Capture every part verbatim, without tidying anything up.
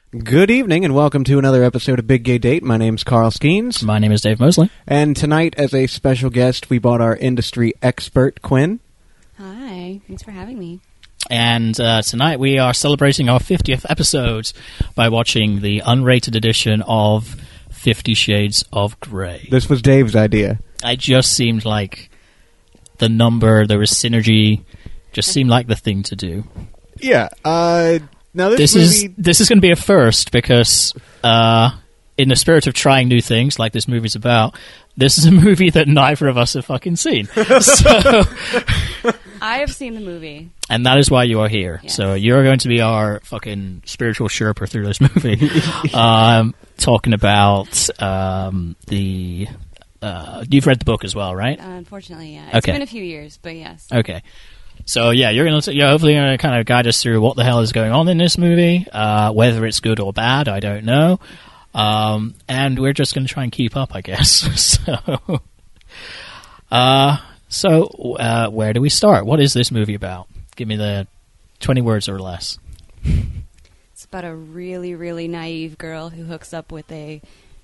Good evening, and welcome to another episode of Big Gay Date. My name's Carl Skeens. My name is Dave Mosley. And tonight, as a special guest, we brought our industry expert, Quinn. Hi, thanks for having me. And uh, tonight we are celebrating our fiftieth episode by watching the unrated edition of Fifty Shades of Grey. This was Dave's idea. It just seemed like the number, there was synergy, just seemed like the thing to do. Yeah, uh... Now this, this movie... is this is going to be a first because, uh, in the spirit of trying new things, like this movie's about, this is a movie that neither of us have fucking seen. So, I have seen the movie, and that is why you are here. Yes. So you're going to be our fucking spiritual Sherpa through this movie, um, talking about um, the. Uh, you've read the book as well, right? uh, unfortunately, yeah. It's Okay. been a few years, but yes. Okay. So yeah, you're gonna you're hopefully gonna kind of guide us through what the hell is going on in this movie, uh, whether it's good or bad, I don't know, um, and we're just gonna try and keep up, I guess. so, uh, so uh, where do we start? What is this movie about? Give me the twenty words or less. It's about a really, really naive girl who hooks up with a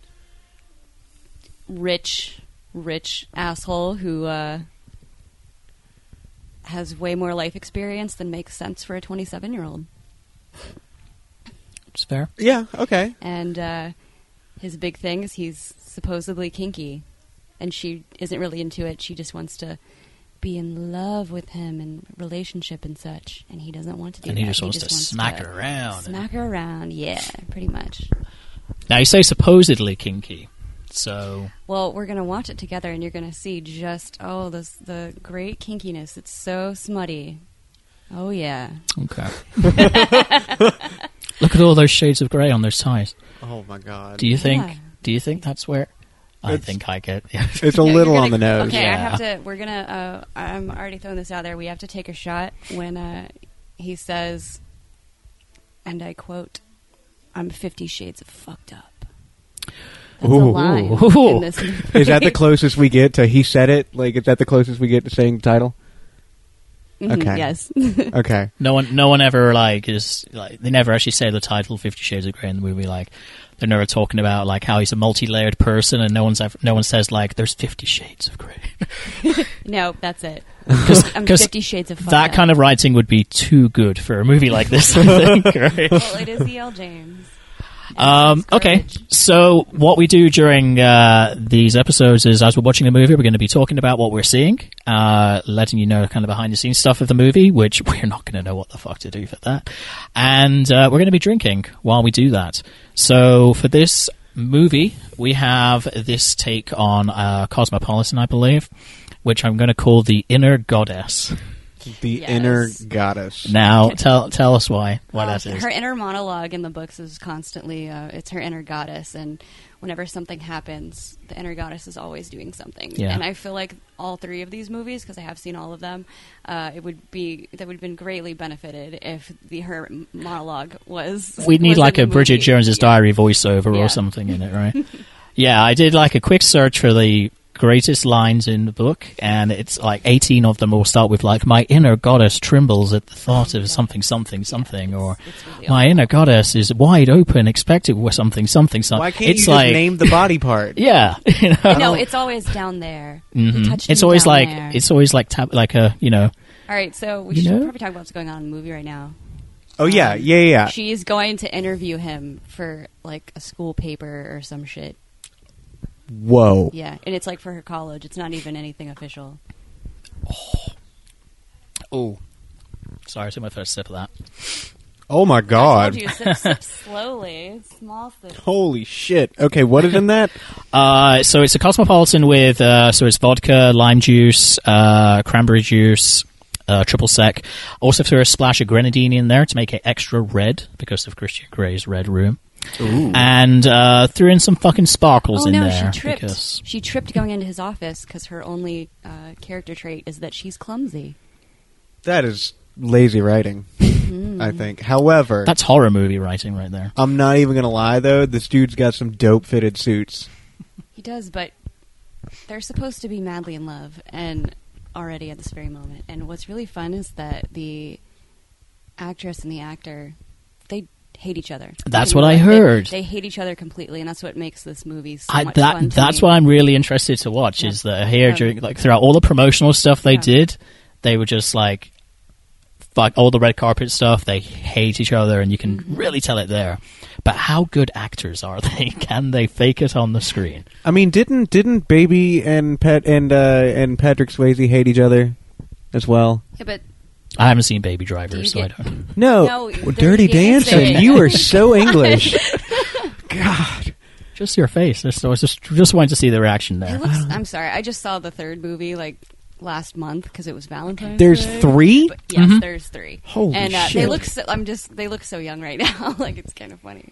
rich, rich asshole who uh, has way more life experience than makes sense for a twenty-seven-year-old. It's fair. Yeah, okay. And uh, his big thing is he's supposedly kinky, and she isn't really into it. She just wants to be in love with him and relationship and such, and he doesn't want to do And that. he just wants to smack to her around. Smack her around, yeah, pretty much. Now you say supposedly kinky, so Well, we're going to watch it together, and you're going to see just, oh, this, the great kinkiness. It's so smutty. Oh, yeah. okay. Look at all those shades of grey on those ties. Oh my god. Do you think? Yeah. Do you think that's where? I It's- think I get. Yeah. It's a Yeah, little you're on the gonna- nose. Okay, Yeah. I have to, we're going to, uh, I'm already throwing this out there. We have to take a shot when uh, he says, and I quote, I'm fifty shades of fucked up. That's Ooh. a line Ooh. in this movie. Is that the closest we get to he said it? Like, is that the closest we get to saying the title? Mhm, Okay. Yes. Okay. No one, no one ever like is like they never actually say the title Fifty Shades of Grey in the movie. Like they're never talking about like how he's a multi-layered person, and no one's ever, no one says like there's Fifty Shades of Grey. No, that's it. I'm 'cause fifty shades of fucked that up. kind of writing would be too good for a movie like this. I think. Right? Well, it is E L. James. Um, It's okay, courage. so what we do during uh, these episodes is, as we're watching the movie, we're going to be talking about what we're seeing, uh, letting you know kind of behind-the-scenes stuff of the movie, which we're not going to know what the fuck to do for that. And uh, we're going to be drinking while we do that. So for this movie, we have this take on uh, Cosmopolitan, I believe, which I'm going to call the Inner Goddess. The Yes. inner goddess. Now, tell tell us why why Well, that is. her inner monologue in the books is constantly, uh, it's her inner goddess, and whenever something happens, the inner goddess is always doing something. Yeah. And I feel like all three of these movies, because I have seen all of them, uh, it would be, that would have been greatly benefited if the her monologue was. We need was like in a the Bridget movie. Jones's Yeah. Diary voiceover Yeah. or something in it, right? Yeah, I did like a quick search for the greatest lines in the book, and it's like eighteen of them all start with like, my inner goddess trembles at the thought of something, something, something, Yeah, or it's- it's really my awful. inner goddess is wide open, expecting with something, something, something. Why can't it's you like, just name the body part? yeah, you know? No, it's always down there. Mhm. You touched It's me always down like there. it's always like tab- like a you know. All right, so we You should know? probably talk about what's going on in the movie right now. Oh, yeah, Um, yeah, yeah. She's going to interview him for like a school paper or some shit. Whoa. Yeah, and it's like for her college. It's not even anything official. Oh, sorry, I took my first sip of that. Oh, my I God. told you, sip, sip slowly, small sip. Holy shit. Okay, what is in that? Uh, so it's a Cosmopolitan with, uh, so it's vodka, lime juice, uh, cranberry juice, uh, triple sec. Also threw a splash of grenadine in there to make it extra red because of Christian Grey's Red Room. Ooh. And uh, threw in some fucking sparkles Oh in no, there. she tripped. Because She tripped going into his office because her only uh, character trait is that she's clumsy. That is lazy writing, Mm. I think. However, that's horror movie writing right there. I'm not even going to lie, though. This dude's got some dope-fitted suits. He does, but they're supposed to be madly in love, and already at this very moment. And what's really fun is that the actress and the actor, they hate each other. That's You what know, I like, heard. They, they hate each other completely, and that's what makes this movie so I, much that fun to that's me. why I'm really interested to watch. Yeah. Is that here Yeah. during like throughout all the promotional stuff they Yeah. did, they were just like, fuck all the red carpet stuff. They hate each other, and you can Mm-hmm. really tell it there. But how good actors are they? Can they fake it on the screen? I mean, didn't didn't Baby and Pet and uh, and Patrick Swayze hate each other as well? Yeah, but I haven't seen Baby Driver, Do you so get- I don't. No, No, Well, Dirty Dirty Dancing. Dancing. You are so English. God. Just your face. Just, I was just just wanting to see the reaction It there. looks, I'm sorry, I just saw the third movie like last month because it was Valentine's. There's Day. three? But yes, Mhm. there's three. Holy and uh, shit. they look. So, I'm just. They look so young right now. Like it's kind of funny.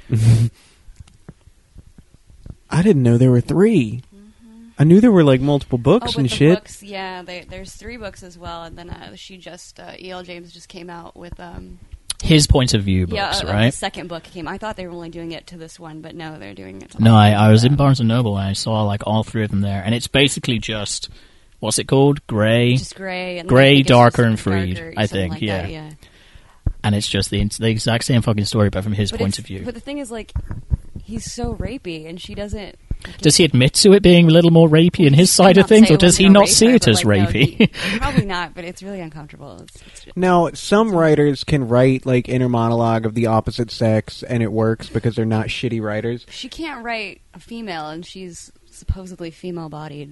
I didn't know there were three. I knew there were like multiple books oh, with and the shit. books, yeah. They, there's three books as well, and then uh, she just uh, E L. James just came out with um. His point of view yeah, books, uh, the right? second book came. I thought they were only doing it to this one, but no, they're doing it to No, all I, of I was in them. Barnes and Noble and I saw like all three of them there, and it's basically just what's it called? Grey, Just gray, and Grey, I think it's darker, just and freed, darker, I something think, like yeah. that, yeah. and it's just the the exact same fucking story, but from his But point it's- of view. But the thing is, like, he's so rapey, and she doesn't. Does he admit to it being a little more rapey in his side of Not things, say or it does was he no not rape see her, it but, as like, no, rapey? he- probably not, but it's really uncomfortable. It's, it's just, Now, some writers can write like inner monologue of the opposite sex, and it works because they're not shitty writers. she can't write a female, and she's supposedly female-bodied.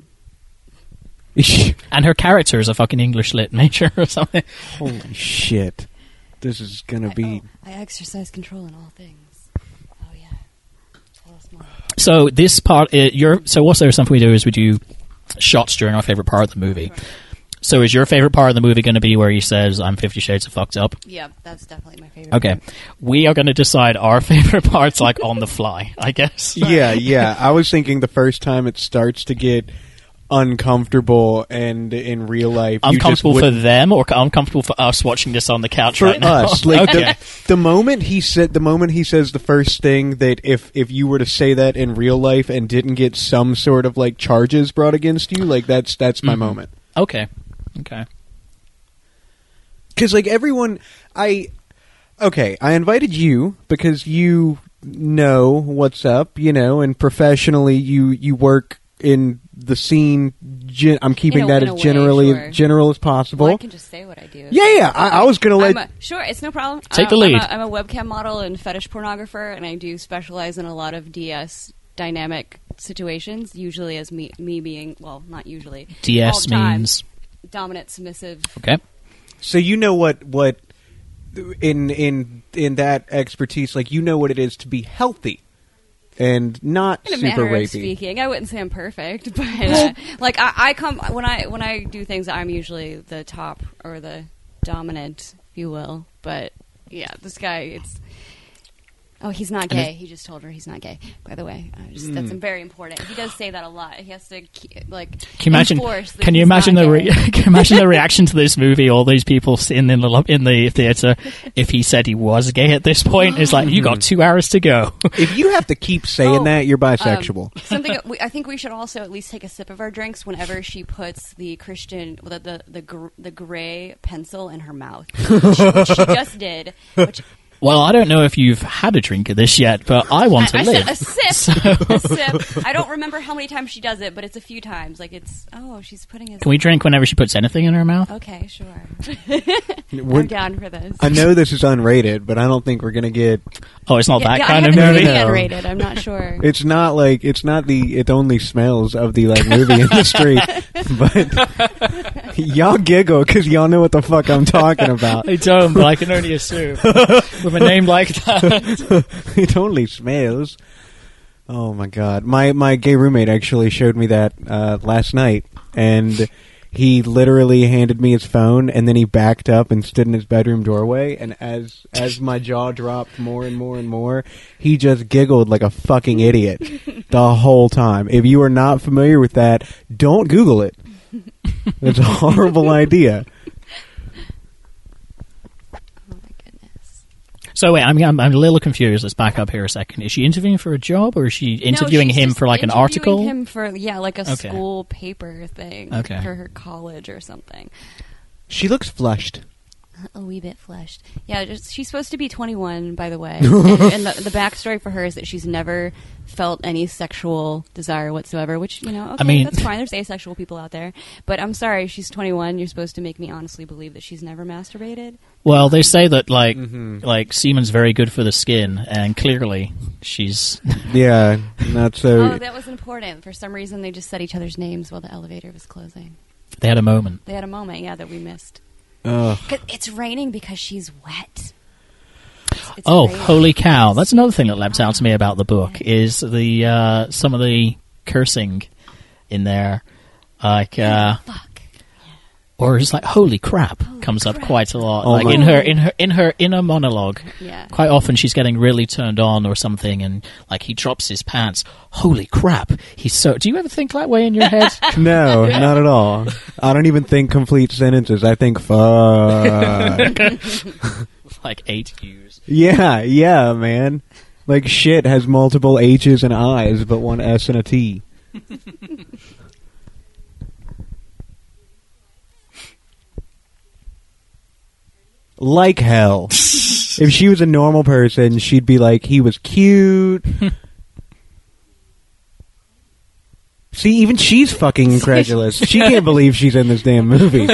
And her character is a fucking English lit major or something. Holy shit! This is gonna be. I, oh, I exercise control in all things. Oh yeah. Tell us more. So this part, uh, your so what's there something we do is we do shots during our favorite part of the movie. So is your favorite part of the movie going to be where he says, "I'm Fifty Shades of Fucked Up"? Yeah, that's definitely my favorite. Okay, part. we are going to decide our favorite parts like on the fly, I guess. Yeah, yeah. I was thinking the first time it starts to get uncomfortable, and in real life, you just Uncomfortable for wouldn't- them or uncomfortable for us watching this on the couch for right now? us. Like okay. the, the moment he said, the moment he says the first thing that if if you were to say that in real life and didn't get some sort of like charges brought against you, like that's that's my Mhm. moment. Okay. Okay. Because like everyone, I okay, I invited you because you know what's up, you know, and professionally you you work in the scene. Gen- I'm keeping In a- that in as a way, generally sure. general as possible. Well, I can just say what I do. yeah, yeah. I, I was gonna let. I'm a, sure, it's no problem. Take Uh, the lead. I'm a, I'm a webcam model and fetish pornographer, and I do specialize in a lot of D S dynamic situations. Usually, as me, me being well, not usually. D S all the time, means dominant, submissive. okay. So you know what what in in in that expertise, like you know what it is to be healthy and not In a super manner of rapey. speaking, I wouldn't say I'm perfect, but uh, like I, I come when I when I do things, I'm usually the top or the dominant, if you will. But yeah, this guy, it's oh, he's not gay. He just told her he's not gay. By the way, uh, just, that's very important. He does say that a lot. He has to keep, like Can you imagine? enforce that Can you he's imagine not the re- gay. Can you imagine the reaction to this movie? All these people sitting in the lo- in the theater. If he said he was gay at this point, it's like you got two hours to go. If you have to keep saying Oh, that, you're Um, bisexual. something that we, I think we should also at least take a sip of our drinks whenever she puts the Christian the the the, gr- the gray pencil in her mouth, which, which she just did. Which Well, I don't know if you've had a drink of this yet, but I want to I, I live. said a sip, a sip. I don't remember how many times she does it, but it's a few times. Like it's oh, she's putting his. Can we drink whenever she puts anything in her mouth? Okay, sure. We're- I'm down for this. I know this is unrated, but I don't think we're gonna get. Oh, it's not yeah, that yeah, kind I of haven't movie. seen No. Unrated. I'm not sure. It's not like it's not the it only smells of the like movie industry, but y'all giggle because y'all know what the fuck I'm talking about. I don't, but I can only assume with a name like that. It only smells. Oh my god, my my gay roommate actually showed me that uh, last night, and he literally handed me his phone, and then he backed up and stood in his bedroom doorway. And as as my jaw dropped more and more and more, he just giggled like a fucking idiot the whole time. If you are not familiar with that, don't Google it. It's a horrible idea. Oh my goodness. So wait, I'm, I'm I'm a little confused. Let's back up here a second. Is she interviewing for a job, or is she interviewing No, she's him just for like an interviewing article? Him for yeah, like a Okay. school paper thing Okay. for her college or something. She looks flushed. A wee bit flushed. Yeah, just, she's supposed to be twenty-one, by the way. and and the, the backstory for her is that she's never felt any sexual desire whatsoever, which, you know, okay, I mean- that's fine. There's asexual people out there. But I'm sorry, she's twenty-one. You're supposed to make me honestly believe that she's never masturbated. Well, they say that like Mhm. like semen's very good for the skin, and clearly she's. Yeah, not so. Oh, that was important. For some reason, they just said each other's names while the elevator was closing. They had a moment. They had a moment, yeah, that we missed. Ugh. 'Cause it's raining because she's wet. It's, it's Oh, raining. holy cow! That's another thing that leapt out to me about the book is the uh, some of the cursing in there, like uh, Fuck. or just like holy crap Holy comes up crap. quite a lot. Oh like my- in her in her in her inner monologue. Yeah. Quite often she's getting really turned on or something, and like he drops his pants. Holy crap! He's so. Do you ever think that way in your head? No, not at all. I don't even think complete sentences. I think fuck. Like eight Q's. Yeah, yeah, man. Like shit has multiple H's and I's, but one S and a T. Like hell. If she was a normal person, she'd be like, he was cute. See, even she's fucking incredulous. She can't believe she's in this damn movie.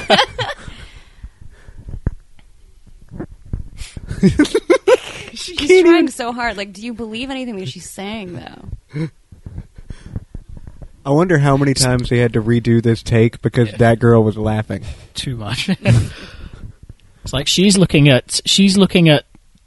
She's can't trying even- so hard. Like, do you believe anything that she's saying, though? I wonder how many times they had to redo this take because that girl was laughing. Too much. It's like she's looking at she's looking at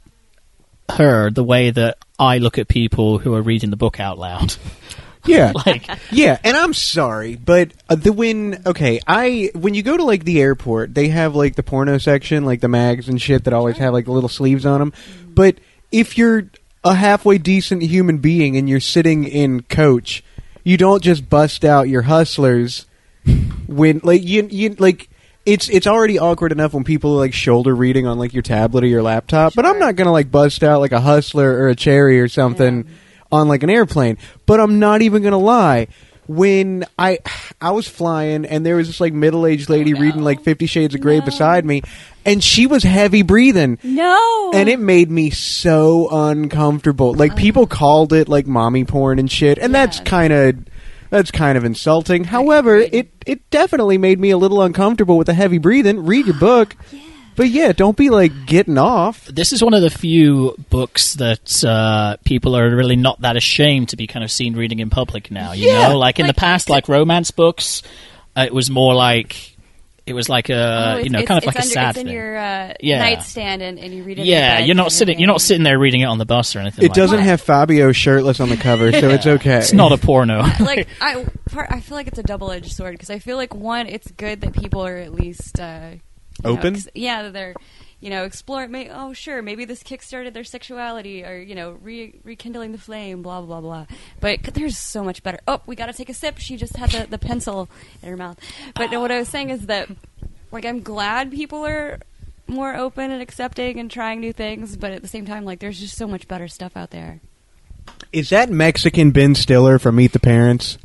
her the way that I look at people who are reading the book out loud. Yeah. Like, Yeah, and I'm sorry, but uh, the when okay, I when you go to like the airport, they have like the porno section, like the mags and shit that always have like the little sleeves on them. But if you're a halfway decent human being and you're sitting in coach, you don't just bust out your hustlers when like you you like it's it's already awkward enough when people are like shoulder reading on like your tablet or your laptop, but I'm Sure. not going to like bust out like a hustler or a cherry or something Yeah. on like an airplane. But I'm not even gonna lie. When I I was flying and there was this like middle aged lady Oh, no. reading like Fifty Shades of Grey No. beside me, and she was heavy breathing, No. and it made me so uncomfortable. Like people called it like mommy porn and shit, and that's Yeah. kind of that's kind of insulting. However, agreed. it it definitely made me a little uncomfortable with the heavy breathing. Read your book. Yeah. But yeah, don't be like getting off. this is one of the few books that uh, people are really not that ashamed to be kind of seen reading in public now. You Yeah, know, like in like- the past, like romance books, uh, it was more like it was like a Oh, you it's- know it's- kind of it's like a under, sad it's in thing. your uh, Yeah. nightstand, and, and you read it. in Yeah, bed you're not kind of sitting. You're not thing. sitting there reading it on the bus or anything. It like doesn't that. have Fabio shirtless on the cover, so it's okay. It's not a porno. Like I, part, I feel like it's a double-edged sword because I feel like one, it's good that people are at least uh, you know, Open? ex- yeah, that they're you know exploring. May, oh, sure, maybe this kickstarted their sexuality, or you know, re- rekindling the flame. Blah blah blah. But there's so much better. Oh, we got to take a sip. She just had the, the pencil in her mouth. But no, what I was saying is that like I'm glad people are more open and accepting and trying new things, but at the same time, like there's just so much better stuff out there. Is that Mexican Ben Stiller from Meet the Parents?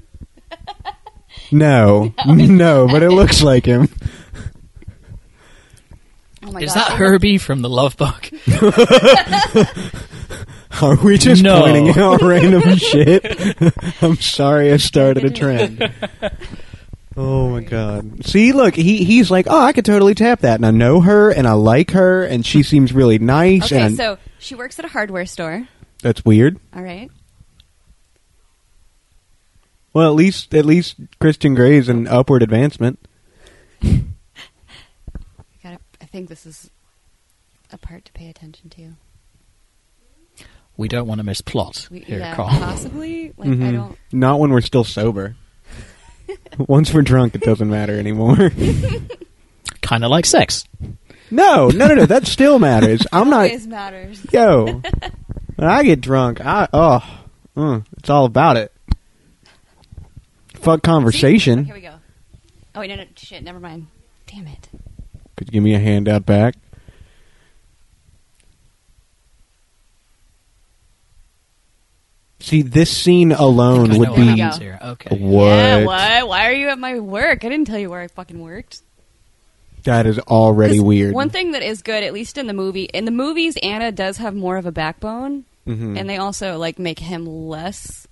No. No, but it looks like him. Oh my Is God. that Herbie from the Love Bug? Are we just No. pointing out random shit? I'm sorry I started a trend. Oh my god. See, look, he he's like, oh, I could totally tap that. And I know her, and I like her, and she seems really nice. Okay, and so she works at a hardware store. that's weird. All right. Well, at least at least Christian Grey's an upward advancement. Gotta, I think this is a part to pay attention to. We don't want to miss plot We, here, yeah, Carl. possibly. Like I Mhm. don't. Not when we're still sober. Once we're drunk, it doesn't matter anymore. Kind of like sex. No, no, no, no. That still matters. I'm not. Always matters. Yo, when I get drunk, I oh, uh, it's all about it. Fuck conversation. See? Here we go. Oh wait, no, no, shit. Never mind. Damn it. Could you give me a handout back? See, this scene alone I would know There what we be go. happens here. Okay. what? Yeah, what? Why are you at my work? I didn't tell you where I fucking worked. That is already 'Cause weird. One thing that is good, at least in the movie, in the movies, Anna does have more of a backbone, Mhm. and they also like make him less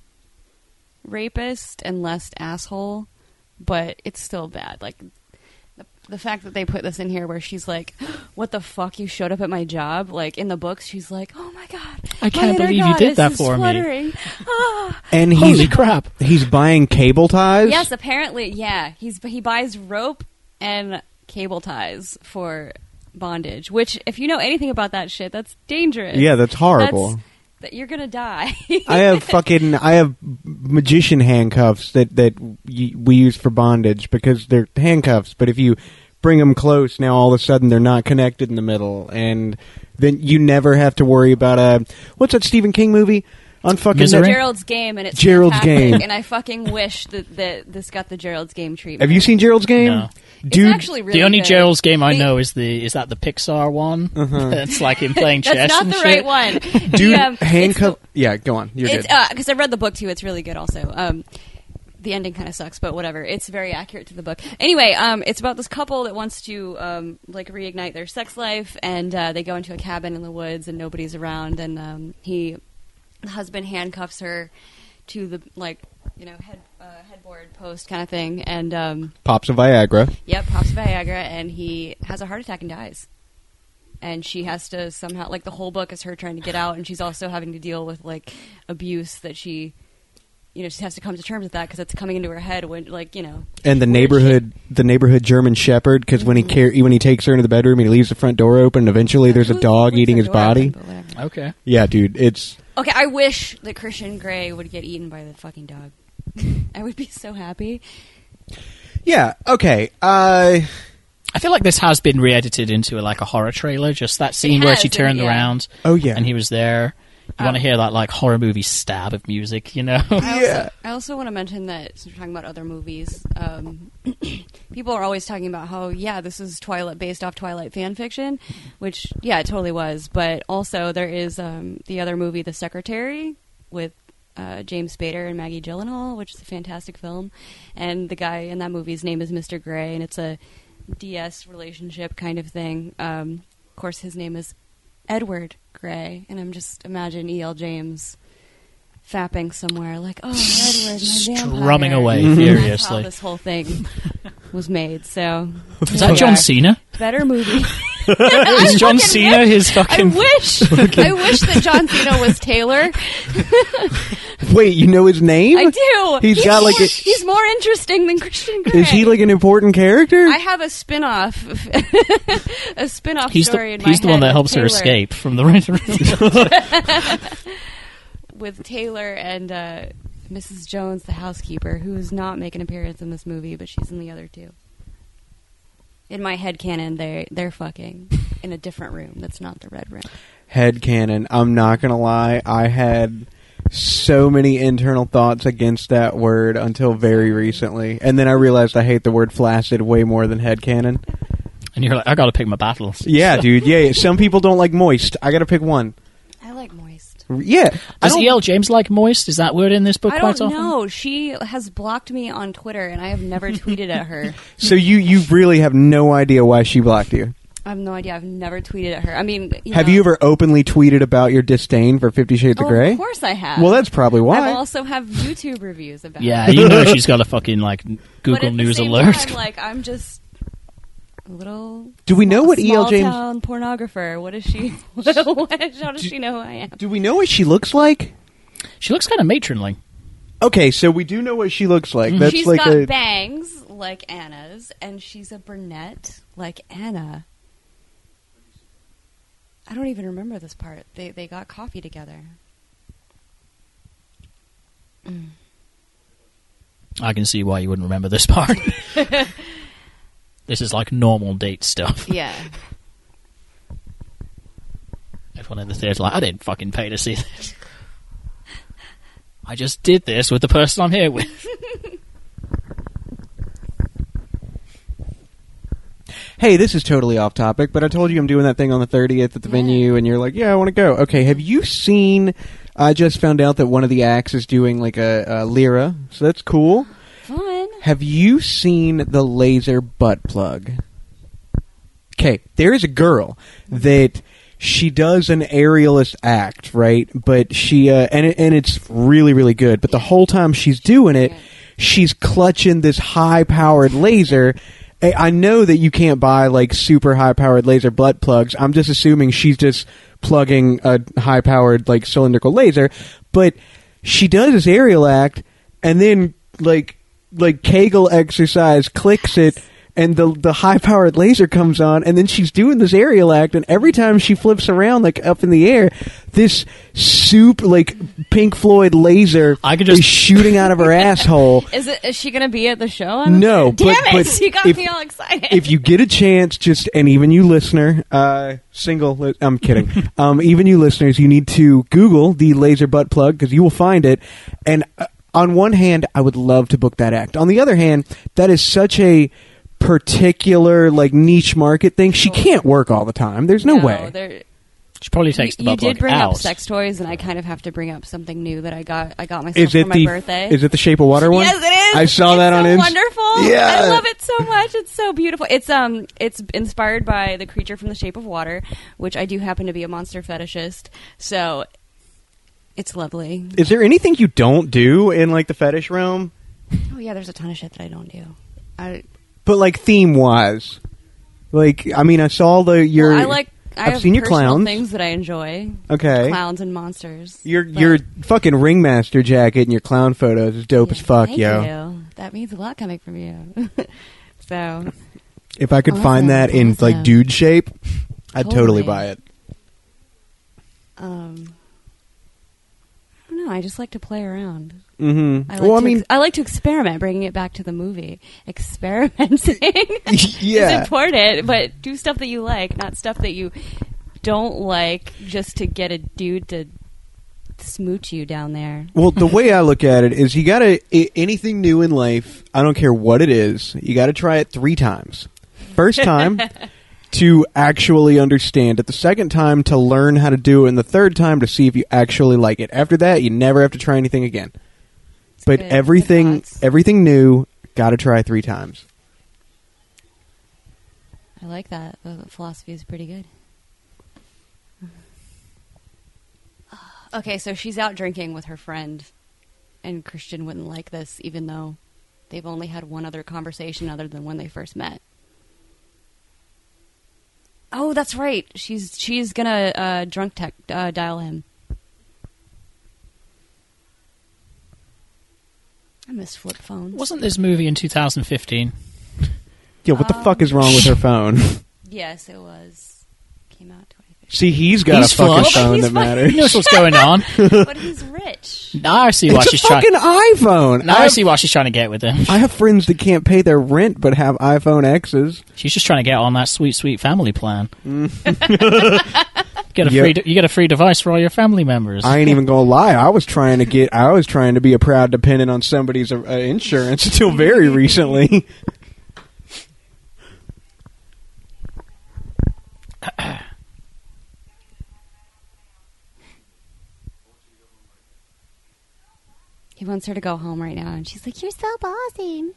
rapist and less asshole, but it's still bad. Like the, the fact that they put this in here, where she's like, "What the fuck? You showed up at my job." Like in the books, she's like, "Oh my god, I can't my believe inner you did goddess that is for me." fluttering." Ah. and he's Holy crap! he's buying cable ties. Yes, apparently, yeah. He's he buys rope and cable ties for bondage. Which, if you know anything about that shit, that's dangerous. Yeah, that's horrible. That's, that you're gonna die. I have fucking I have magician handcuffs that that y- we use for bondage because they're handcuffs. But if you bring them close, now all of a sudden they're not connected in the middle, and then you never have to worry about a what's that Stephen King movie on fucking Misery? Net- Gerald's Game, and it's Gerald's fantastic, Game. and I fucking wish that, that this got the Gerald's Game treatment. Have you seen Gerald's Game? No. It's Dude, actually really The only good. Gerald's game I The- know is the is that the Pixar one. Uh-huh. It's like him playing chess. That's not and the shit. right one. dude, The, um, handcuff. It's, Yeah, go on. You're the, it's good. because I read the book too. It's really good. Also, um, the ending kind of sucks, but whatever. It's very accurate to the book. Anyway, um, it's about this couple that wants to um, like reignite their sex life, and uh, they go into a cabin in the woods, and nobody's around, and um, he, the husband, handcuffs her to the like you know head uh, headboard post kind of thing, and um, Pops of Viagra. yep, pops Viagra, and he has a heart attack and dies. And she has to somehow, like, the whole book is her trying to get out, and she's also having to deal with like abuse that she, you know, she has to come to terms with that because it's coming into her head when, like, you know. And the weird neighborhood, the neighborhood German Shepherd, because when he Mhm. car- when he takes her into the bedroom, he leaves the front door open, and eventually there's a Who dog leaves eating their his door body. open, but whatever. Okay. Yeah, dude, it's Okay, I wish that Christian Grey would get eaten by the fucking dog. I would be so happy. yeah okay. Uh, I feel like this has been re-edited into like a horror trailer. Just that scene where has, she and- turned yeah. around. Oh, yeah. and he was there. You want Um, to hear that like horror movie stab of music, you know? I Yeah. also, I also want to mention that since we're talking about other movies, um, people are always talking about how, yeah, this is Twilight based off Twilight fan fiction, which, yeah, it totally was. But also there is um, the other movie, The Secretary, with uh, James Spader and Maggie Gyllenhaal, which is a fantastic film. And the guy in that movie's name is Mister Grey, and it's a D S relationship kind of thing. Um, of course, his name is Edward Grey, and I'm just imagine E L. James fapping somewhere like, "Oh, Edward, my vampire." Strumming away And that's how furiously. this whole thing was made. So Is that John Cena? better movie. Is John fucking Cena wish- his I fucking? wish. I wish that John Cena was Taylor. wait, you know his name? I do. He's got, like, more, a- he's more interesting than Christian Grey. Is he like an important character? I have a spin-off, a spin-off He's story the in my he's the one head that with helps her Taylor. escape from the right. With Taylor and uh, Missus Jones, the housekeeper, who is not making an appearance in this movie, but she's in the other two. In my headcanon, they they're fucking in a different room. That's not the red room. Headcanon. I'm not gonna lie. I had so many internal thoughts against that word until very recently, and then I realized I hate the word flaccid way more than headcanon. And you're like, I got to pick my battles. Yeah, dude. Yeah, some people don't like moist. I gotta pick one. I like moist. Yeah. I Does don't- E L. James like moist? Is that word in this book I quite don't often? know. She has blocked me on Twitter, and I have never tweeted at her. So you you really have no idea why she blocked you. I have no idea. I've never tweeted at her. I mean, you Have know- you ever openly tweeted about your disdain for Fifty Shades Oh, of Grey? of course I have. Well, that's probably why. I also have YouTube reviews about Yeah, it. you know she's got a fucking like But Google at the News same alert. time, like, I'm just a little. Do we know what E L. small James? town pornographer? What is she? what, how does she know who I am? Do we know what she looks like? She looks kind of matronly. Okay, so we do know what she looks like. Mhm. That's She's like got a bangs like Anna's, and she's a brunette like Anna. I don't even remember this part. They they got coffee together. Mm. I can see why you wouldn't remember this part. This is like normal date stuff. Yeah. Everyone in the theater like, I didn't fucking pay to see this. I just did this with the person I'm here with. hey, this is totally off topic, but I told you I'm doing that thing on the thirtieth at the Yeah. venue, and you're like, yeah, I want to go. Okay, have you seen? I just found out that one of the acts is doing like a, a lyra, so that's cool. Fun. Have you seen the laser butt plug? okay, there is a girl that she does an aerialist act, right? But she uh, and it, and it's really really good. But the whole time she's doing it, she's clutching this high powered laser. I I know that you can't buy like super high powered laser butt plugs. I'm just assuming she's just plugging a high powered like cylindrical laser, but she does this aerial act and then like like Kegel exercise clicks it and the the high powered laser comes on and then she's doing this aerial act and every time she flips around like up in the air, this soup like Pink Floyd laser I could just is shooting out of her asshole. Is it? Is she going to be at the show? On No, Damn but, it! but you got if, me all excited. if you get a chance, just and even you listener, uh, single, li- I'm kidding. um, even you listeners, you need to Google the laser butt plug because you will find it. And uh, on one hand, I would love to book that act. On the other hand, that is such a particular like niche market thing. She can't work all the time. There's no, way. there- She probably takes the you, you butt plug did bring out. up sex toys, and I kind of have to bring up something new that I got. I got myself Is it for my the birthday. is it the Shape of Water one? Yes, it is. I saw it's that on so Inst- wonderful. Yeah. I love it so much. It's so beautiful. It's um, it's inspired by the creature from The Shape of Water, which I do happen to be a monster fetishist. So it's lovely. Is there anything you don't do in like the fetish realm? Oh yeah, there's a ton of shit that I don't do. I But like theme wise, like I mean, I saw the your. well, I like. I I've have seen your personal clowns. things that I enjoy. Okay. Clowns and monsters. Your But- your fucking ringmaster jacket and your clown photos is dope Yeah, as fuck, thank yo. you. That means a lot coming from you. So If I could Awesome, find that in like awesome. dude shape, I'd totally Totally. buy it. um, I don't know. I just like to play around. Mm-hmm. I like Well, I to mean, ex- I like to experiment, bringing it back to the movie. Experimenting yeah. is important, but do stuff that you like, not stuff that you don't like, just to get a dude to smooch you down there. Well, the way I look at it is, you gotta I- anything new in life. I don't care what it is. You gotta try it three times. First time to actually understand it. The second time to learn how to do it, and the third time to see if you actually like it. After that, you never have to try anything again. It's But good. everything, Good thoughts. everything new, gotta try three times. I like that. The philosophy is pretty good. Okay, so she's out drinking with her friend, and Christian wouldn't like this, even though they've only had one other conversation other than when they first met. Oh, that's right. She's she's gonna uh, drunk tech uh, dial him. I miss flip phones. Wasn't this movie in two thousand fifteen? Yeah, what the Um, fuck is wrong with her phone? Yes, it was. Came out twenty fifteen. See, he's got He's a fucking flush. phone He's that fine. matters. He knows what's going on. But he's rich. Now I see why It's she's a trying. fucking iPhone. Now I I have, see why she's trying to get with him. I have friends that can't pay their rent but have iPhone X's. She's just trying to get on that sweet, sweet family plan. get a Yep. free, de- you get a free device for all your family members. I ain't even gonna lie. I was trying to get. I was trying to be a proud dependent on somebody's uh, insurance until very recently. He wants her to go home right now, and she's like, "You're so bossy."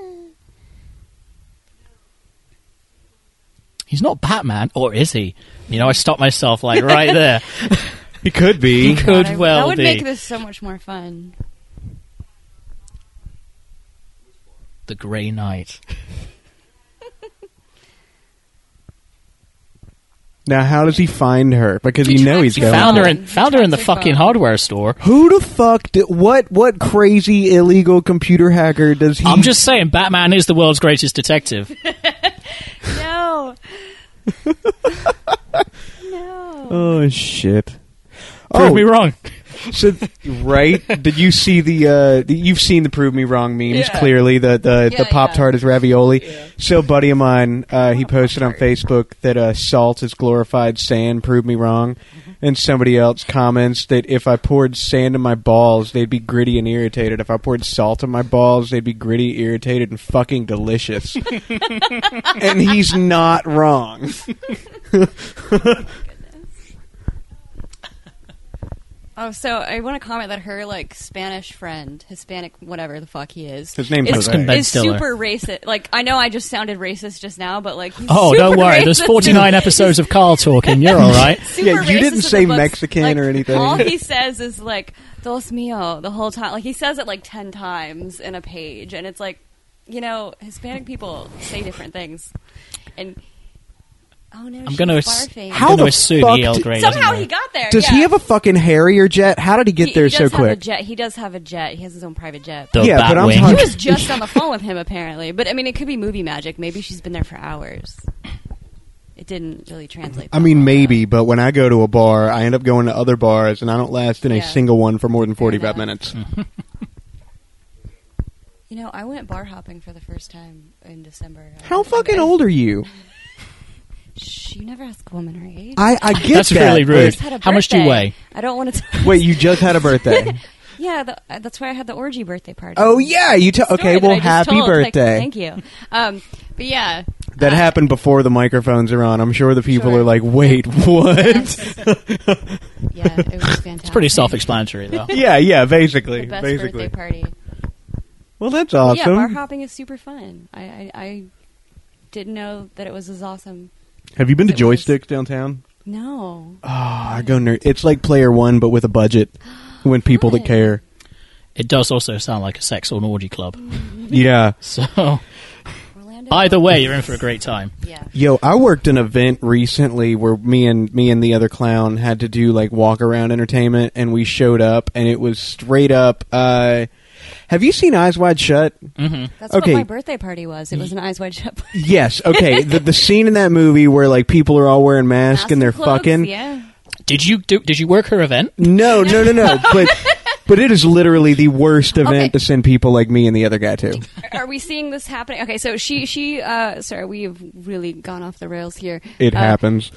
He's not Batman, or is he? You know, I stopped myself like right there. He could be. He could God, I- well That would be. make this so much more fun. The Grey Knight. Now, how does he find her? Because He you know tracks he's her going. Found her phone. in, He found her in the tracks her fucking phone. hardware store. Who the fuck? Did, what? What crazy illegal computer hacker does he? I'm just saying, Batman is the world's greatest detective. No. No. Oh shit! Prove oh, me wrong. So, right? Did you see the? Uh, the- you've seen the "Prove Me Wrong" memes. Yeah. Clearly, the the, Yeah, the Pop yeah. Tart is ravioli. So, a buddy of mine, uh, he posted on Facebook that uh, salt is glorified sand. Prove me wrong. Mm-hmm. And somebody else comments that if I poured sand in my balls, they'd be gritty and irritated. If I poured salt in my balls, they'd be gritty, irritated, and fucking delicious. And he's not wrong. Oh, so I want to comment that her like Spanish friend, Hispanic, whatever the fuck he is, His name's is, Jose. Ben is Stiller. super racist. Like I know I just sounded racist just now, but like he's Oh, super don't worry. There's racist. forty-nine episodes of Carl talking. You're all right. Super Yeah, you racist didn't in say the books. Mexican Like, or anything. All he says is like "Dios mío" the whole time. Like he says it like ten times in a page, and it's like, you know, Hispanic people say different things, and. Oh no! I'm she's going to barfing. How the assume fuck E L did- Grey Somehow doesn't he know. got there. Does yeah. he have a fucking Harrier jet? How did he get He- there he so does have a quick? jet. He does have a jet. He has his own private jet. The Yeah, but I'm Batwing. He talking- was just on the phone with him apparently, but I mean, it could be movie magic. Maybe she's been there for hours. It didn't really translate. I that mean, well, maybe, but when I go to a bar, I end up going to other bars, and I don't last in a Yeah. single one for more than forty-five enough. minutes. though. You know, I went bar hopping for the first time in December. How I- fucking I- old are you? Shh, you never ask a woman her age. I, I get That's that. really but- rude. Just had a How much do you birthday. weigh? I don't want to. Wait, you just had a birthday. Yeah, the, uh, that's why I had the orgy birthday party. Oh, yeah, you tell. Story Okay, that well, I just happy told. Like, birthday. thank you. Um, but yeah, That uh, happened before the microphones are on. I'm sure the people Sure. are like, wait, what? Yeah, it was fantastic. It's pretty self-explanatory, though. yeah, yeah, basically. The best basically. birthday party. Well, that's Yeah, awesome. bar hopping is super fun. I, I, I didn't know that it was as awesome. Have you been to It was. Joysticks downtown? No. Oh, I go nerd. It's like Player One, but with a budget. When people that Fun. care. It does also sound like a sex or an orgy club. Yeah. So, Orlando. either way, you're in for a great time. Yeah. Yo, I worked an event recently where me and me and the other clown had to do like walk around entertainment, and we showed up, and it was straight up. Uh, have you seen Eyes Wide Shut? hmm That's Okay. what my birthday party was. It was an Eyes Wide Shut party. Yes. Okay. the the scene in that movie where like people are all wearing masks Mask and they're clothes, fucking. Yeah. Did you do? Did you work her event? No, no, no, no. but but it is literally the worst event Okay. to send people like me and the other guy to. Are we seeing this happening? Okay, so she, she, uh, sorry, we've really gone off the rails here. It Uh, happens.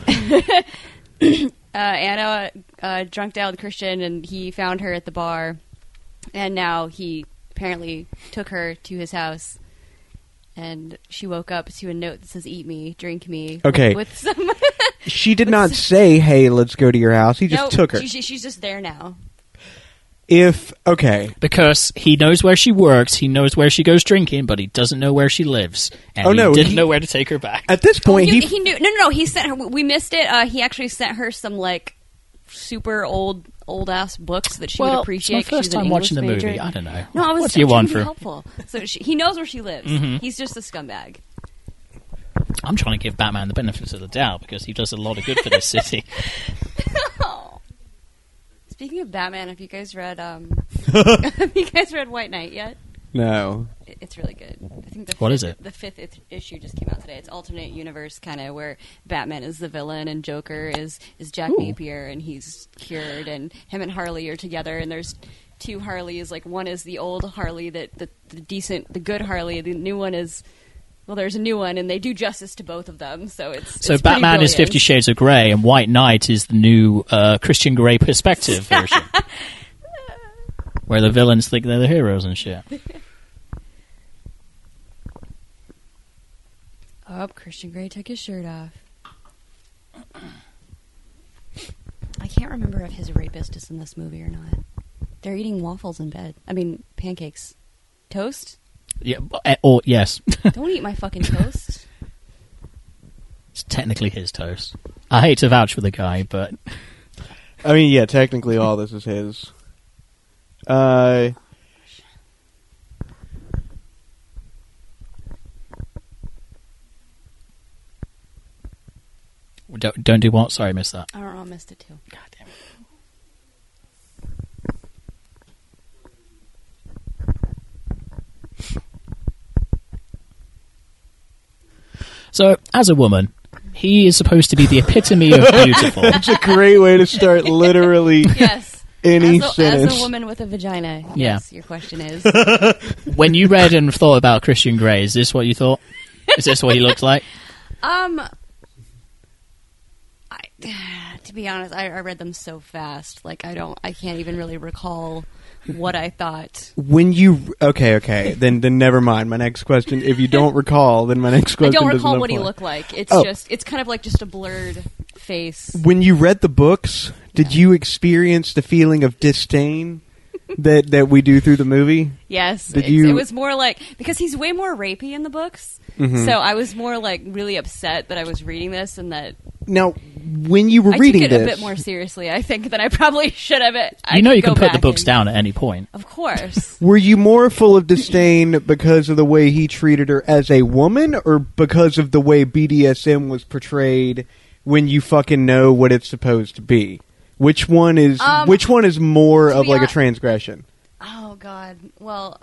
Uh, Anna uh, drunked out with Christian, and he found her at the bar, and now he apparently took her to his house, and she woke up to a note that says "Eat me, drink me." Okay. with, with some. She did not say, "Hey, let's go to your house." He just No, took her. She, she, she's just there now. If okay, Because he knows where she works, he knows where she goes drinking, but he doesn't know where she lives, and Oh, he no, didn't he- know where to take her back. at this point, Oh, he, he, he knew. No, no, no. He sent her. We missed it. Uh, he actually sent her some like super old, old ass books that she well, would appreciate. it's my 'cause first she's an time watching the English movie. major. I don't know. No, I was what do you trying want to be for? helpful. So she, he knows where she lives. Mhm. He's just a scumbag. I'm trying to give Batman the benefit of the doubt because he does a lot of good for this city. Oh. Speaking of Batman, have you guys read? Um, have you guys read White Knight yet? no. It- It's really good. I think the What fifth, is it? The fifth it- issue just came out today. It's alternate universe kind of where Batman is the villain and Joker is is Jack Ooh. Napier and he's cured and him and Harley are together and there's two Harleys. Like one is the old Harley that the, the decent the good Harley. The new one is well, there's a new one and they do justice to both of them. So it's So it's pretty Batman is brilliant. Fifty Shades of Grey, and White Knight is the new uh, Christian Grey perspective version, where the villains think they're the heroes and shit. Oh, Christian Grey took his shirt off. I can't remember if his rapist is in this movie or not. They're eating waffles in bed. I mean, pancakes. Toast? Yeah, but- uh, or yes, Don't eat my fucking toast. it's technically his toast. I hate to vouch for the guy, but I mean, yeah, technically all this is his. Uh, don't don't do what? Sorry, I missed that. I don't know, I missed it too. God damn it. So, as a woman, he is supposed to be the epitome of beautiful. it's a great way to start literally Yes. any as, a, sentence. as a woman with a vagina, Yeah. yes, your question is. When you read and thought about Christian Grey, is this what you thought? Is this what he looked like? Um, I, To be honest, I, I read them so fast. Like I don't, I can't even really recall what I thought. When you okay, okay, then then never mind. My next question. If you don't recall, then my next I question. don't doesn't recall what he apply. looked like. It's Oh. just, it's kind of like just a blurred face. When you read the books, did you experience the feeling of disdain that that we do through the movie? Yes, Did it's, you- it was more like because he's way more rapey in the books. Mhm. So I was more like really upset that I was reading this and that Now, when you were I reading took it this, a bit more seriously. I think than I probably should have. It. I You know could you can go put the back books and- down at any point. Of course. were you more full of disdain because of the way he treated her as a woman, or because of the way B D S M was portrayed when you fucking know what it's supposed to be? Which one is Um, which one is more to of be like a hon- transgression? Oh God. Well.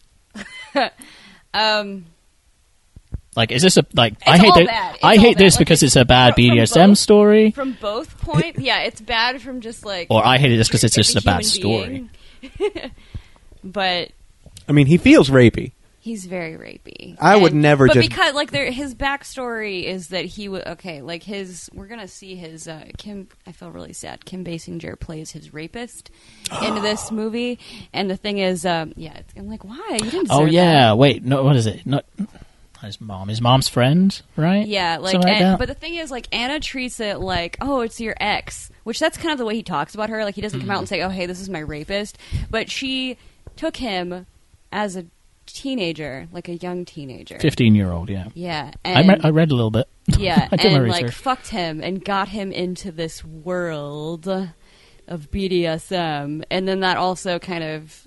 um. Like, is this a like? I It's hate all that. bad. It's I all hate bad. this Like, because it's it's a bad from- from B D S M both- story, From both points, yeah, it's bad from just like. or I hate it just because it's just a bad human story. being. But I mean, he feels rapey. he's very rapey. I would And- never But just- because like there, his backstory is that he would okay, like his. We're gonna see his uh, Kim. I feel really sad. Kim Basinger plays his rapist in this movie, and the thing is, um, yeah, it's, I'm like, why you didn't? Oh deserve yeah, that. wait, no, what is it? Not his mom. His mom's friend, right? Yeah, like, Something like and- that? but the thing is, like, Anna treats it like, oh, it's your ex, which that's kind of the way he talks about her. Like, he doesn't come out and say, oh, hey, this is my rapist, but she took him as a teenager, like a young teenager. Fifteen-year-old, yeah. Yeah, I, and re- I read a little bit. yeah, I did my and like research. fucked him and got him into this world of B D S M, and then that also kind of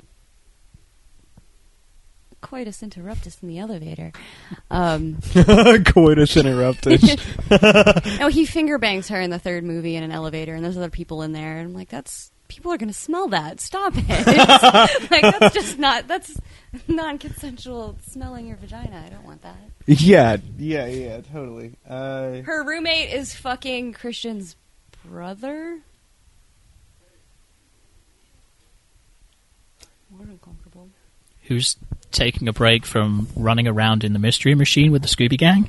coitus interruptus in the elevator. Um, Coitus interruptus. no, he finger bangs her in the third movie in an elevator, and there's other people in there, and I'm like, that's people are gonna smell that. Stop it! Like that's just not that's non-consensual smelling your vagina. I don't want that. yeah, yeah, yeah, totally. Uh, Her roommate is fucking Christian's brother. More uncomfortable. Who's taking a break from running around in the Mystery Machine with the Scooby Gang?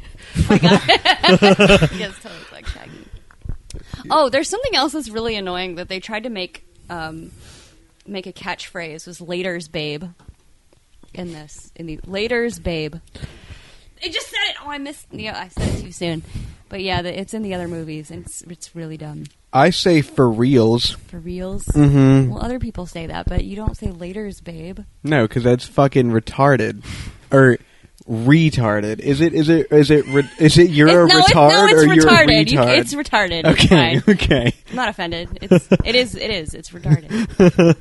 Yes, totally like Shaggy. Oh, there's something else that's really annoying that they tried to make um, make a catchphrase was "Later's babe" in this in the "Later's babe." They just said it. Oh, I missed. Yeah, I said it too soon. But yeah, the, it's in the other movies, and it's it's really dumb. I say for reals. For reals. Mm-hmm. Well, other people say that, but you don't say "Later's babe." No, because that's fucking retarded, or retarded. Is it? Is it? Is it? Re- is it? You're a It's- no, it's, retard, no, it's or you're retarded. a You- retard? it's retarded. It's okay. fine. Okay. I'm not offended. It's it is it is it's retarded.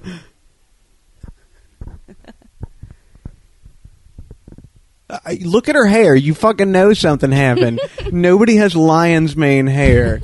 I, look at her hair. You fucking know something happened. Nobody has lion's mane hair.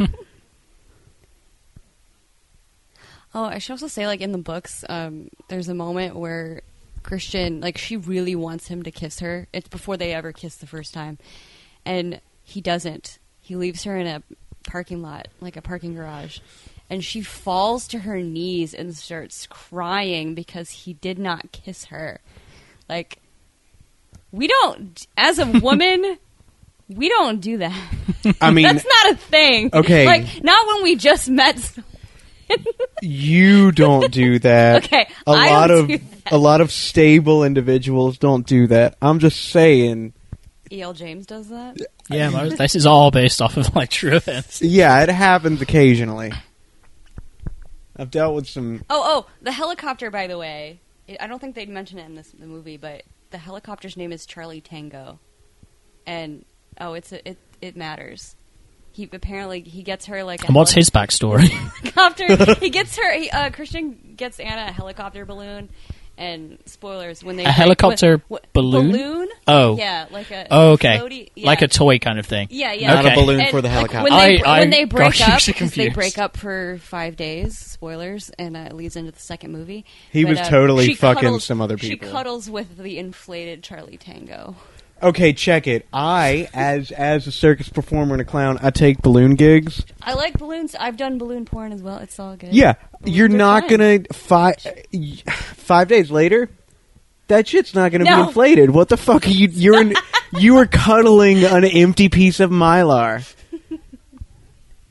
Oh, I should also say, like, in the books, um, there's a moment where Christian, like, she really wants him to kiss her. It's before they ever kiss the first time. And he doesn't. He leaves her in a parking lot, like a parking garage. And she falls to her knees and starts crying because he did not kiss her. Like, we don't, as a woman, we don't do that. I mean, That's not a thing. Okay. Like, not when we just met. you don't do that. Okay, a I lot don't of do that. a lot of stable individuals don't do that. I'm just saying. E L. James does that? Yeah, most, this is all based off of like true events. Yeah, it happens occasionally. I've dealt with some. Oh, oh, the helicopter, by the way. It, I don't think they'd mention it in this the movie, but the helicopter's name is Charlie Tango. And, oh, it's a, it it matters. He apparently, he gets her like a And what's heli- his backstory? helicopter. He gets her, he, uh, Christian gets Anna a helicopter balloon. And spoilers, when they... A break- helicopter when- balloon? Balloon? Oh. Yeah, like a... Oh, okay. floaty- yeah. Like a toy kind of thing. Yeah, yeah. Not Okay. a balloon And, for the like, helicopter. when they, I- I when they break got up, hugely because they confused. break up for five days, spoilers, and uh, it leads into the second movie. He But, was uh, totally she fucking cuddles- some other people. She cuddles with the inflated Charlie Tango. Okay, check it. I, as as a circus performer and a clown, I take balloon gigs. I like balloons. I've done balloon porn as well. It's all good. Yeah, Balloons you're are not fun. gonna five five days later. That shit's not gonna be No. inflated. What the fuck are you? You're in, you were cuddling an empty piece of mylar.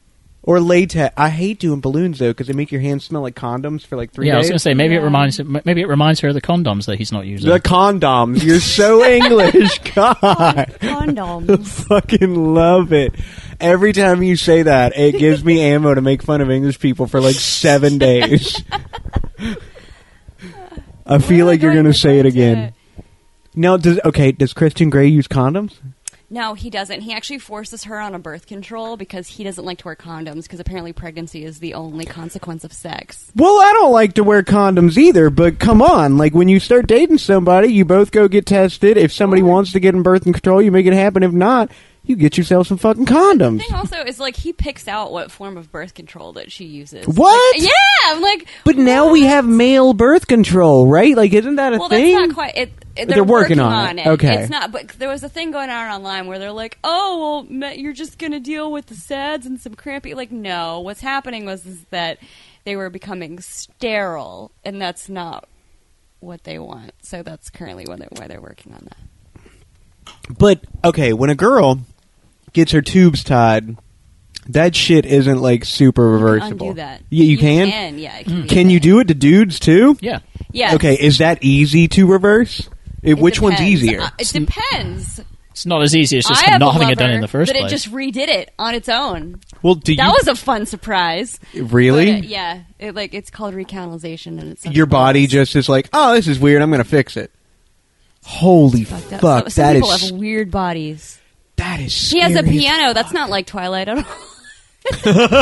Or latex. I hate doing balloons though because they make your hands smell like condoms for like three Yeah, I was days. going to say maybe it Yeah. reminds maybe it reminds her of the condoms that he's not using. The condoms. You're so English. God. Condoms. Fucking love it. Every time you say that, it gives me ammo to make fun of English people for like seven days. I feel like you're going going to with say it that? again. Now, does okay? Does Christian Grey use condoms? No, he doesn't. He actually forces her on a birth control because he doesn't like to wear condoms because apparently pregnancy is the only consequence of sex. Well, I don't like to wear condoms either, but come on. Like, when you start dating somebody, you both go get tested. If somebody Sure. wants to get in birth control, you make it happen. If not, you get yourself some fucking condoms. The thing also is like he picks out what form of birth control that she uses. What? Like, yeah, I'm like. But now we have male birth control, right? Like, isn't that a Well, thing? that's not quite. It, it- they're, They're working on it. Okay. It's not. But there was a thing going on online where they're like, "Oh, well, me- you're just going to deal with the S A Ds and some crampy." Like, no. What's happening was is that they were becoming sterile, and that's not what they want. So that's currently why they're, why they're working on that. But, okay, when a girl gets her tubes tied, that shit isn't, like, super reversible. Undo that. Yeah, you, can? Yeah, it can, be Can you do it to dudes, too? Yeah. Yeah. Okay, is that easy to reverse? It, which one's easier? Uh, it depends. It's not as easy as just I have not a having it done lover in the first that place. it just redid it on its own. Well, do you... That was a fun surprise. Really? But, uh, yeah, it, like it's called recanalization, and it's Your body just is like, oh, this is weird, I'm going to fix it. Holy fucked up. fuck, So, some that people is... have weird bodies. That is She has a scary as piano. That's not like Twilight at all.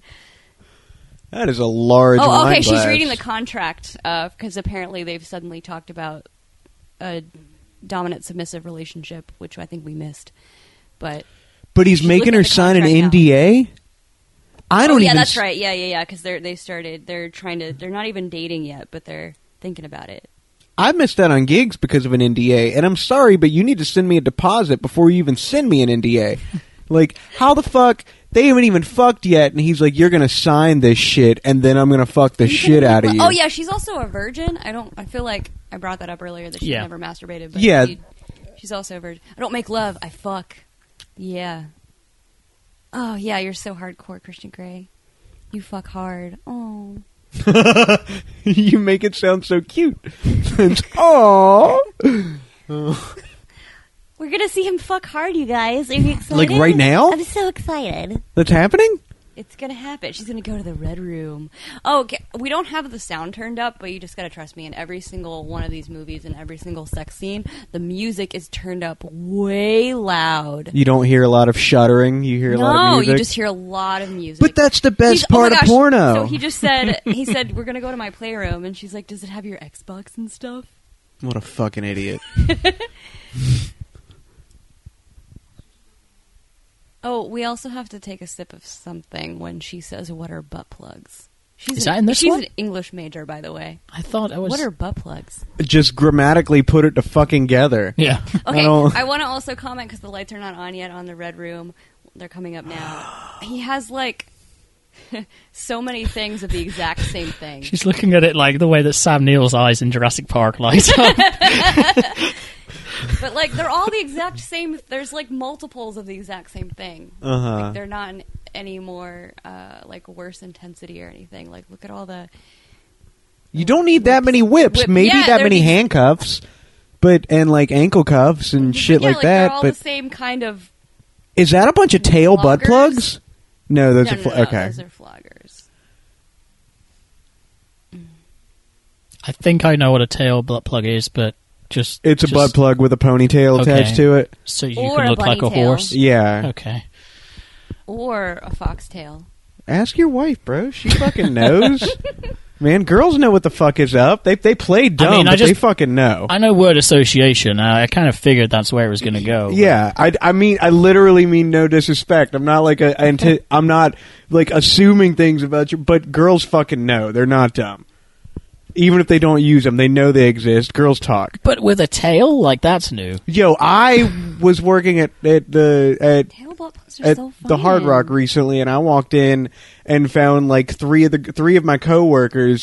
That is a large Oh, wine okay. She's glass. reading the contract because apparently they've suddenly talked about a dominant submissive relationship, which I think we missed. But But he's she's making looking her at the sign an contract now. N D A? I don't oh, yeah, even... that's s- right. Yeah, yeah, yeah. Because they're they started. They're trying to. They're not even dating yet, but they're thinking about it. I missed out on gigs because of an N D A, and I'm sorry, but you need to send me a deposit before you even send me an N D A. Like, how the fuck... They haven't even fucked yet, and he's like, you're gonna sign this shit, and then I'm gonna fuck the shit out of you. Oh yeah, she's also a virgin. I don't. I feel like I brought that up earlier that she's Yeah. never masturbated. But Yeah. she, she's also a virgin. I don't make love. I fuck. Yeah. Oh yeah, you're so hardcore, Christian Grey. You fuck hard. Oh. You make it sound so cute. Aww. We're gonna see him fuck hard, you guys. Are you excited? Like right now? I'm so excited. That's happening? It's gonna happen. She's gonna go to the red room. Oh, okay. We don't have the sound turned up, but you just gotta trust me. In every single one of these movies, and every single sex scene, the music is turned up way loud. You don't hear a lot of shuddering. You hear a lot of No, music. you just hear a lot of music. But that's the best He's- oh my part of gosh. porno. So he just said, he said, we're gonna go to my playroom, and she's like, does it have your Xbox and stuff? What a fucking idiot. Oh, we also have to take a sip of something when she says, "What are butt plugs?" She's Is an, that in this She's one? an English major, by the way. I thought I was. What are butt plugs? Just grammatically put it to fucking together. Yeah. Okay, don't- I, want to also comment because the lights are not on yet on the red room. They're coming up now. He has like so many things of the exact same thing. She's looking at it like the way that Sam Neill's eyes in Jurassic Park light up. But like they're all the exact same. There's like multiples of the exact same thing. Uh-huh. Like, they're not in any more uh, like worse intensity or anything. Like look at all the. You don't need that many whips. Whip- Maybe yeah, that they're many these- handcuffs, but and like ankle cuffs and shit yeah, like, like that. They're all But the same kind of. is that a bunch of tail butt Floggers? plugs? No, those no, are no, fl- no, okay. Those are floggers. I think I know what a tail butt plug is, but just It's a just butt plug with a ponytail Okay. attached to it. so you Or can a look like a bunny tail. horse. Yeah. Okay. Or a foxtail. Ask your wife, bro. She fucking knows. Man, girls know what the fuck is up. They they play dumb, I mean, I but they just- fucking know. I know word association. I, I kind of figured that's where it was going to go. but- Yeah, I, I mean, I literally mean no disrespect. I'm not like a, anti- I'm not like assuming things about you, but girls fucking know. They're not dumb. Even if they don't use them, they know they exist. Girls talk. But with a tail, like that's new. Yo, I was working at, at the at Tail butt plugs are at so fun. the Hard Rock recently, and I walked in and found like three of the three of my coworkers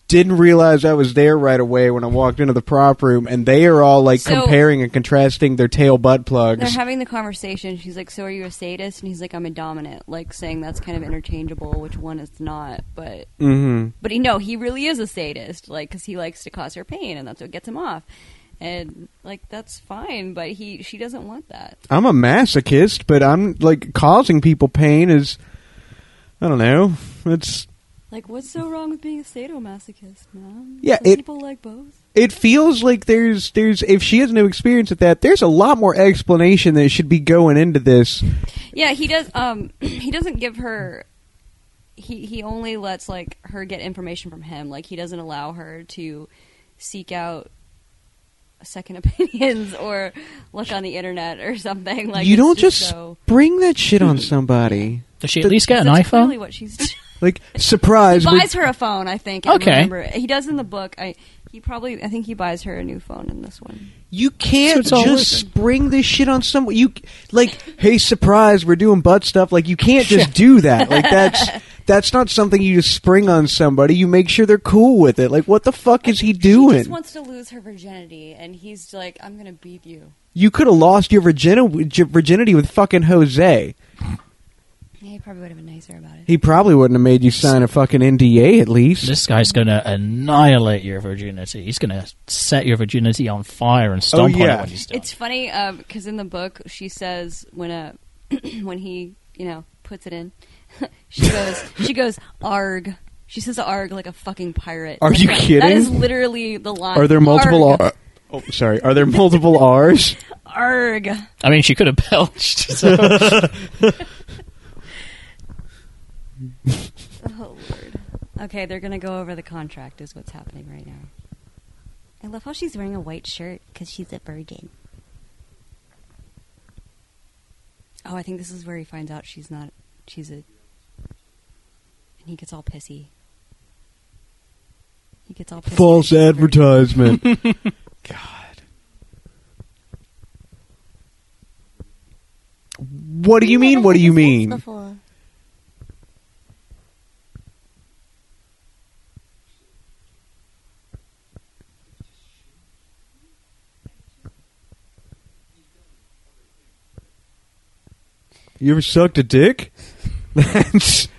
didn't realize I was there right away when I walked into the prop room, and they are all like So- comparing and contrasting their tail butt plugs. They're having the conversation. She's like, "So are you a sadist?" And he's like, "I'm a dominant." Like saying that's kind of interchangeable. Which one is not? But Mm-hmm. but he no, he really is a sadist. Like because he likes to cause her pain, and that's what gets him off. And like that's fine, but he she doesn't want that. I'm a masochist, but I'm like causing people pain is, I don't know. It's Like what's so wrong with being a sadomasochist, man? Yeah, Some it- people like both. it feels like there's there's if she has no experience with that, there's a lot more explanation that should be going into this. Yeah, he does. Um, he doesn't give her. He he only lets like her get information from him. Like he doesn't allow her to seek out second opinions or look on the internet or something. Like you it's don't just so. spring that shit on somebody. Does she at The- least get an That's iPhone? really what she's. Like surprise. He we- buys her a phone, I think. I Okay. remember. He does in the book. I he probably. I think he buys her a new phone in this one. You can't So it's all just working. spring this shit on someone. You like, hey, surprise, we're doing butt stuff. Like, you can't just do that. Like, that's that's not something you just spring on somebody. You make sure they're cool with it. Like, what the fuck is he She doing? just wants to lose her virginity, and he's like, "I'm gonna beat you." You could have lost your virginity virginity with fucking Jose. Yeah, he probably would have been nicer about it. He probably wouldn't have made you sign a fucking N D A at least. This guy's going to annihilate your virginity. He's going to set your virginity on fire and stomp Oh, on yeah. it when he's done. It's funny because in the book she says when a when he you know puts it in, she goes she goes arg. She says arg like a fucking pirate. Are Like, you that- kidding? That is literally the line. Are there multiple Arg. R- Oh, sorry. Are there multiple R's? Arg. I mean, she could have belched. So. Oh lord. Okay, they're gonna go over the contract. Is what's happening right now. I love how she's wearing a white shirt because she's a virgin. Oh, I think this is where he finds out she's not. She's a. And he gets all pissy. He gets all pissy. False She's a virgin. advertisement. God. What do you mean? What do you mean? Before. You ever sucked a dick? That's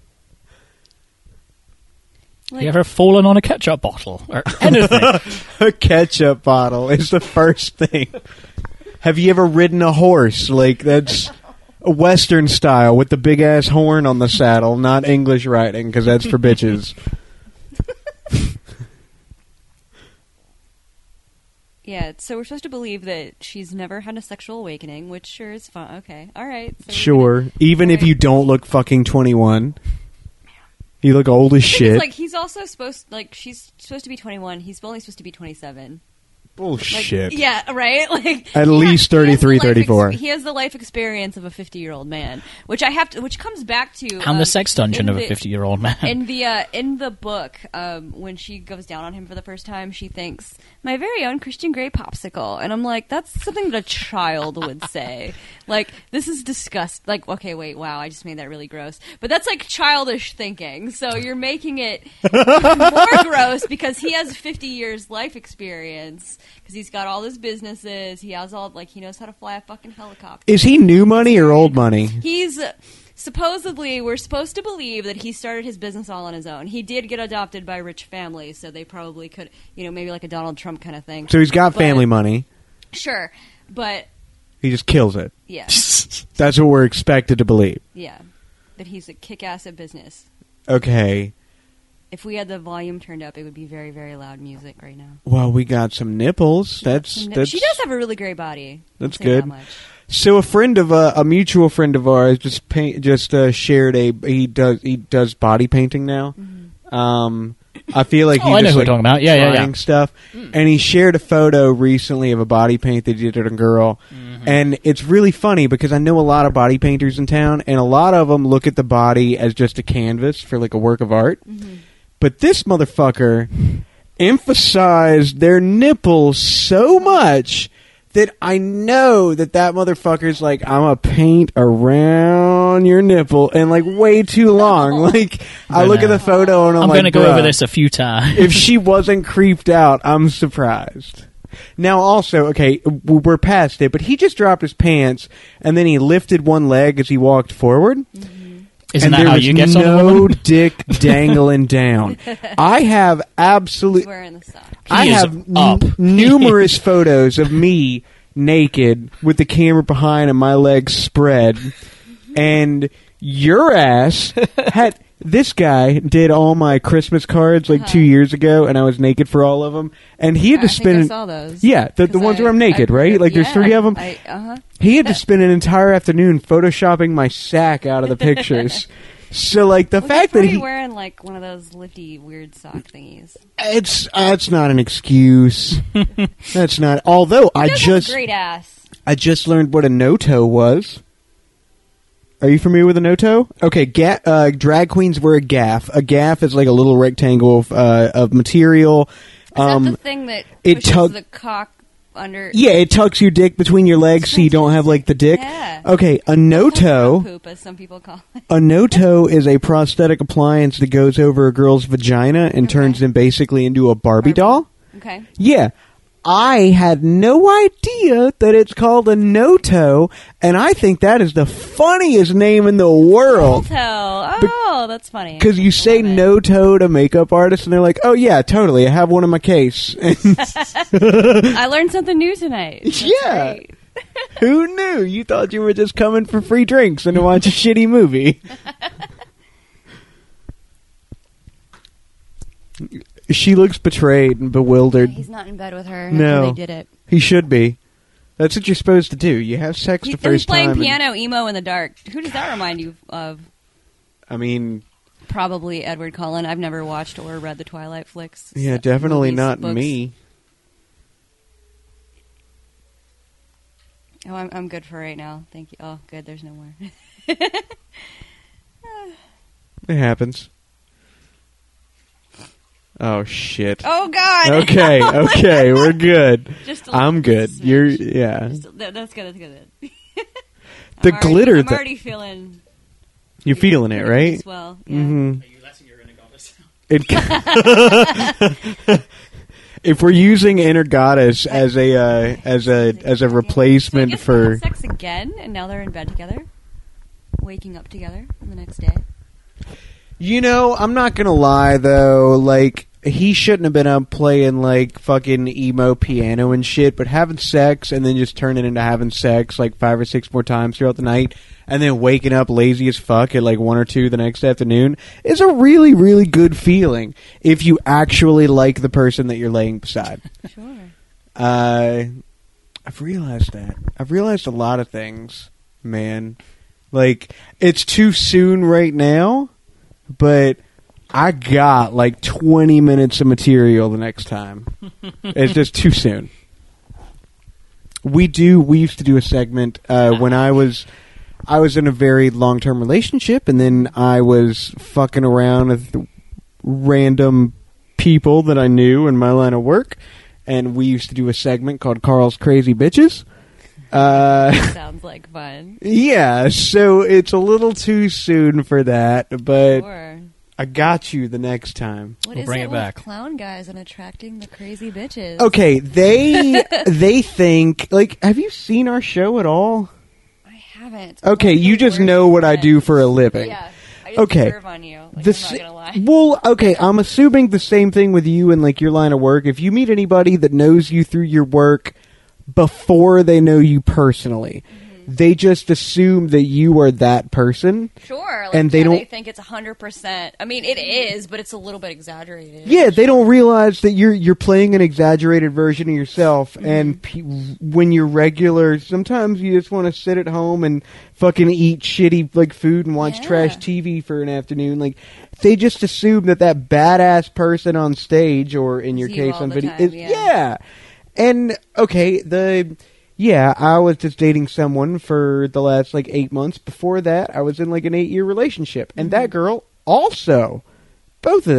Like, You ever fallen on a ketchup bottle or anything? a ketchup bottle is the first thing. Have you ever ridden a horse? Like, that's a Western style with the big ass horn on the saddle, not English riding, because that's for bitches. yeah, so we're supposed to believe that she's never had a sexual awakening, which sure is fun. Okay, all right. So we're Sure. gonna- Even if Right. you don't look fucking twenty-one. You look old as It's shit. like he's also supposed like she's supposed to be twenty-one. He's only supposed to be twenty-seven. Like, Bullshit. yeah, right. Like At he least has- he has the thirty-three, life thirty-four. Ex- he has the life experience of a fifty-year-old man, which I have to. Which comes back to And um, the sex dungeon in of a the- fifty-year-old man. In the uh, in the book, um, when she goes down on him for the first time, she thinks my very own Christian Grey popsicle, and I'm like, that's something that a child would say. Like, this is disgust. Like, okay, wait, wow, I just made that really gross. But that's like childish thinking. So you're making it more gross because he has fifty years life experience because he's got all his businesses. He has all like he knows how to fly a fucking helicopter. Is he new money or old money? He's supposedly we're supposed to believe that he started his business all on his own. He did get adopted by rich families, so they probably could, you know, maybe like a Donald Trump kind of thing. So he's got But- family money. Sure, but He just kills it. yeah, That's what we're expected to believe. yeah, that he's a kick-ass at business. Okay. If we had the volume turned up, it would be very, very loud music right now. Well, we got some nipples. That's And that's she does have a really great body. I'll That's say that good. much. So a friend of uh, a mutual friend of ours just paint, just uh, shared a he does he does body painting now. Um, I feel like Oh, he's I know just who we're like talking about. Yeah, yeah, trying yeah. stuff. And he shared a photo recently of a body paint that he did at a girl, and it's really funny because I know a lot of body painters in town, and a lot of them look at the body as just a canvas for like a work of art. But this motherfucker emphasized their nipples so much that I know that that motherfucker's like, I'm gonna paint around your nipple and like way too long. Like I Gonna- look at the photo and I'm, I'm like, going to go over "Bruh, this a few times. if she wasn't creeped out, I'm surprised. Now, also, okay, w- we're past it, but he just dropped his pants and then he lifted one leg as he walked forward. Isn't and that there how was you get on a no woman? dick dangling down. I have He's absolute. wearing the sock. I He is have n- up. numerous photos of me naked with the camera behind and my legs spread, and your ass had. This guy did all my Christmas cards like Uh-huh. two years ago, and I was naked for all of them. And he had to I spend. think I saw those. Yeah, the, the 'Cause ones I- where I'm naked, I- right? Like there's yeah, three of them. I, uh-huh. He had to spend an entire afternoon photoshopping my sack out of the pictures. So, like, the Well, fact he's that probably he... wearing like one of those lifty weird sock thingies. It's, uh, it's not an excuse. That's not... Although, I He does have just... a great ass. I just learned what a no-toe was. Are you familiar with a no-toe? Okay, ga- uh, drag queens wear a gaff. A gaff is like a little rectangle of, uh, of material. Is Um, that the thing that it pushes tug- the cock under? yeah, it tucks your dick between your legs so you don't have, like, the dick. Yeah. Okay, a no-toe... Poop, as some people call it. A no-toe is a prosthetic appliance that goes over a girl's vagina and Okay. turns them basically into a Barbie Barbie. doll. Okay. Yeah. I had no idea that it's called a no-toe, and I think that is the funniest name in the world. Toe. Oh, that's funny. Because you say Love it. no-toe to makeup artists, and they're like, oh, yeah, totally, I have one in my case. I learned something new tonight. That's Yeah. great. Who knew? You thought you were just coming for free drinks and to watch a shitty movie. She looks betrayed and bewildered. He's not in bed with her. No. After they did it. He should be. That's what you're supposed to do. You have sex He, the he's first playing time. and- piano emo in the dark. Who does that remind you of? I mean, Probably Edward Cullen. I've never watched or read the Twilight flicks. yeah, definitely movies, not books. me. Oh, I'm I'm good for right now. Thank you. Oh, good. There's no more. It happens. Oh shit. Oh God. Okay, okay, we're good. Just a I'm little- good. just a You're smidge. yeah. Just a- that- that's good. That's good. The I'm already- glitter I'm that- already feeling. You're feeling it, right? As well. Yeah. Mm-hmm. Are you letting your inner goddess It, if we're using Inner Goddess as a uh, as a as a So I replacement guess they for had sex again, and now they're in bed together, waking up together on the next day. You know, I'm not gonna lie though, like he shouldn't have been up playing like fucking emo piano and shit, but having sex and then just turning into having sex like five or six more times throughout the night and then waking up lazy as fuck at like one or two the next afternoon is a really, really good feeling if you actually like the person that you're laying beside. Sure. Uh, I've realized that. I've realized a lot of things, man. Like, it's too soon right now, but I got like twenty minutes of material the next time. It's just too soon. We do, we used to do a segment uh, when I was, I was in a very long-term relationship, and then I was fucking around with random people that I knew in my line of work, and we used to do a segment called Carl's Crazy Bitches. Uh, Sounds like fun. yeah, so it's a little too soon for that, but Sure. I got you the next time. What We'll is bring it it with back. clown guys and attracting the crazy bitches? Okay, they they think like, have you seen our show at all? I haven't. Okay, I'm one of you the just worst know what I do friends. for a living. Yeah. I just Okay. observe on you. Like, The I'm s- not gonna lie. Well, okay, I'm assuming the same thing with you and like your line of work. If you meet anybody that knows you through your work before they know you personally, they just assume that you are that person. Sure. Like, And they yeah, don't- They think it's one hundred percent. I mean, it is, but it's a little bit exaggerated. Yeah, they don't realize that you're you're playing an exaggerated version of yourself, and pe- when you're regular, sometimes you just want to sit at home and fucking eat shitty like food and watch Yeah. trash T V for an afternoon. Like they just assume that that badass person on stage, or in your Is you case all on the video, time, is, yeah. yeah. And okay, the yeah, I was just dating someone for the last like eight months. Before that, I was in like an eight year relationship, and that girl also, both of them,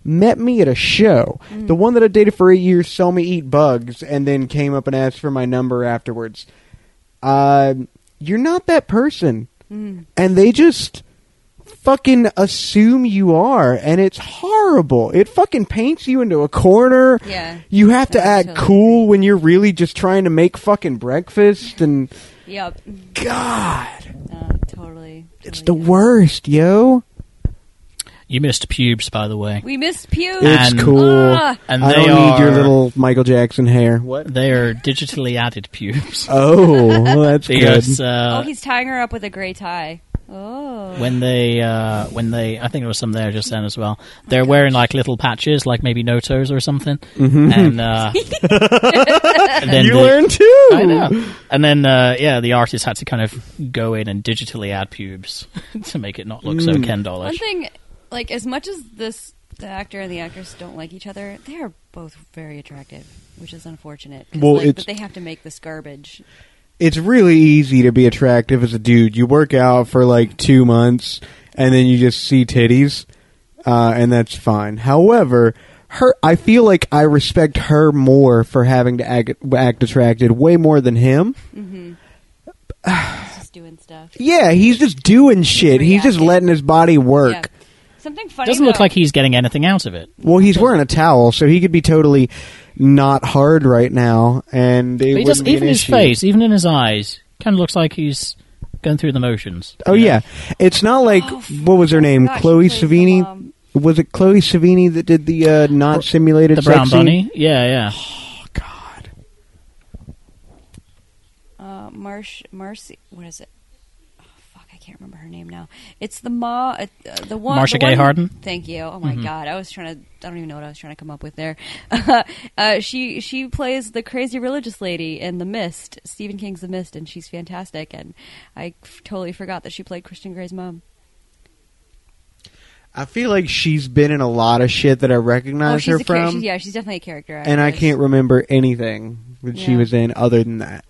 met me at a show. Mm. The one that I dated for eight years saw me eat bugs and then came up and asked for my number afterwards. Uh, you're not that person. Mm. And they just fucking assume you are, and it's horrible. It fucking paints you into a corner. Yeah. You have to I act totally cool when you're really just trying to make fucking breakfast, and Yep. God, Uh, totally. it's the totally. worst, yo. You missed pubes, by the way. We missed pubes. It's And- cool. Ah. And I they don't need your are- little Michael Jackson hair. What? They are digitally added pubes. Oh, well, that's Because good. uh, Oh, he's tying her up with a gray tie. Oh. when they, uh, when they, I think there was some there just then as well. They're wearing like little patches, like maybe no toes or something. Mhm. And, uh, and then You the- learn too. I know. And then, uh, yeah, the artist had to kind of go in and digitally add pubes to make it not look so Mm. Ken One dollish. thing, like, as much as this, the actor and the actress don't like each other, they are both very attractive, which is unfortunate. 'Cause, Well, like, it's- but they have to make this garbage. It's really easy to be attractive as a dude. You work out for like two months, and then you just see titties, uh, and that's fine. However, her, I feel like I respect her more for having to act, act attracted way more than him. Mm-hmm. He's just doing stuff. Yeah, he's just doing shit. He's just reacting. letting his body work. Yeah. Something funny. Doesn't look though- like he's getting anything out of it. Well, he's wearing a towel, so he could be totally not hard right now, and it But he does, wouldn't be even an his issue. face, even in his eyes, kind of looks like he's going through the motions. Oh yeah, it's not like Oh, what was her name, forgot she Chloe plays the Savini. mom. Was it Chloe Savini that did the uh, not simulated The sex brown scene? bunny? Yeah, yeah. Oh God. Uh, Marsh, Marcy, what is it? Oh, fuck, I can't remember her name now. It's the ma, uh, the one. Marsha the Gay one- Harden? Thank you. Oh my Mhm. god, I was trying to. I don't even know what I was trying to come up with there. uh, she she plays the crazy religious lady in The Mist, Stephen King's The Mist, and she's fantastic. And I f- totally forgot that she played Christian Grey's mom. I feel like she's been in a lot of shit that I Oh, recognize she's her a char- from, she's, yeah, she's definitely a character. and I actress. can't remember anything that she Yeah. was in other than that.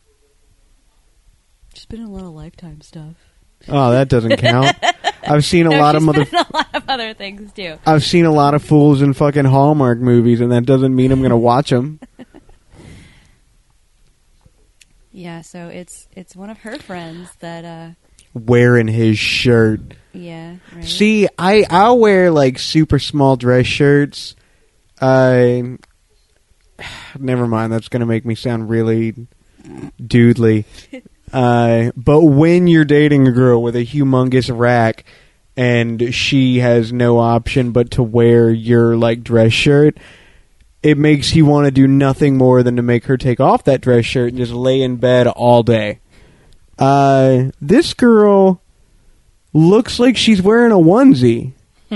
She's been in a lot of Lifetime stuff. Oh, that doesn't count. I've seen a No, lot of she's mother. been in a lot of other things too. I've seen a lot of fools in fucking Hallmark movies, and that doesn't mean I'm going to watch them. Yeah, so it's it's one of her friends that. uh Wearing his shirt. Yeah. Right? See, I I'll wear like super small dress shirts. Uh, never mind. That's gonna make me sound really doodly. Uh, but when you're dating a girl with a humongous rack and she has no option but to wear your like dress shirt, it makes you want to do nothing more than to make her take off that dress shirt and just lay in bed all day. Uh, this girl looks like she's wearing a onesie.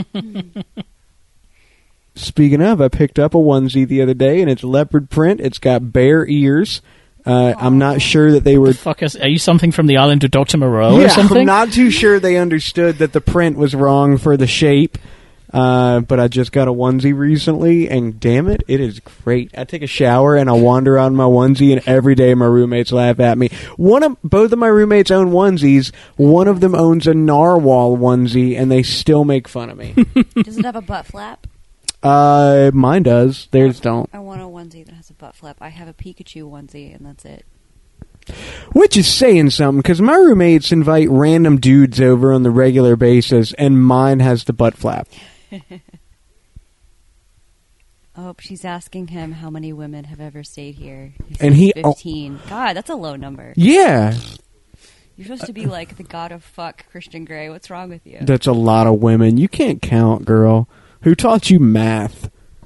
Speaking of, I picked up a onesie the other day, and it's leopard print. It's got bare ears. Uh, I'm not sure that they were... The fuck is, are you something from the island of Doctor Moreau yeah, or something? I'm not too sure they understood that the print was wrong for the shape. Uh, but I just got a onesie recently, and damn it, it is great. I take a shower and I wander around my onesie, and every day my roommates laugh at me. One of both of my roommates own onesies. One of them owns a narwhal onesie, and they still make fun of me. Does it have a butt flap? uh, mine does. Theirs don't. I want a onesie that has a butt flap. I have a Pikachu onesie, and that's it. Which is saying something, because my roommates invite random dudes over on the regular basis, and mine has the butt flap. Oh, she's asking him how many women have ever stayed here. He And says he- oh. fifteen. God, that's a low number. Yeah, You're supposed to be like the god of fuck, Christian Grey. What's wrong with you? that's a lot of women. You can't count, girl. Who taught you math?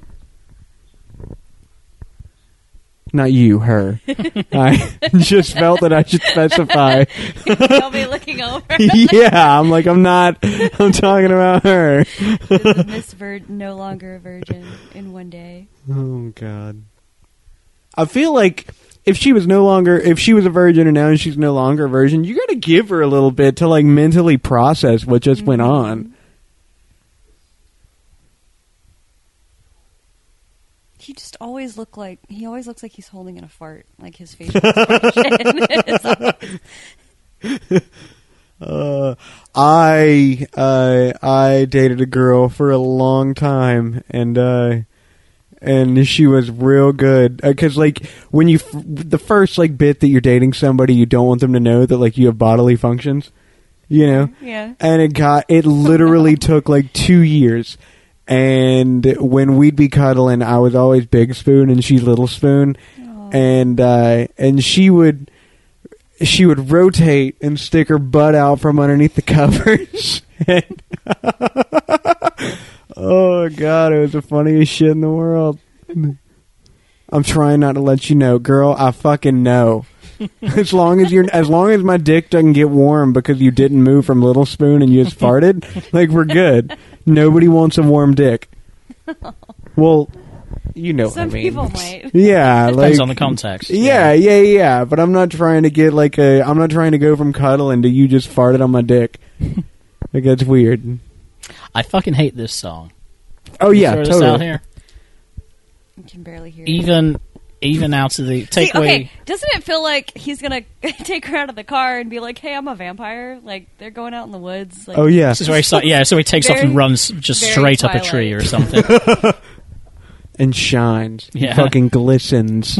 Not you, her. I just felt that I should specify. You'll be looking over. Yeah, I'm like, I'm not, I'm talking about her. Is the Miss Vir- no longer a virgin in one day? Oh, God. I feel like if she was no longer, if she was a virgin and now she's no longer a virgin, you gotta give her a little bit to, like, mentally process what just went on. He just always look like he always looks like he's holding in a fart, like his facial expression. It's always- Uh, I uh, I dated a girl for a long time, and uh, and she was real good. Because like when you f- the first like bit that you're dating somebody, you don't want them to know that like you have bodily functions, you know. Yeah. And it got it literally took like two years. And when we'd be cuddling, I was always big spoon and she's little spoon, Aww. and uh, and she would. She would rotate and stick her butt out from underneath the covers. And oh, God, it was the funniest shit in the world. I'm trying not to let you know. Girl, I fucking know. As long as you're, as long as my dick doesn't get warm because you didn't move from Little Spoon and you just farted, like, we're good. Nobody wants a warm dick. Well... You know Some what I mean. people might. Yeah, Depends like on the context. Yeah, yeah, yeah. But I'm not trying to get like a. I'm not trying to go from cuddling to you just farted on my dick. Like that's weird. I fucking hate this song. Oh yeah, Throw this totally. out here. You can barely hear it. Even, even out of the take See, away. okay, doesn't it feel like he's gonna take her out of the car and be like, "Hey, I'm a vampire." Like they're going out in the woods. Like, Oh yeah. This is very si- yeah. So he takes off Very- and runs just very straight up a Twilight. tree or something. And shines. Yeah. Fucking glistens.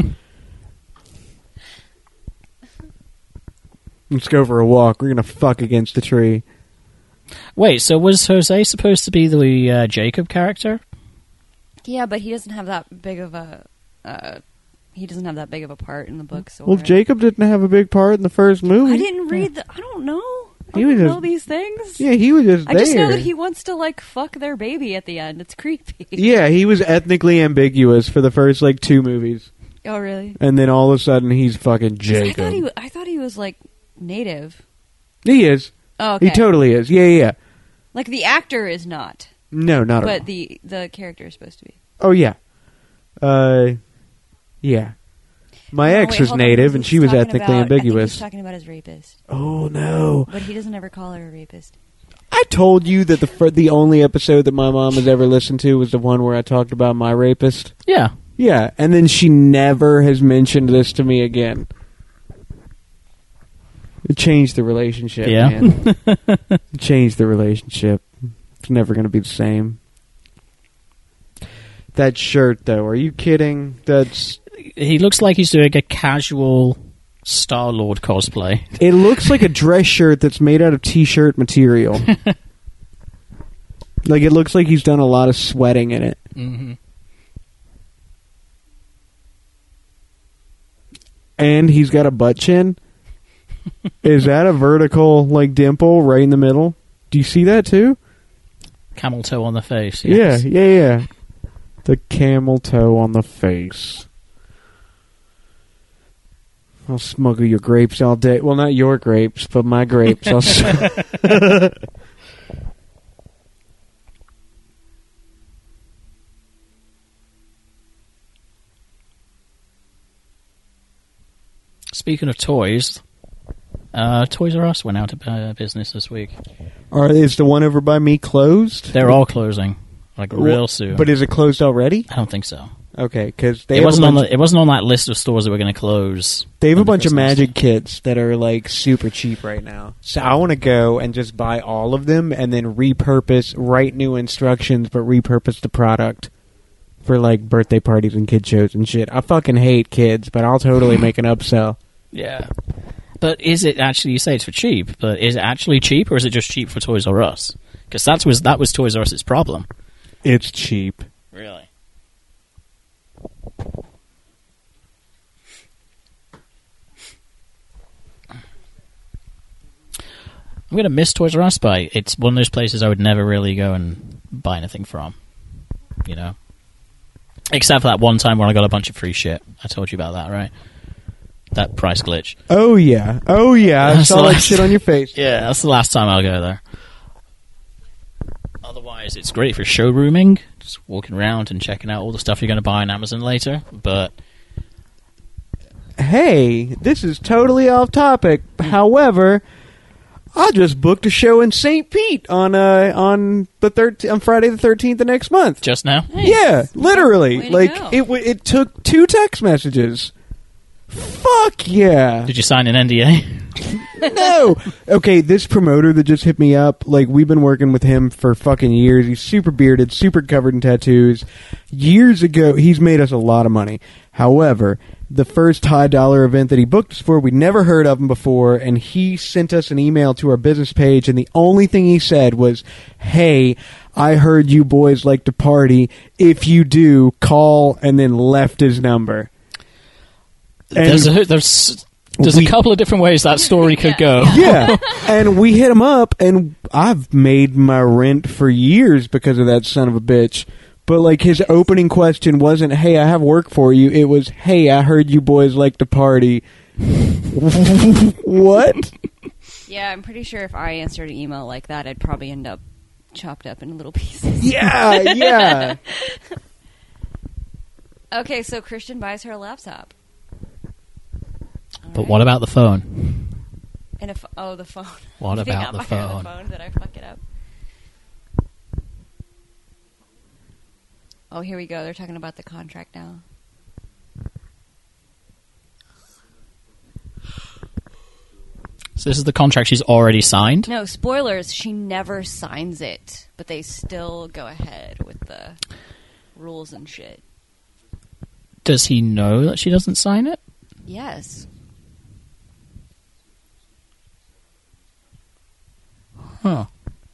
Let's go for a walk. We're gonna fuck against the tree. Wait, so was Jose supposed to be the uh, Jacob character? yeah, but he doesn't have that big of a. Uh, he doesn't have that big of a part in the books. Well, or- Jacob didn't have a big part in the first movie. I didn't read the. I don't know. I He don't was know just- these things. Yeah, he was just I there. just know that he wants to like fuck their baby at the end. It's creepy. Yeah, he was ethnically ambiguous for the first like two movies, Oh really? and then all of a sudden he's fucking 'Cause Jacob. I thought he. wa- I thought he was like native. He is. Oh, okay. He totally is. Yeah, yeah, yeah. Like the actor is not, No, not at all. but the the character is supposed to be. Oh yeah, uh, yeah. My Oh, ex wait, was hold on, native, he's and she was talking ethnically about- I think ambiguous. he's talking about his rapist, Oh no! but he doesn't ever call her a rapist. I told you that the fir- the only episode that my mom has ever listened to was the one where I talked about my rapist. Yeah. Yeah, and then she never has mentioned this to me again. It changed the relationship, Yeah. man. It changed the relationship. It's never going to be the same. That shirt, though, are you kidding? That's... He looks like he's doing a casual Star-Lord cosplay. It looks like a dress shirt that's made out of t-shirt material. Like, it looks like he's done a lot of sweating in it. Mm-hmm. And he's got a butt chin. Is that a vertical, like, dimple right in the middle? Do you see that, too? Camel toe on the face. Yes. Yeah, yeah, yeah. The camel toe on the face. I'll smuggle your grapes all day. Well, not your grapes, but my grapes. I'll s- Speaking of toys, uh, Toys R Us went out of uh, business this week. Or is the one over by me closed? They're all closing, like real soon. But is it closed already? I don't think so. Okay, because they It have wasn't a on bunch, the. It wasn't on that list of stores that were going to close. they have a under bunch of Christmas. magic kits that are like super cheap right now. So I want to go and just buy all of them and then repurpose, write new instructions, but repurpose the product for like birthday parties and kid shows and shit. I fucking hate kids, but I'll totally make an upsell. Yeah, but is it actually? You say it's for cheap, but is it actually cheap, or is it just cheap for Toys R Us? Because that was that was Toys R Us's problem. It's cheap. Really. I'm going to miss Toys R Us, but it's one of those places I would never really go and buy anything from. You know? Except for that one time when I got a bunch of free shit. I told you about that, right? That price glitch. Oh yeah, oh yeah. I That's saw the that last- shit on your face. Yeah, that's the last time I'll go there. Otherwise, it's great for showrooming, just walking around and checking out all the stuff you're going to buy on Amazon later, but... Hey, this is totally off topic. However, I just booked a show in Saint Pete on uh on the thirteenth on Friday the thirteenth of next month. Just now? Nice. Yeah, literally. Way to Like go. it w- it took two text messages. Fuck yeah. Did you sign an N D A? No. Okay, this promoter that just hit me up, like, we've been working with him for fucking years. He's super bearded, super covered in tattoos. Years ago, he's made us a lot of money. However, the first high dollar event that he booked us for, we'd never heard of him before, and he sent us an email to our business page, and the only thing he said was, "Hey, I heard you boys like to party. If you do, call," and then left his number. And there's a, there's there's we, a couple of different ways that story could go. Yeah, and we hit him up, and I've made my rent for years because of that son of a bitch. But, like, his opening question wasn't, "Hey, I have work for you." It was, "Hey, I heard you boys like to party." What? Yeah, I'm pretty sure if I answered an email like that, I'd probably end up chopped up in little pieces. Yeah, yeah. Okay, so Christian buys her a laptop. All But right. what about the phone? And if oh, the phone. What Did he about not the buy her phone? the phone? Did I fuck it up? Oh, here we go. They're talking about the contract now. So this is the contract she's already signed? No, spoilers. She never signs it, but they still go ahead with the rules and shit. Does he know that she doesn't sign it? Yes. Huh.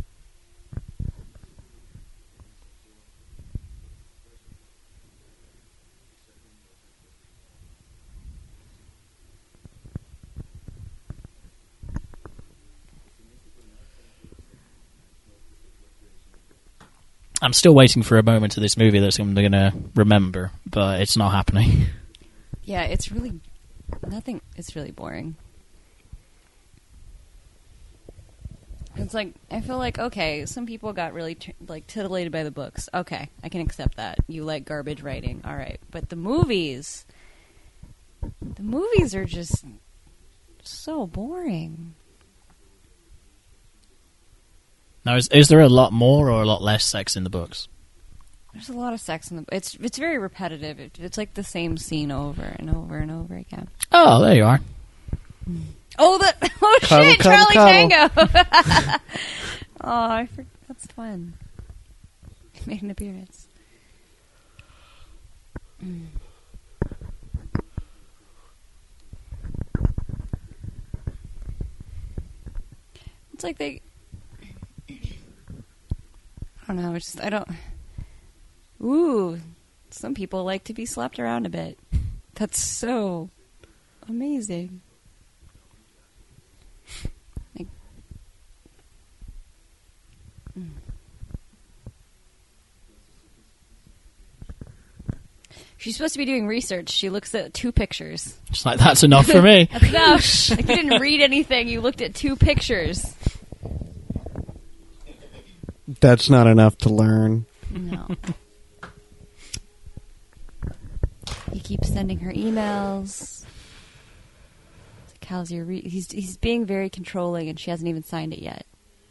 I'm still waiting for a moment of this movie that I'm going to remember, but it's not happening. Yeah, it's really nothing. It's really boring. It's like I feel like okay, some people got really t- like titillated by the books. Okay, I can accept that. You like garbage writing, all right. But the movies, the movies are just so boring. Now, is, is there a lot more or a lot less sex in the books? There's a lot of sex in the. It's it's very repetitive. It, it's like the same scene over and over and over again. Oh, there you are. Oh, the oh Cuddle, shit, cuddle, Charlie cuddle. Tango. Oh, I forgot. That's fun. He made an appearance. Mm. It's like they. I don't know. It's just I don't. Ooh, some people like to be slapped around a bit. That's so amazing. Like, mm. She's supposed to be doing research. She looks at two pictures. It's like, that's enough for me. That's enough. Like you didn't read anything. You looked at two pictures. That's not enough to learn. No. He keeps sending her emails. It's like, how's your re- he's he's being very controlling, and she hasn't even signed it yet.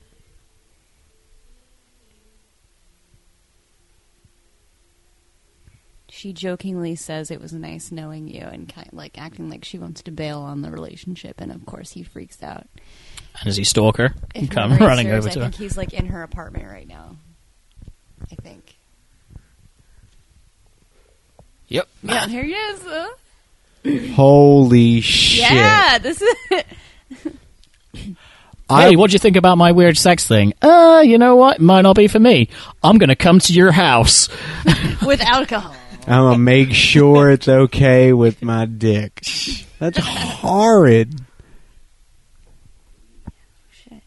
She jokingly says it was nice knowing you, and kind of like acting like she wants to bail on the relationship, and of course he freaks out. And does he stalk her? If Come memory running serves, over I to her. think he's like in her apartment right now. I think. Yep. Yeah, here he is. Uh, Holy shit. yeah, this is. I- Hey, what'd you think about my weird sex thing? Uh, you know what? Might not be for me. I'm gonna come to your house. With alcohol. I'm going to make sure it's okay with my dick. That's horrid. Shit.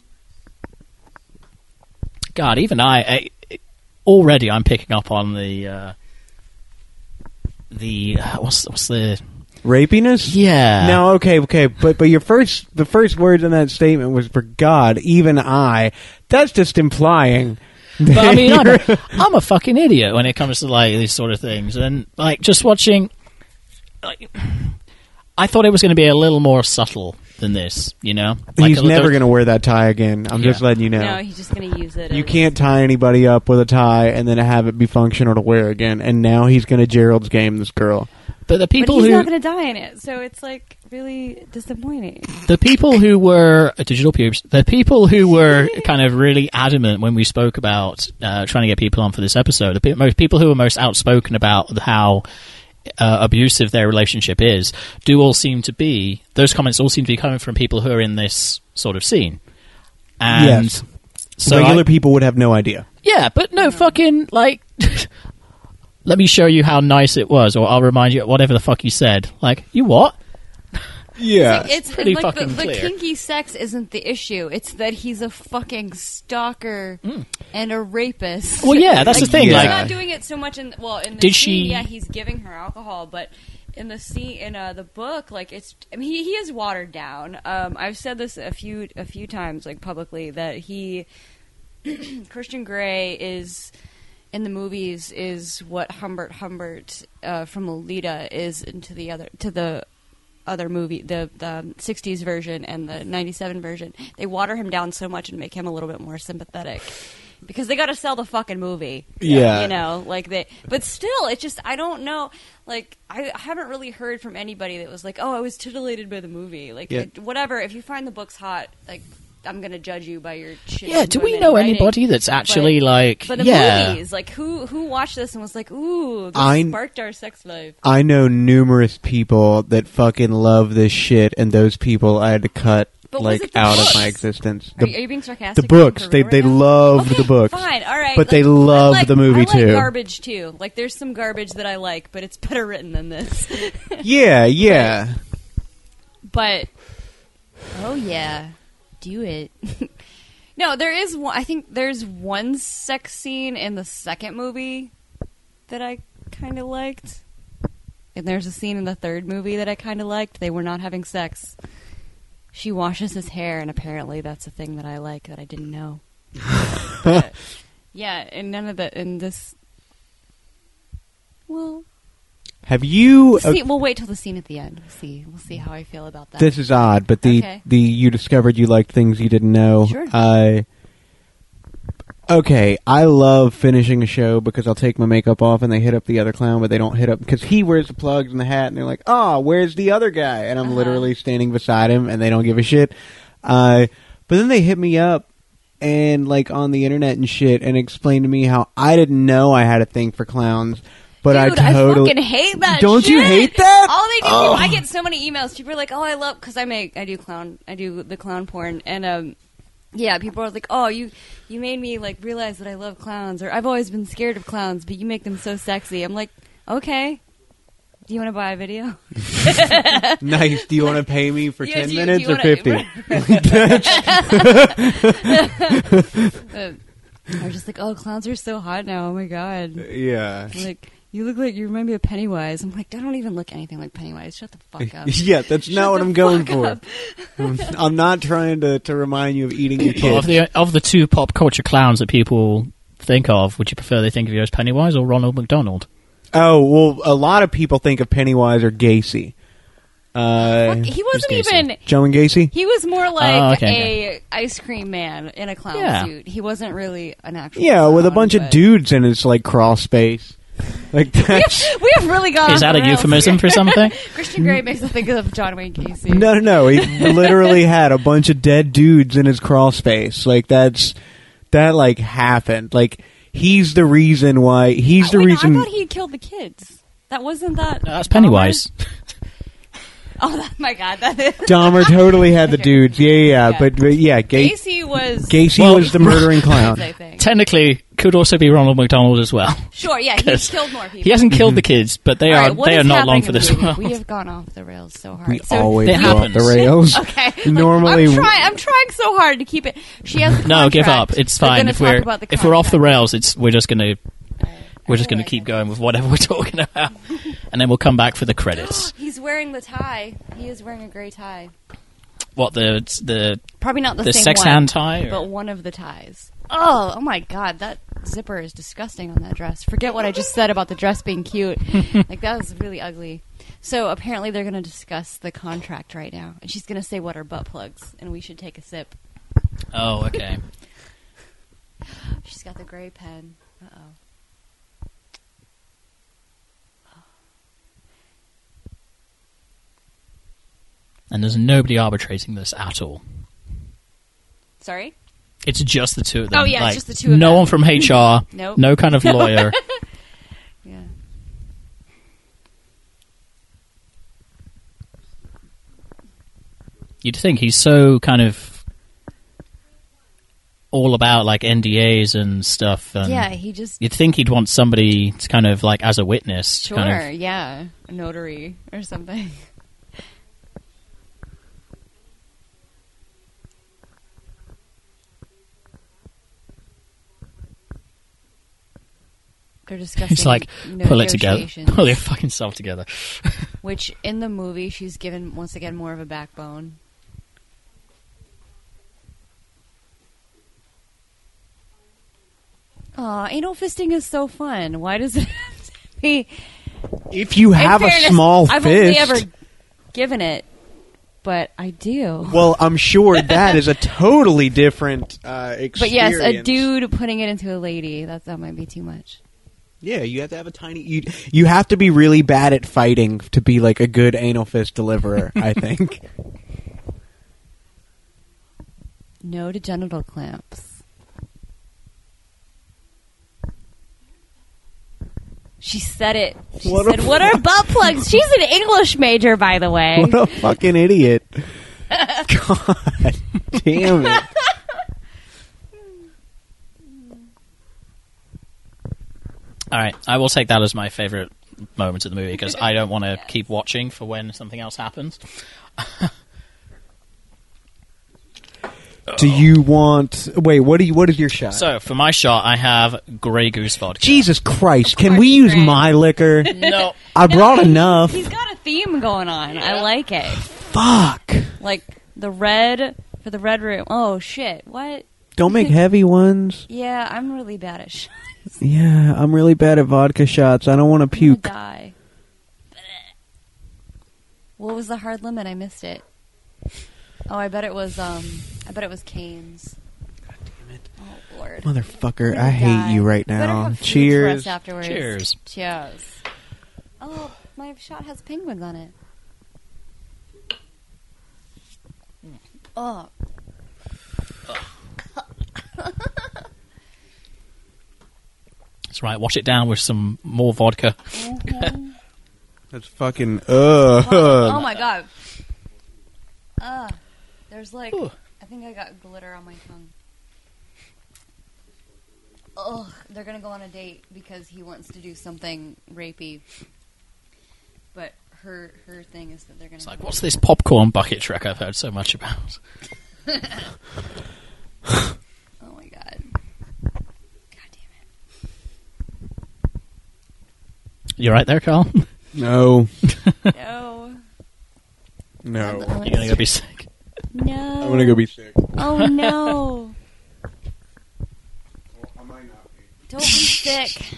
God, even I, I already I'm picking up on the uh, the uh, what's what's the Rapiness? yeah. No, okay, okay, but but your first the first words in that statement was for God, even I. That's just implying. But I mean, I'm a, I'm a fucking idiot when it comes to like these sort of things, and like just watching. Like, I thought it was going to be a little more subtle than this, you know. Like He's a, never there- going to wear that tie again. I'm just Yeah. letting you know. No, he's just going to use it. You as- can't tie anybody up with a tie and then have it be functional to wear again. And now he's going to Gerald's game this girl. But the people but he's who not going to die in it, so it's like really disappointing. the people who were uh, digital pubes, the people who were kind of really adamant when we spoke about uh, trying to get people on for this episode, the pe- most people who were most outspoken about how uh, abusive their relationship is, do all seem to be those comments all seem to be coming from people who are in this sort of scene. And Yes. so Regular I- people would have no idea. yeah, but no fucking like. Let me show you how nice it was, or I'll remind you whatever the fuck you said. Like, you what? Yeah. It's pretty like the, fucking the clear. kinky sex isn't the issue. It's that he's a fucking stalker and a rapist. Well, yeah, that's like, the thing. He's like, not doing it so much in well in the Did scene, she- yeah, he's giving her alcohol, but in the scene in uh, the book, like it's I mean he, he is watered down. Um, I've said this a few a few times, like publicly, that he Christian Grey is. In the movies, is what Humbert Humbert uh, from Lolita is into the other to the other movie, the the sixties version and the ninety-seven version. They water him down so much and make him a little bit more sympathetic because they got to sell the fucking movie. Yeah. you know, like they. But still, it's just I don't know. Like I haven't really heard from anybody that was like, "Oh, I was titillated by the movie." Like Yeah. it- whatever. If you find the books hot, like. I'm gonna judge you by your shit. yeah, do we know anybody that's actually But- like, But the yeah, movies, like who who watched this and was like, "Ooh, this I- sparked our sex life." I know numerous people that fucking love this shit, and those people I had to cut But was like it the out books? of my existence. Are, The, you, are you being sarcastic? the books, For they real they right now? loved Okay, the books, Fine, all right. but they Like, love I like- the movie I like too. Garbage too. Like there's some garbage that I like, but it's better written than this. Yeah, yeah. But oh yeah, do it. No, there is one. I think there's one sex scene in the second movie that I kind of liked, and there's a scene in the third movie that I kind of liked. They were not having sex. She washes his hair, and apparently that's a thing that I like that I didn't know. But, yeah, and none of the in this. Well, Have you? the scene, we'll wait till the scene at the end. We'll see. We'll see how I feel about that. This is odd, but the Okay. the you discovered you liked things you didn't know. Sure. I okay, I love finishing a show because I'll take my makeup off and they hit up the other clown, but they don't hit up because he wears the plugs and the hat, and they're like, "Oh, where's the other guy?" And I'm Uh-huh. literally standing beside him, and they don't give a shit. Uh, but then they hit me up and like on the internet and shit, and explain to me how I didn't know I had a thing for clowns. But Dude, I totally fucking hate that. Don't you shit. hate that? All they do, Oh. I get so many emails. People are like, "Oh, I love," because I make, I do clown, I do the clown porn, and um, yeah, people are like, "Oh, you, you made me like realize that I love clowns," or "I've always been scared of clowns, but you make them so sexy." I'm like, okay. Do you want to buy a video? Nice. Do you want to pay me for Yeah, ten do you- minutes do you or wanna- fifty? Uh, I was just like, "Oh, clowns are so hot now. Oh my god." Yeah. Like, you look like you remind me of Pennywise. I'm like, I don't even look anything like Pennywise. Shut the fuck up. Yeah, that's Shut not what the I'm going fuck for. up. I'm not trying to, to remind you of eating your Well, of kids. the of the two pop culture clowns that people think of, would you prefer they think of you as Pennywise or Ronald McDonald? Oh, well, a lot of people think of Pennywise or Gacy. Uh, Fuck, he wasn't Gacy? even. Joe and Gacy? He was more like Oh, okay, a okay. ice cream man in a clown Yeah. suit. He wasn't really an actual. Yeah, with a clown, bunch of but- dudes in his, like, crawl space. Like, that's... We have really gone. Is off that the a rails euphemism here. for something? Christian Grey makes me think of John Wayne Gacy. No, no, no. He literally had a bunch of dead dudes in his crawl space. Like, that's... That, like, happened. Like, he's the reason why... He's the Wait, no, reason... I thought he killed the kids. That wasn't that. No, that's Pennywise. Dahmer? Oh that, my god! That is. Dahmer totally had the Okay. dudes. Yeah, yeah, yeah. Yeah. But, but yeah, Ga- Gacy was. Gacy Well- was the murdering clown. I think. Technically, could also be Ronald McDonald as well. Sure, yeah, he 'Cause killed more people. He hasn't killed the kids, but they All are right, what they is are not long happening for in the this movie? world. We have gone off the rails so hard. We so, always It go off happens. the rails. Okay. Like, Normally- I'm trying. I'm trying so hard to keep it. She has the No, give up. contract. It's We're fine. gonna If talk we're about the if we're off the contract. rails, it's we're just gonna we're just gonna Anyway. keep going with whatever we're talking about, and then we'll come back for the credits. He's wearing the tie. He is wearing a gray tie. What the the Probably not the, the same sex one, hand tie? Or? but one of the ties. Oh, oh my god, that zipper is disgusting on that dress. Forget what I just said about the dress being cute. Like that was really ugly. So apparently they're going to discuss the contract right now, and she's going to say what are butt plugs, and we should take a sip. Oh, okay. She's got the gray pen. Uh oh. and there's nobody arbitrating this at all. Sorry? It's just the two of them. Oh, yeah, it's like, just the two of no them. one from H R. Nope. No kind of lawyer. Yeah. You'd think he's so kind of all about like N D As and stuff. And Yeah, he just... you'd think he'd want somebody to kind of like as a witness. to Sure, kind of, yeah. A notary or something. They're discussing he's like, pull it together. negotiations, Pull your fucking self together. which in the movie she's given once again more of a backbone. Aw, anal fisting is so fun. Why does it have to be? If you have In a fairness, small I've fist, only ever given it, but I do. well, I'm sure that is a totally different uh, experience. But yes, a dude putting it into a lady, that that might be too much. Yeah, you have to have a tiny. You you have to be really bad at fighting to be like a good anal fist deliverer. I think. No to genital clamps. She said it. She What a said, "What are butt plugs?" She's an English major, by the way. What a fucking idiot! God damn it! All right, I will take that as my favorite moment of the movie because I don't want to keep watching for when something else happens. Do you want? Wait, what do you? What is your shot? So for my shot, I have Grey Goose vodka. Jesus Christ! Can course we you use drank. my liquor? No, I brought enough. He's got a theme going on. I like it. Fuck! Like the red for the red room. Oh shit! What? Don't make heavy ones. Yeah, I'm really bad at shots. Yeah, I'm really bad at vodka shots. I don't want to I'm gonna puke. die. What was the hard limit? I missed it. Oh, I bet it was. Um, I bet it was Cane's. God damn it, Oh Lord. motherfucker! I'm I gonna hate die. you right You better now. have food for Cheers. us afterwards. Cheers. Cheers. Oh, my shot has penguins on it. Oh. that's right. Wash it down with some more vodka. Mhm. That's fucking. Ugh. Oh my god. Ah, there's like, Ooh. I think I got glitter on my tongue. Ugh, they're gonna go on a date because he wants to do something rapey. But her her thing is that they're gonna. It's like, what's this popcorn bucket truck I've heard so much about? Oh my god. God damn it. You right there, Carl? No. No. No. You're gonna go be sick. No. I'm gonna go be sick. Oh no. I might not be. Don't be sick.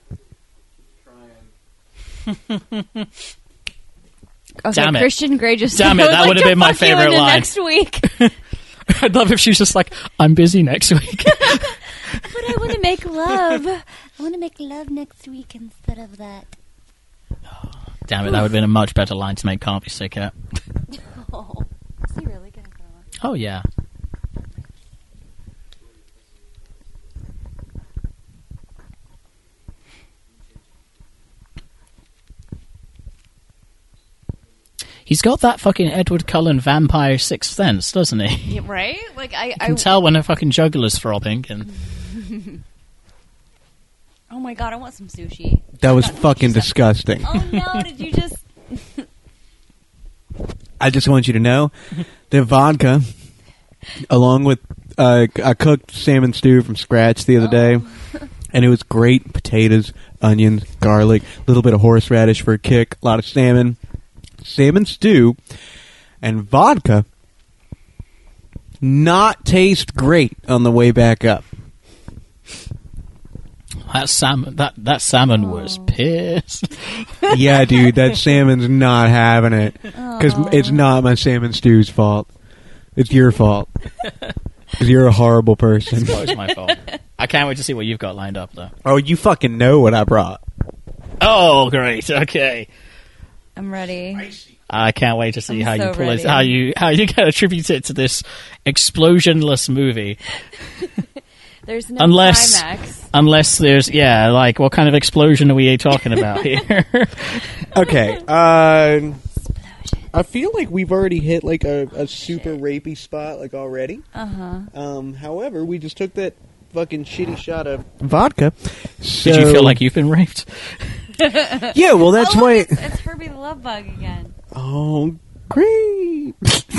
Trying. Okay, Damn it. Christian Grey just Damn it, I would that like would've to been my fuck you favorite into line. next week. I'd love if she was just like, I'm busy next week. But I want to make love. I want to make love next week instead of that. Damn it, that would have been a much better line to make Can't Be Sick at. Oh, is he really gonna go on? Oh, yeah. He's got that fucking Edward Cullen vampire sixth sense, doesn't he? Yeah, right? Like I, You I can tell when a fucking jugular's throbbing. And Oh my god, I want some sushi. That was Not sushi fucking stuff. disgusting. Oh no! Did you just? I just want you to know that vodka, along with uh, I cooked salmon stew from scratch the other day, and it was great. Potatoes, onions, garlic, a little bit of horseradish for a kick, a lot of salmon, salmon stew, and vodka. Not taste great on the way back up. that salmon, that, that salmon was pissed. Yeah, dude, that salmon's not having it because it's not my salmon stew's fault. It's your fault because you're a horrible person. It's always my fault. I can't wait to see what you've got lined up, though. Oh, you fucking know what I brought. Oh, great. Okay. I'm ready. Icy I can't wait to see I'm how so you pull ready. it, how you how you can attribute it to this explosionless movie. There's no Unless- climax. Unless there's yeah, like what kind of explosion are we talking about here? Okay. Uh, I feel like we've already hit like a, a super rapey spot like already. Uh huh. Um, however, we just took that fucking shitty shot of vodka. So, Did you feel like you've been raped? Yeah, well, that's oh, why. look, it's, it's Herbie the Love Bug again. Oh, great.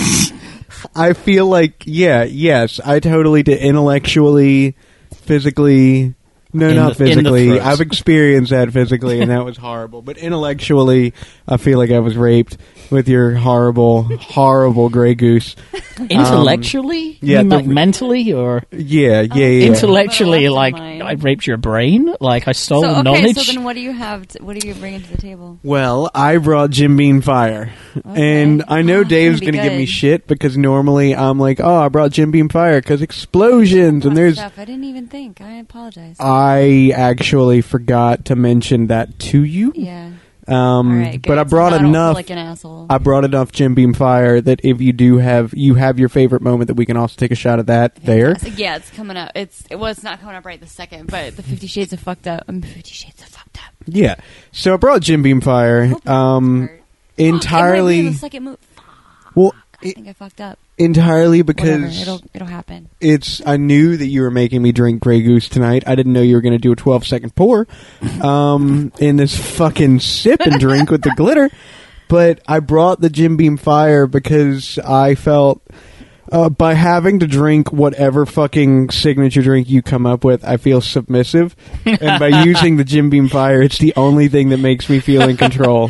I feel like, yeah, yes, I totally did intellectually, physically. No, In not the- in the physically. throes. I've experienced that physically, and that was horrible. But intellectually, I feel like I was raped with your horrible, horrible Grey Goose. Intellectually? yeah, You mean, the- like mentally or Yeah, yeah, yeah. intellectually? But Like left in I mind. raped your brain? Like I stole So okay, knowledge? so then what do you have? To, what are you bringing to the table? Well, I brought Jim Beam Fire. Okay. And I know Oh, it's Dave's gonna going be to give me good. shit because normally I'm like, oh, I brought Jim Beam Fire because explosions. And there's. stuff. I didn't even think. I apologize. I actually forgot to mention that to you. yeah. Um, All right, good. but I So brought now I don't feel enough. like an asshole. I brought enough Jim Beam Fire that if you do have you have your favorite moment, that we can also take a shot of that there. Fantastic. Yeah, it's coming up. It's it was not coming up right this second, but the Fifty Shades of fucked up. Um, Fifty Shades of fucked up. Yeah. So I brought Jim Beam Fire. Hope it Um, hurt. entirely. Fuck, it might be the second move. Well, I it, think I fucked up. entirely Whatever. because It'll it'll happen. it's. I knew that you were making me drink Grey Goose tonight. I didn't know you were going to do a twelve second pour, um, in this fucking sip and drink with the glitter. But I brought the Jim Beam Fire because I felt. Uh, by having to drink whatever fucking signature drink you come up with, I feel submissive. And by using the Jim Beam Fire, it's the only thing that makes me feel in control.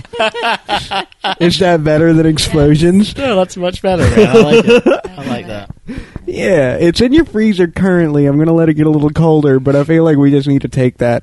Is that better than explosions? No, that's much better. Man. I like it. I like that. Yeah, it's in your freezer currently. I'm going to let it get a little colder, but I feel like we just need to take that.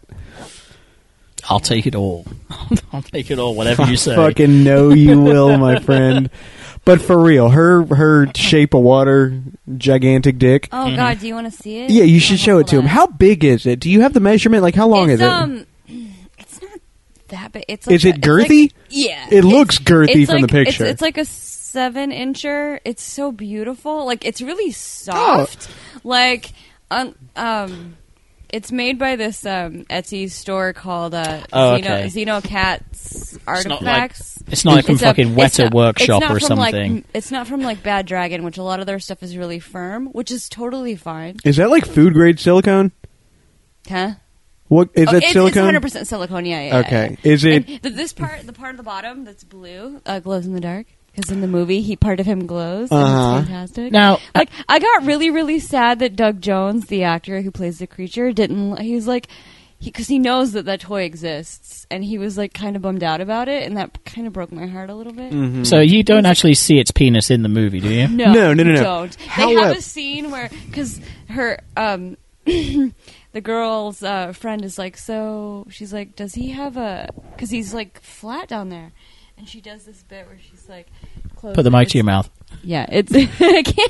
I'll take it all. I'll take it all. Whatever you say. Fucking know you will, my friend. But for real, her her Shape of Water gigantic dick. Oh God, do you want to see it? Yeah, you should Oh, show it to him. hold on. How big is it? Do you have the measurement? Like, how long it's, is it? Um, it's not that big. It's like Is it a- it's girthy? like- yeah, It It's- looks girthy it's from like- the picture. It's, it's like a seven incher. It's so beautiful. Like it's really soft. Oh. Like um, um, it's made by this um Etsy store called uh, Oh, Xeno, okay. Xeno Cats It's not like Artifacts. it's not like from It's a- fucking it's Weta not- Workshop it's not or from, like, something. m- it's not from like Bad Dragon, which a lot of their stuff is really firm, which is totally fine. Is that like food grade silicone? Huh? What is Oh, that it's, silicone? It's one hundred percent silicone. Yeah, yeah. Okay. yeah. Is it- And the, this part, the part of the bottom that's blue, uh, glows in the dark? Because in the movie, he part of him glows, and Uh-huh. it's fantastic. Now, like I got really, really sad that Doug Jones, the actor who plays the creature, didn't. He was like, because he, he knows that that toy exists, and he was like kind of bummed out about it, and that kind of broke my heart a little bit. Mhm. so you don't actually see its penis in the movie, do you? No, No, no, no, you no. Don't. They However- have a scene where because her um. the girl's uh, friend is like, so she's like, does he have a? Because he's like flat down there, and she does this bit where she's like, close Put the it. mic to your It's- mouth. Yeah, it's I can't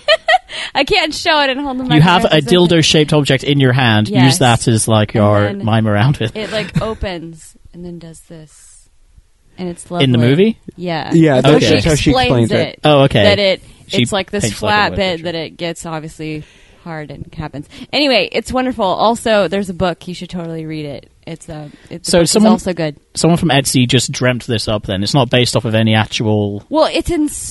I can't show it and hold the mic. You have around a the same thing. dildo-shaped object in your hand. Yes. Use that as like your And then mime around with. It like opens and then does this, and it's lovely In the movie? Yeah, Yeah, That's how that's- she that's how she explains explains it. Oh, okay. That it She it's like this paints like a flat word bit picture. that it gets obviously hard and happens. Anyway, it's wonderful. Also, there's a book you should totally read it. It's uh, it's So someone- also good. Someone from Etsy just dreamt this up. Then it's not based off of any actual. Well, it's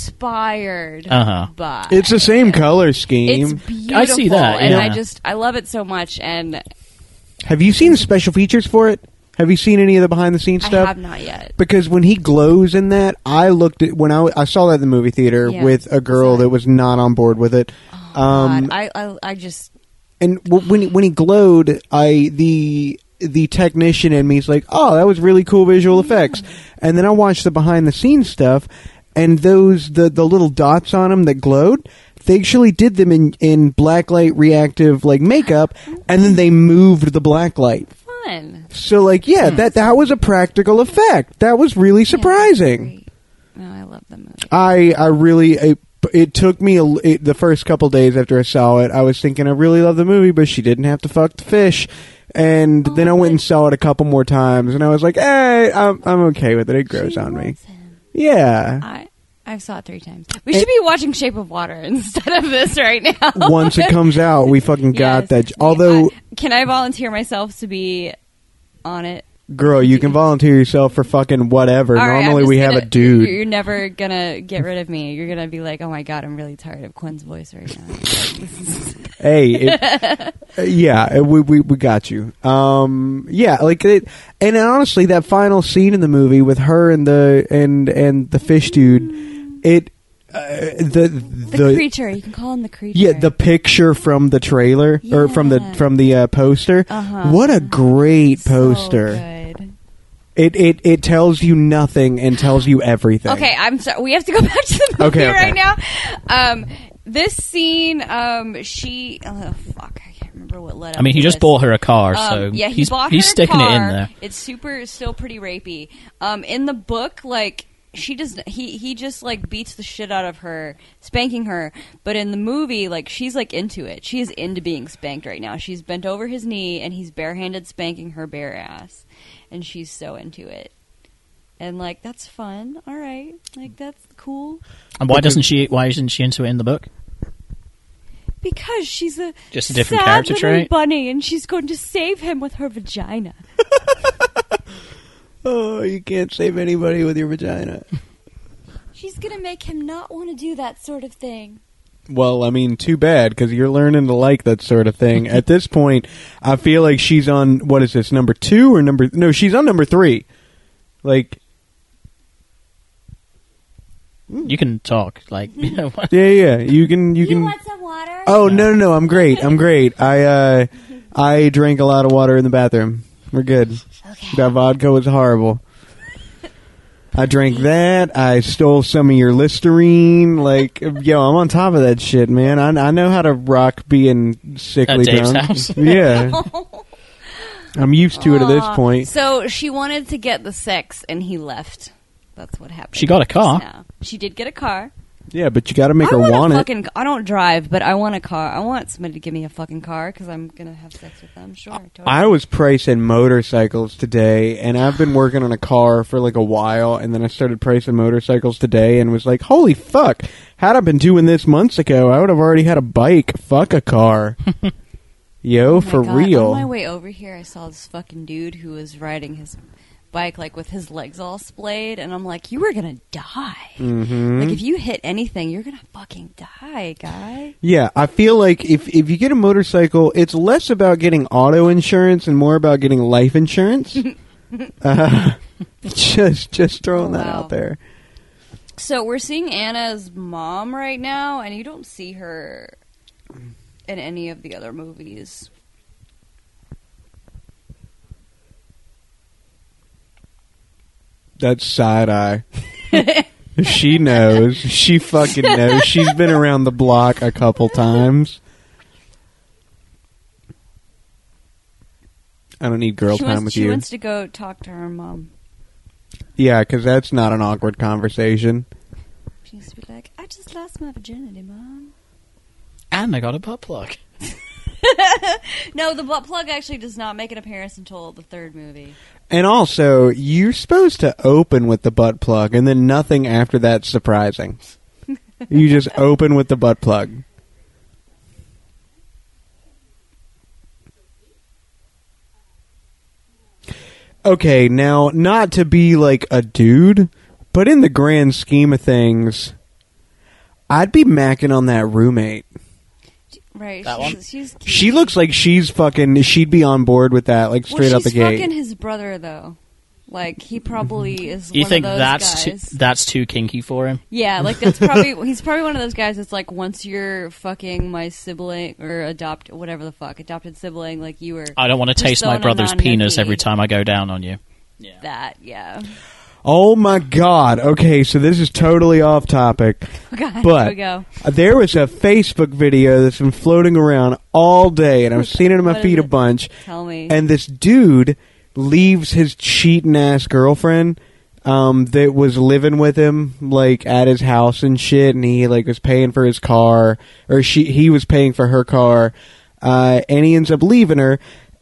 inspired Uh-huh. by. It's the same color scheme. It's beautiful. I see that, and yeah. I just I love it so much. And Have you seen the special features for it? Have you seen any of the behind the scenes I stuff? have not yet. Because when he glows in that, I looked at when I, I saw that in the movie theater Yeah. with a girl Sorry. that was not on board with it. Oh, um, God. I, I I just and w- when he, when he glowed, I the the technician in me is like, "Oh, that was really cool visual effects." And then I watched the behind the scenes stuff, and those the the little dots on them that glowed, they actually did them in in blacklight reactive like makeup, and then they moved the blacklight. fun. So like, yeah, that that was a practical effect. That was really surprising. Yeah, no, I love the movie. I I really it, it took me a, it, the first couple days after I saw it. I was thinking I really love the movie, but she didn't have to fuck the fish. And Oh, then I went but- and saw it a couple more times, and I was like, "Hey, I'm I'm okay with it. It grows She on me." loves him. Yeah, I I saw it three times. We should be watching Shape of Water instead of this right now. Once it comes out, we fucking got Yes. that. Although, I- can I volunteer myself to be on it? girl, you can volunteer yourself for fucking whatever. All right, I'm Normally just we have gonna- a dude. You're never gonna get rid of me. You're gonna be like, oh my god, I'm really tired of Quinn's voice right now. This is- Hey, it, uh, yeah, we, we we got you. Um, yeah, like it, and honestly, that final scene in the movie with her and the and and the fish dude, it uh, the the, the, creature. You can call him the creature. yeah, the picture from the trailer or from the Yeah. from the uh, poster. Uh-huh. What a great So poster! good. It it it tells you nothing and tells you everything. Okay, I'm sorry. We have to go back to the movie Okay, okay. right now. Um, this scene, um, she. Oh fuck, I can't remember what led up. I mean, he to just this. bought her a car, Um, so yeah, he he's bought he's her a sticking car. it in there. It's super, still pretty rapey. Um, in the book, like she does, he he just like beats the shit out of her, spanking her. But in the movie, like she's like into it. She's into being spanked right now. She's bent over his knee and he's barehanded spanking her bare ass, and she's so into it. And like that's fun. All right, like that's cool. And why doesn't she? Why isn't she into it in the book? Because she's a Just a different sad character little trait? bunny, and she's going to save him with her vagina. Oh, you can't save anybody with your vagina. She's gonna make him not want to do that sort of thing. Well, I mean, too bad, because you're learning to like that sort of thing. At this point, I feel like she's on, what is this, number two or number... No, she's on number three. Like, You can talk, like, you know, what- yeah, yeah, you can... You, can. some water? Oh, no, no, no, I'm great, I'm great. I, uh, I drank a lot of water in the bathroom. We're good. Okay. That vodka was horrible. I drank that. I stole some of your Listerine. Like, yo, I'm on top of that shit, man. I, I know how to rock being sickly At Dave's drunk. house. Yeah. I'm used to it at this Aw. point. So she wanted to get the sex, and he left. That's what happened. She got a car. Yeah. She did get a car. Yeah, but you got to make I her want, want a it. fucking. I don't drive, but I want a car. I want somebody to give me a fucking car because I'm gonna have sex with them. Sure. Totally. I was pricing motorcycles today, and I've been working on a car for like a while, and then I started pricing motorcycles today, and was like, holy fuck, had I been doing this months ago, I would have already had a bike. Fuck a car. Yo, Oh my for God. real. On my way over here, I saw this fucking dude who was riding his bike like with his legs all splayed, and I'm like, you were gonna die. Mm-hmm. Like if you hit anything, you're gonna fucking die, guy. Yeah, I feel like if if you get a motorcycle, it's less about getting auto insurance and more about getting life insurance. uh, just just throwing Oh, that wow. out there. So we're seeing Anna's mom right now, and you don't see her in any of the other movies. That's side eye. She knows. She fucking knows. She's been around the block a couple times. I don't need girl she time wants, with she you. wants to go talk to her mom. Yeah, because that's not an awkward conversation. She needs to be like, I just lost my virginity, mom. and I got a butt plug. No, the butt plug actually does not make an appearance until the third movie. And also, you're supposed to open with the butt plug, and then nothing after that's surprising. You just open with the butt plug. Okay, now, not to be like a dude, but in the grand scheme of things, I'd be macking on that roommate. Right. That she's, one? she's cute. She looks like she's fucking, she'd be on board with that, like, straight well, out the she's gate. fucking his brother, though. Like, he probably is You one think of those that's too, guys. that's too kinky for him? Yeah, like, that's probably... he's probably one of those guys that's like, once you're fucking my sibling, or adopt... whatever the fuck, adopted sibling, like, you were... I don't want to taste my persona brother's non penis grata. every time I go down on you. Yeah. That, yeah. Oh my god. Okay, so this is totally off topic. Oh, God, But here we go. uh, there was a Facebook video that's been floating around all day, and I've seen it in my What is feed a it? bunch. Tell me. And this dude leaves his cheating ass girlfriend um, that was living with him, like at his house and shit, and he like was paying for his car, or she he was paying for her car, uh, and he ends up leaving her.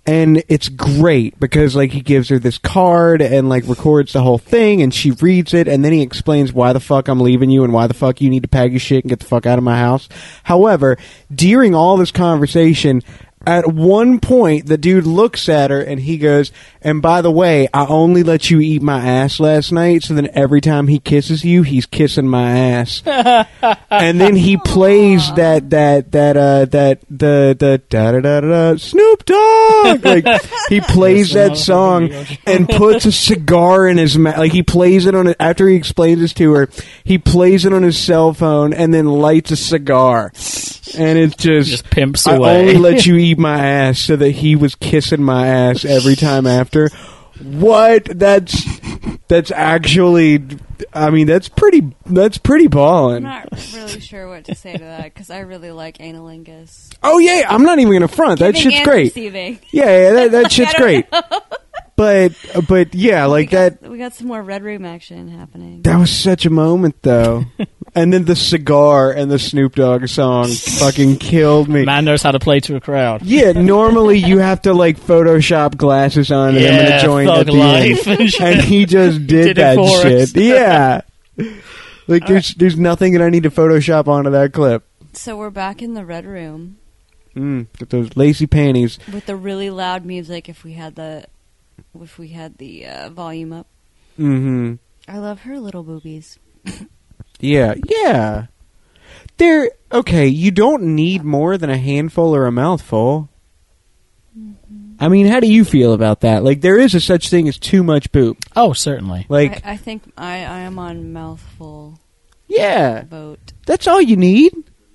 And it's great because, like, he gives her this card and, like, records the whole thing, and she reads it, and then he explains why the fuck I'm leaving you and why the fuck you need to pack your shit and get the fuck out of my house. However, during all this conversation, at one point, the dude looks at her and he goes, and by the way, I only let you eat my ass last night, so then every time he kisses you, he's kissing my ass. And then he plays Aww. that, that, that, uh, that, the, the, da da da da, Snoop Dogg! Like, he plays that song and puts a cigar in his mouth. Like, he plays it on it, after he explains this to her, he plays it on his cell phone and then lights a cigar. And it's just, Just pimps I away. only let you eat my ass so that he was kissing my ass every time after. What? That's that's actually. I mean, that's pretty. That's pretty I'm ballin'. not really sure what to say to that because I really like analingus. Oh yeah, I'm not even gonna front. That Giving shit's and great. Receiving. Yeah, yeah, that, that shit's I don't great. know. But but yeah, like we got, that. We got some more Red Room action happening. That was such a moment, though. And then the cigar and the Snoop Dogg song fucking killed me. Man knows how to play to a crowd. Yeah, normally you have to like Photoshop glasses on and I'm Yeah, gonna join thug at the life. end. And he just did, Did it that for shit. us. Yeah. Like there's there's nothing that I need to Photoshop onto that clip. So we're back in the Red Room Mm, with those lacy panties. with the really loud music. If we had the, if we had the uh, volume up. Mm-hmm. I love her little boobies. Yeah, yeah. They're okay. You don't need more than a handful or a mouthful. Mm-hmm. I mean, how do you feel about that? Like, there is a such thing as too much poop. Oh, certainly. Like, I, I think I, I am on mouthful yeah, vote. that's all you need.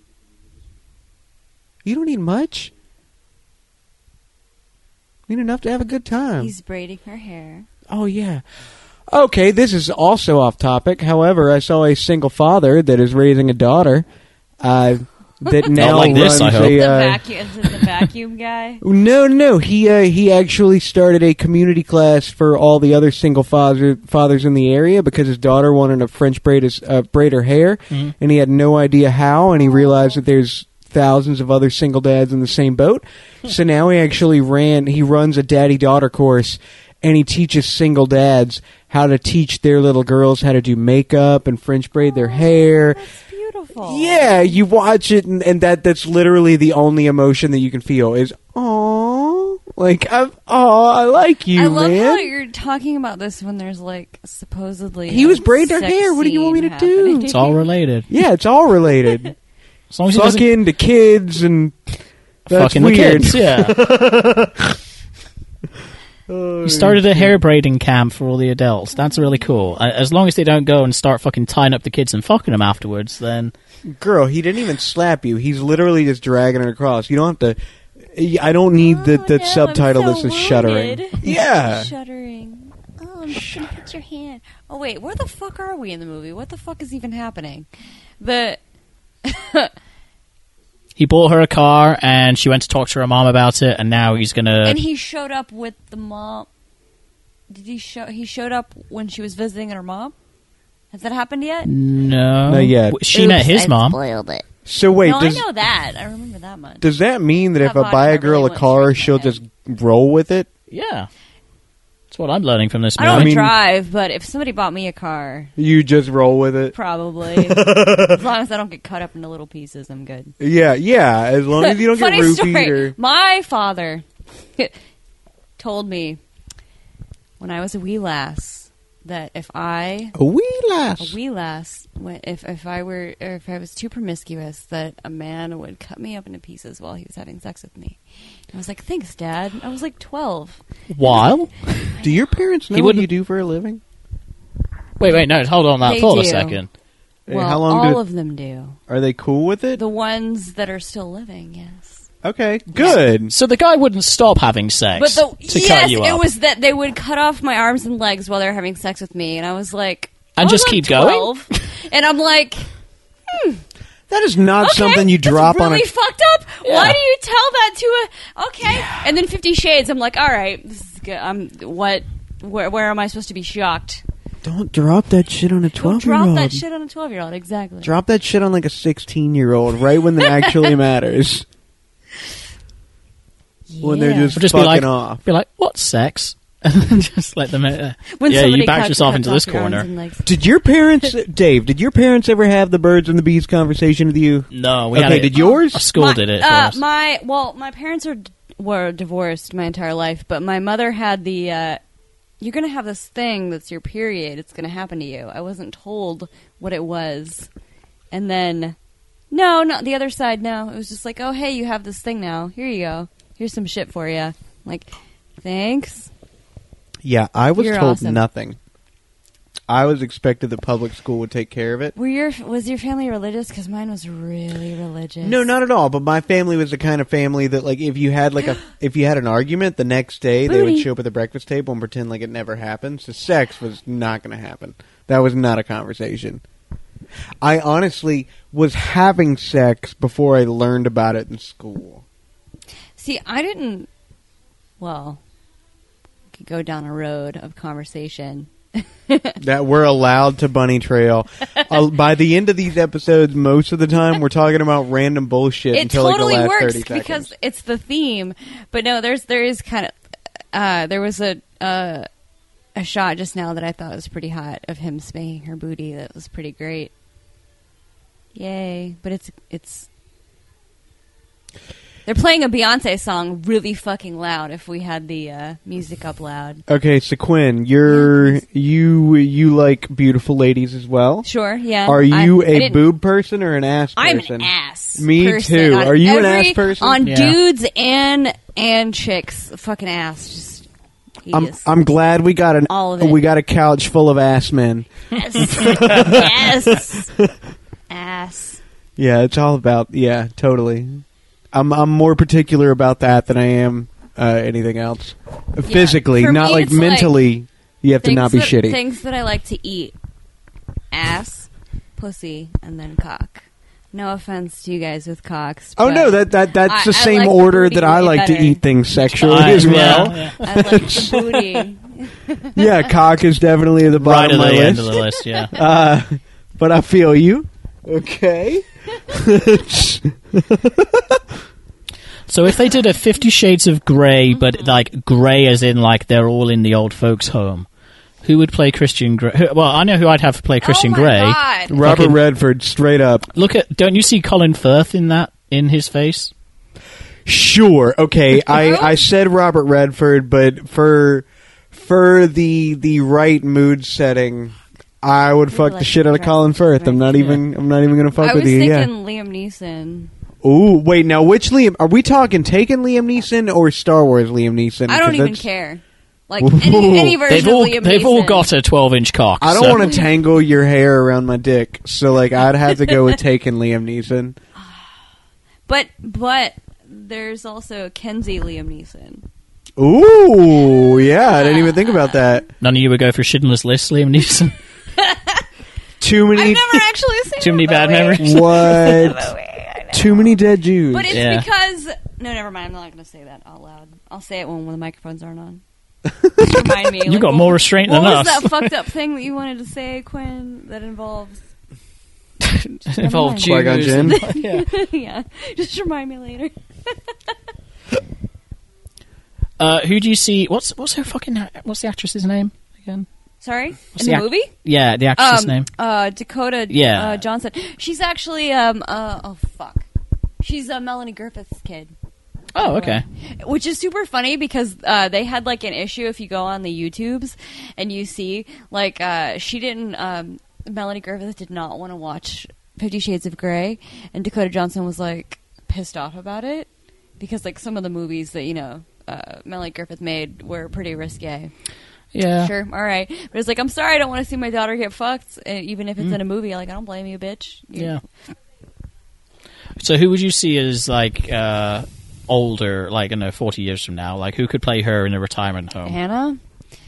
You don't need much. You need enough to have a good time. He's braiding her hair. Oh, yeah. Okay, this is also off topic. However, I saw a single father that is raising a daughter uh, that now like runs this, I hope. a... The Uh, vacuum, is it the vacuum guy? no, no, he uh, he actually started a community class for all the other single father, fathers in the area because his daughter wanted to French braid, his, uh, braid her hair, Mhm. and he had no idea how, and he realized that there's thousands of other single dads in the same boat. So now he actually ran, he runs a daddy-daughter course, and he teaches single dads how to teach their little girls how to do makeup and French braid their hair. That's beautiful. Yeah, you watch it, and, and that that's literally the only emotion that you can feel is, aww. Like, I'm, aw, I like you, I love man. how you're talking about this when there's like supposedly He a was braiding her sex hair. What do you want me scene to do? happening. It's all related. Yeah, it's all related. As long as he doesn't Fucking to kids and that's fucking weird. the kids. Yeah. Oh, He started a hair braiding camp for all the adults. That's really cool. Uh, As long as they don't go and start fucking tying up the kids and fucking them afterwards, then Girl, he didn't even slap you. He's literally just dragging her across. You don't have to. I don't need the, the Oh, no, subtitle I'm that so says shuddering. wounded. Yeah. Shuddering. Oh, I'm just gonna hit your hand. Oh wait, where the fuck are we in the movie? What the fuck is even happening? The he bought her a car and she went to talk to her mom about it, and now he's gonna. and he showed up with the mom. Did he show? He showed up when she was visiting her mom. Has that happened yet? no, Not yet. She met Oops, his I mom. Spoiled it. So wait, no, does I know that. I remember that much. does that mean that if That I buy a body girl really a went car, straight to she'll my just roll with it? Yeah, that's what I'm learning from this I movie. don't I mean- drive, but if somebody bought me a car, You just roll with it? probably. As long as I don't get cut up into little pieces, I'm good. Yeah, yeah. As long as you don't get Funny roofied story. or. My father told me when I was a wee lass that if I A wee lass. a wee lass, when- if if I were or if I was too promiscuous, that a man would cut me up into pieces while he was having sex with me. I was like, "Thanks, Dad." I was like twelve. While? Do your parents know He what wouldn't- you do for a living? Wait, wait, no, hold on that They thought a do. second. Hey, Well, how long all did- of them do. Are they cool with it? The ones that are still living, yes. Okay, good. So the guy wouldn't stop having sex But the to yes, cut you up. it was that they would cut off my arms and legs while they were having sex with me, and I was like, And I was just like keep going? twelve, and I'm like, That is not okay, something you that's drop really on a. fucked up. Yeah. Why do you tell that to a? Okay, and then Fifty Shades. I'm like, all right, this is good. I'm what? Where, where am I supposed to be shocked? Don't drop that shit on a Don't twelve-year-old. drop that shit on a twelve year old. Exactly. Drop that shit on like a sixteen-year-old right when it actually matters. when they're Yeah. just Or just be fucking like, off. be like, what's sex? And just let them. Uh, When yeah, somebody you backed cut- yourself cuts into off this your arms corner. and legs. Did your parents, Dave? Did your parents ever have the birds and the bees conversation with you? No, we had Okay, it. did yours? Our school my, did it. For Uh, us. my well, my parents are were divorced my entire life, but my mother had the. Uh, You're gonna have this thing that's your period. It's gonna happen to you. I wasn't told what it was, and then no, not the other side. No, it was just like, oh hey, you have this thing now. Here you go. Here's some shit for you. Like, thanks. Yeah, I was You're told awesome. nothing. I was expected that public school would take care of it. Were your was your family religious? Because mine was really religious. No, not at all. But my family was the kind of family that, like, if you had like a if you had an argument, the next day they would Booty. show up at the breakfast table and pretend like it never happened. So sex was not going to happen. That was not a conversation. I honestly was having sex before I learned about it in school. See, I didn't. Well, we could go down a road of conversation. That we're allowed to bunny trail. Uh, by the end of these episodes, most of the time we're talking about random bullshit It until totally like the last works thirty seconds. because it's the theme. But no, there's there is kind of uh, there was a uh, a shot just now that I thought was pretty hot of him spanking her booty. That was pretty great. Yay! But it's it's they're playing a Beyonce song really fucking loud. If we had the uh, music up loud, Okay, so Quinn, you're you you like beautiful ladies as well. sure, yeah. Are you I- I a didn't- boob person or an ass I'm person? an ass. Me person. too. On Are you an every- ass person? On Yeah. dudes and and chicks, fucking ass. Just I'm yes. I'm glad we got an All of it. we got a couch full of ass men. Yes. yes. Ass. Yeah, it's all about yeah, totally. I'm I'm more particular about that than I am uh, anything else. Physically, For not me, like it's like mentally. you have to not be that, shitty. Things that I like to eat: ass, pussy, and then cock. No offense to you guys with cocks. Oh but no, that that that's I- the I same like the order booty that I way like to better. eat things sexually I- as yeah, well. yeah. I like the booty. Yeah, cock is definitely at the Right bottom at of the my end list. of the list. Yeah. Uh, but I feel you. Okay. So if they did a Fifty Shades of Grey, but like grey as in like they're all in the old folks' home, who would play Christian Grey? who- Well, I know who I'd have play Christian oh my Grey. God. Robert Fucking- Redford, straight up. Look at, don't you see Colin Firth in that in his face? Sure. Okay. I, I said Robert Redford, but for for the the right mood setting, I would fuck like the shit out of dress Colin Firth. I'm right. not even I'm not even gonna fuck I with was you. Yeah. thinking Liam Neeson. Ooh, wait. Now, which Liam? Are we talking Taken Liam Neeson or Star Wars Liam Neeson? I don't 'Cause even that's- care. Like Ooh. any, any version They've all of Liam they've all Neeson. got a twelve inch cock. I don't so- want to tangle your hair around my dick, so like I'd have to go with Taken Liam Neeson. But but there's also Kenzie Liam Neeson. Ooh, yeah. I didn't even think about that. None of you would go for Schindler's List, Liam Neeson. Too many. I've never actually seen Too many the bad movie. memories. What? Movie, I know. Too many dead Jews. But it's Yeah. because no, never mind. I'm not going to say that out loud. I'll say it when, when the microphones aren't on. Just remind me. You like, got what- more restraint What than was us. that fucked up thing that you wanted to say, Quinn? That involves Involved Qui-Gon Jews. Jinn. Yeah. yeah. Just remind me later. Uh, who do you see? What's what's her fucking? What's the actress's name again? Sorry, What's in the the ac- movie. Yeah, the actress's Um, name. Uh, Dakota Yeah. uh, Johnson. She's actually um uh oh fuck. She's uh, Melanie Griffith's kid. Oh, okay. Which is super funny because uh, they had like an issue if you go on the YouTubes and you see like uh, she didn't um, Melanie Griffith did not want to watch Fifty Shades of Grey, and Dakota Johnson was like pissed off about it because like some of the movies that you know uh, Melanie Griffith made were pretty risque. Yeah. Sure, all right, but it's like I'm sorry, I don't want to see my daughter get fucked, uh, even if it's in a movie. Like I don't blame you, bitch. You- Yeah. So who would you see as like uh, older, like you know, forty years from now? Like who could play her in a retirement home? Hannah.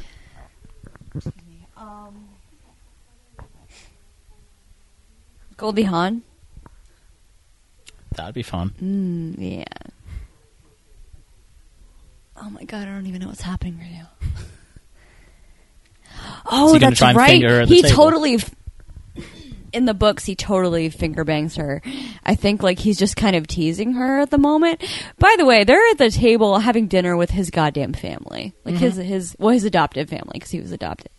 Um, Goldie Hawn. That'd be fun. Mm, yeah. Oh my god, I don't even know what's happening right now. Oh, Is he gonna that's try and right. finger her at the He table? totally. F- in the books, he totally finger bangs her. I think like he's just kind of teasing her at the moment. By the way, they're at the table having dinner with his goddamn family, like mm-hmm. his his well, his adoptive family because he was adopted.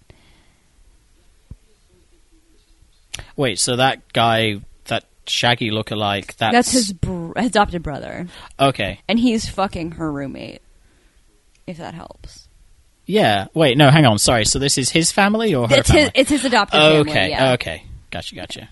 Wait, so that guy, that Shaggy lookalike, that's that's his br- adopted brother. Okay, and he's fucking her roommate. If that helps. Yeah. Wait. No. Hang on. Sorry. So this is his family or her it's family? His, it's his adopted oh, family. Okay. Yeah. Okay. Gotcha. Gotcha.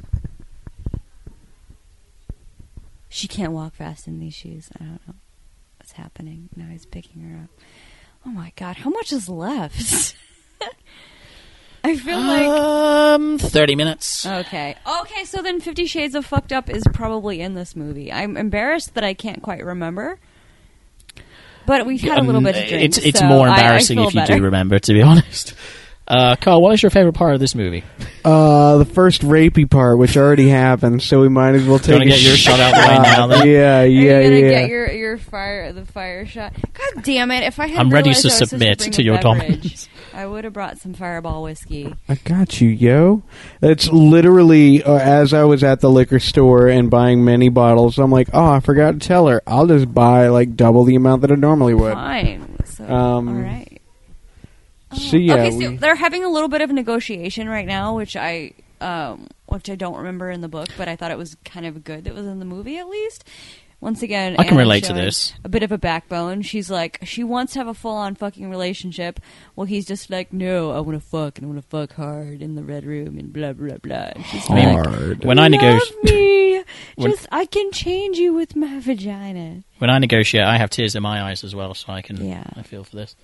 She can't walk fast in these shoes. I don't know what's happening. Now he's picking her up. Oh my god! How much is left? I feel like um thirty minutes. Okay. Okay. So then, Fifty Shades of Fucked Up is probably in this movie. I'm embarrassed that I can't quite remember. But we've had a little um, bit of drink. It's it's so more embarrassing I, I if you better. do remember, to be honest. Uh, Carl, what is your favorite part of this movie? Uh, the first rapey part, which already happened, so we might as well take. Gonna a get your shot shot out the way now, then? Yeah, Are yeah, you gonna yeah. get your, your fire the fire shot? God damn it! If I had I'm ready realized to I was supposed submit bring to a your beverage, dominance. I would have brought some Fireball whiskey. I got you, yo. It's literally uh, as I was at the liquor store and buying many bottles. I'm like, oh, I forgot to tell her. I'll just buy like double the amount that I normally would. Fine. So, Um, all right. So yeah, okay, so we- they're having a little bit of negotiation right now, which I, um, which I don't remember in the book, but I thought it was kind of good that was in the movie at least. Once again, I can Anna relate to showing this. A bit of a backbone. She's like, she wants to have a full-on fucking relationship. Well, he's just like, no, I want to fuck and I want to fuck hard in the red room and blah blah blah. And she's I mean, like, Hard. when I love negotiate, me. When- Just I can change you with my vagina. when I negotiate, I have tears in my eyes as well, so I can. Yeah. I feel for this.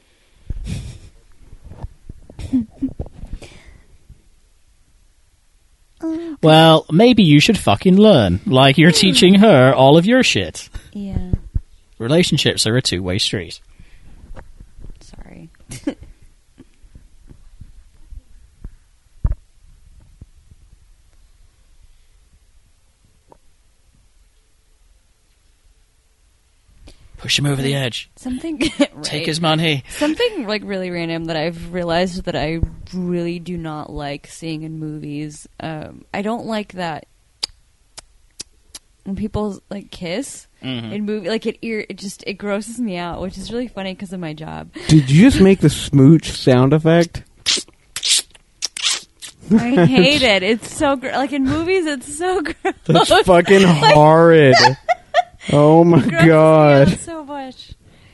Well, maybe you should fucking learn, like you're teaching her all of your shit. Yeah. Relationships are a two-way street. Sorry. Push him over the edge. Something right. Take his money. Something like really random that I've realized that I really do not like seeing in movies. Um, I don't like that when people like kiss Mhm. in movie. Like it, ear, it just it grosses me out, which is really funny because of my job. Did you just make the smooch sound effect? I hate it. It's so gr- like in movies. It's so gross. That's fucking horrid. Oh my Grosses me god. out so much.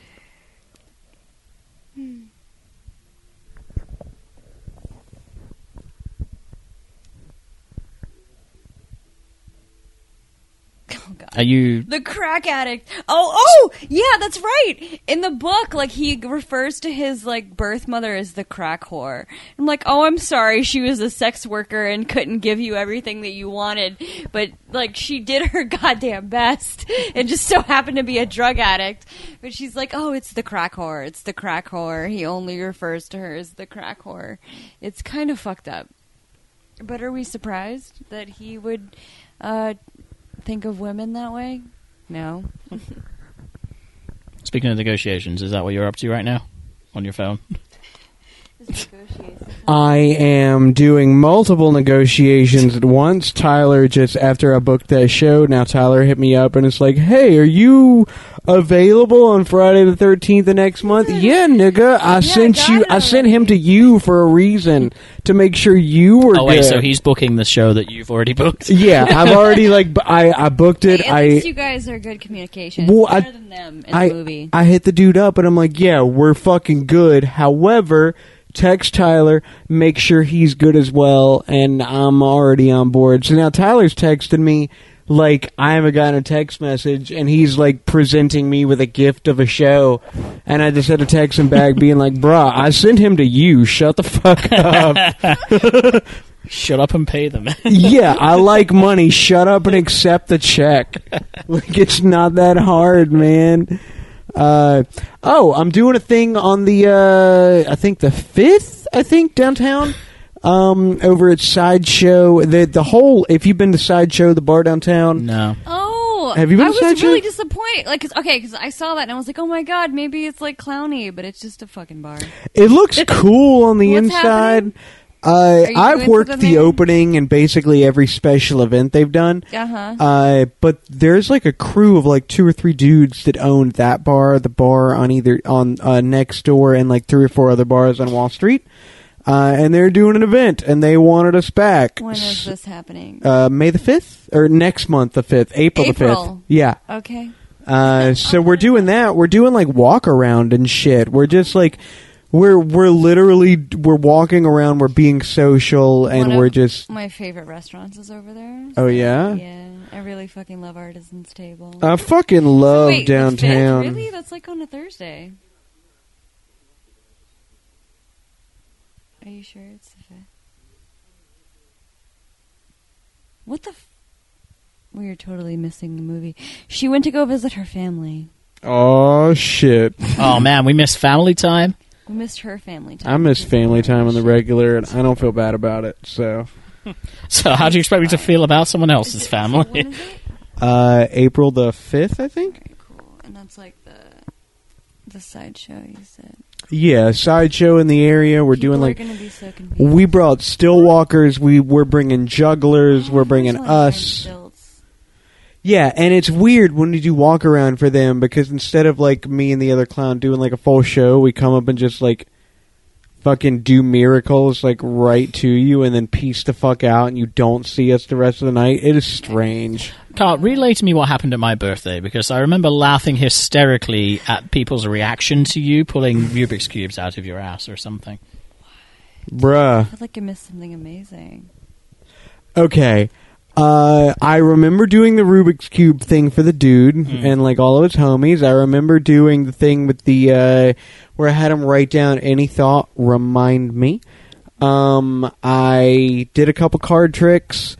Oh god. Are you? The crack addict. Oh, oh, yeah, that's right. In the book, like he refers to his like birth mother as the crack whore. I'm like, oh, I'm sorry, she was a sex worker and couldn't give you everything that you wanted, but like she did her goddamn best and just so happened to be a drug addict. But she's like, oh, it's the crack whore. It's the crack whore. He only refers to her as the crack whore. It's kind of fucked up. But are we surprised that he would uh, think of women that way? No. Speaking of negotiations, is that what you're up to right now on your phone? I am doing multiple negotiations at once. Tyler, just after I booked that show, now Tyler hit me up and it's like, hey, are you available on Friday the thirteenth of next month? Yeah, nigga. I sent got you. it I sent already. him to you for a reason, to make sure you were Oh wait, good. so he's booking the show that you've already booked? Yeah, I've already, like, b- I, I booked it. At I... least you guys are good communication. Well, It's I- better than them in I, the movie. I hit the dude up and I'm like, yeah, we're fucking good. However, text Tyler, make sure he's good as well, and I'm already on board. So now Tyler's texting me like I haven't gotten a text message, and he's like presenting me with a gift of a show, and I just had to text him back being like, bruh, I sent him to you. Shut the fuck up. Shut up and pay them. Yeah, I like money. Shut up and accept the check. Like, it's not that hard, man. Uh, oh, I'm doing a thing on the, uh, I think the fifth, I think, downtown, um, over at Sideshow. The, the whole, if you've been to Sideshow, the bar downtown. No. Oh, Have you been I to was Sideshow? really disappointed. Like, cause, okay, because I saw that and I was like, oh my god, maybe it's like clowny, but it's just a fucking bar. It looks cool on the What's inside. happening? Uh, you I've doing worked something the there? opening and basically every special event they've done. Uh-huh. Uh, but there's like a crew of like two or three dudes that own that bar, the bar on either on uh, next door, and like three or four other bars on Wall Street. Uh, and they're doing an event, and they wanted us back. When is this happening? Uh, May the fifth? Or next month the fifth. April, the April. fifth. Yeah. Okay. Uh, so we're doing that. We're doing like walk around and shit. We're just like, we're we're literally, we're walking around, we're being social, and One we're of just... My favorite restaurants is over there. Oh, yeah? Yeah. I really fucking love Artisan's Table. I fucking love Wait, the downtown. fifth? Really? That's like on a Thursday. Are you sure it's the fifth? What the f- We are totally missing the movie. She went to go visit her family. Oh, shit. Oh man, we missed family time. We missed her family time. I miss family time on the regular, and I don't feel bad about it, so... So how do you expect me to feel about someone else's When family? is it? Uh, April the fifth, I think? Very cool. And that's like the the sideshow you said. Yeah, sideshow in the area. We're People doing are like... gonna be so confused. We brought still walkers. We we're bringing jugglers. We're bringing There's a lot of us. stilts. Yeah, and it's weird when we do walk around for them because instead of like me and the other clown doing like a full show, we come up and just like fucking do miracles like right to you and then piece the fuck out and you don't see us the rest of the night. It is strange. Carl, relay to me what happened at my birthday, because I remember laughing hysterically at people's reaction to you pulling Rubik's Cubes out of your ass or something. Bruh. I feel like I missed something amazing. Okay. Uh, I remember doing the Rubik's Cube thing for the dude Mm. and like all of his homies. I remember doing the thing with the uh, where I had him write down any thought, remind me. Um, I did a couple card tricks.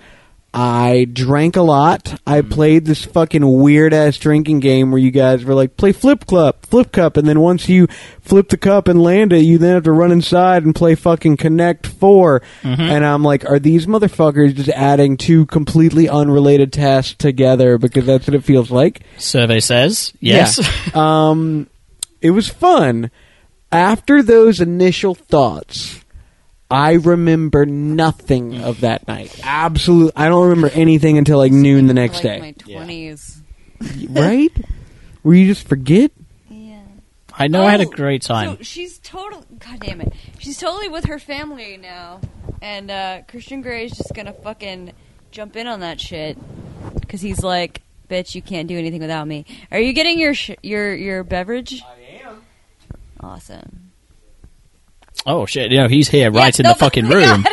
I drank a lot. I played this fucking weird ass drinking game where you guys were like, play flip cup, flip cup, and then once you flip the cup and land it, you then have to run inside and play fucking Connect Four. Mm-hmm. And I'm like, are these motherfuckers just adding two completely unrelated tasks together because that's what it feels like? Survey says yes. Yeah. um, it was fun. After those initial thoughts, I remember nothing of that night. Absolutely, I don't remember anything until like noon the next like day. My twenties. Right? Where you just forget? Yeah. I know I had a Oh, great time. So she's totally. God damn it. She's totally with her family now, and uh, Christian Grey is just gonna fucking jump in on that shit because he's like, "Bitch, you can't do anything without me." Are you getting your sh- your your beverage? I am. Awesome. Oh shit! You know he's here, right Yeah, in no, the fucking but- room.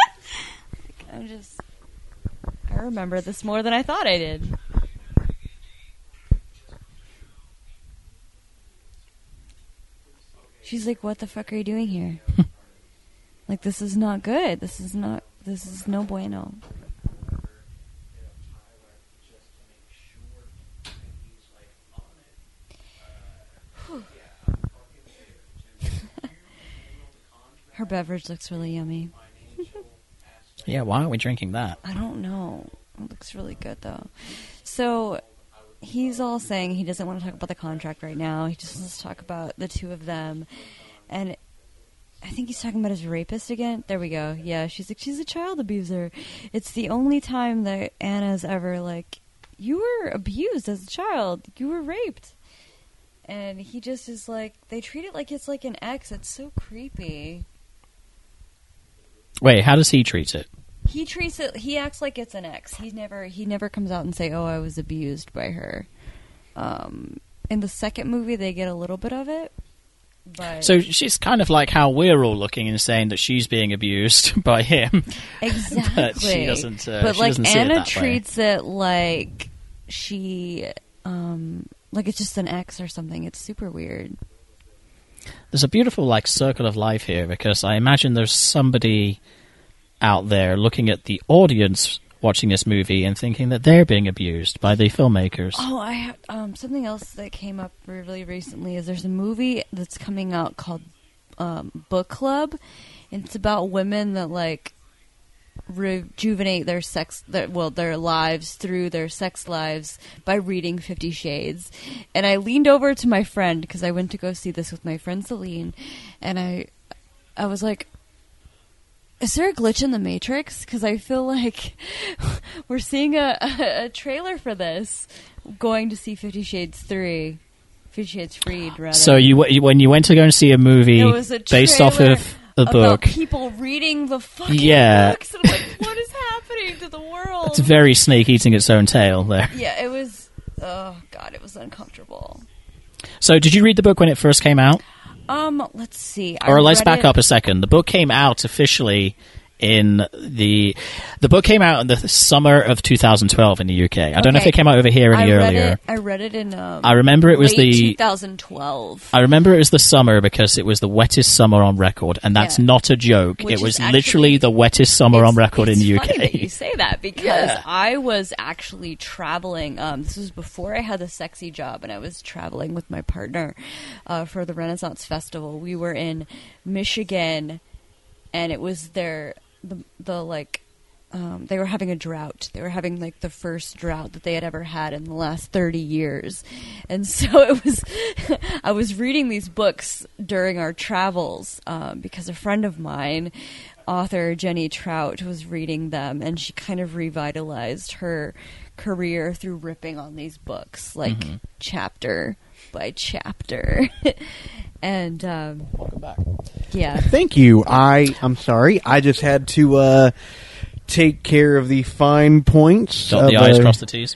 I'm just. I remember this more than I thought I did. She's like, "What the fuck are you doing here? Like, this is not good. This is not. This is no bueno." Her beverage looks really yummy. Yeah, why aren't we drinking that? I don't know. It looks really good though. So he's all saying he doesn't want to talk about the contract right now. He just wants to talk about the two of them. And I think he's talking about his rapist again. There we go. Yeah, she's like, she's a child abuser. It's the only time that Anna's ever like, you were abused as a child. You were raped. And he just is like, they treat it like it's like an ex. It's so creepy. Wait, how does he treat it? He treats it. He acts like it's an ex. He never. He never comes out and say, "Oh, I was abused by her." Um, in the second movie, they get a little bit of it, but So she's kind of like how we're all looking and saying that she's being abused by him. exactly. But she doesn't. Uh, but she like doesn't see it Anna that way. treats it like she, um, like it's just an ex or something. It's super weird. There's a beautiful like circle of life here, because I imagine there's somebody out there looking at the audience watching this movie and thinking that they're being abused by the filmmakers. Oh, I have um, something else that came up really recently. Is there's a movie that's coming out called um, Book Club, and it's about women that like rejuvenate their sex, their, well, their lives through their sex lives by reading Fifty Shades. And I leaned over to my friend because I went to go see this with my friend Celine, and I, I was like, Is there a glitch in the Matrix? Because I feel like we're seeing a, a, a trailer for this. Going to see Fifty Shades three. Fifty Shades Freed, rather. So you, you when you went to go and see a movie There was a based off trailer of a about book, people reading the fucking Yeah. books. And I'm like, what is happening to the world? it's very Snake eating its own tail there. Yeah, it was... Oh, God, it was uncomfortable. So did you read the book when it first came out? Um, let's see. I Or let's read back it- up a second. The book came out officially in the the book came out in the summer of two thousand twelve in the U K. I don't know if Okay. it came out over here any I read earlier. It, I read it in. Um, I remember it was late the twenty twelve. I remember it was the summer because it was the wettest summer on record, and that's Yeah. not a joke. Which it was is actually- literally the wettest summer on It's- record in it's the U funny that you K. say that because Yeah. I was actually traveling. Um, this was before I had the sexy job, and I was traveling with my partner uh, for the Renaissance Festival. We were in Michigan, and it was their the the like. Um, they were having a drought. They were having like the first drought that they had ever had in the last thirty years. And so it was, I was reading these books during our travels um, because a friend of mine, author Jenny Trout, was reading them, and she kind of revitalized her career through ripping on these books, like Mm-hmm. chapter by chapter. And um, Welcome back. yeah. Thank you. I I'm sorry. I just had to uh, take care of the fine points. Dot of, the I's, uh, cross the T's.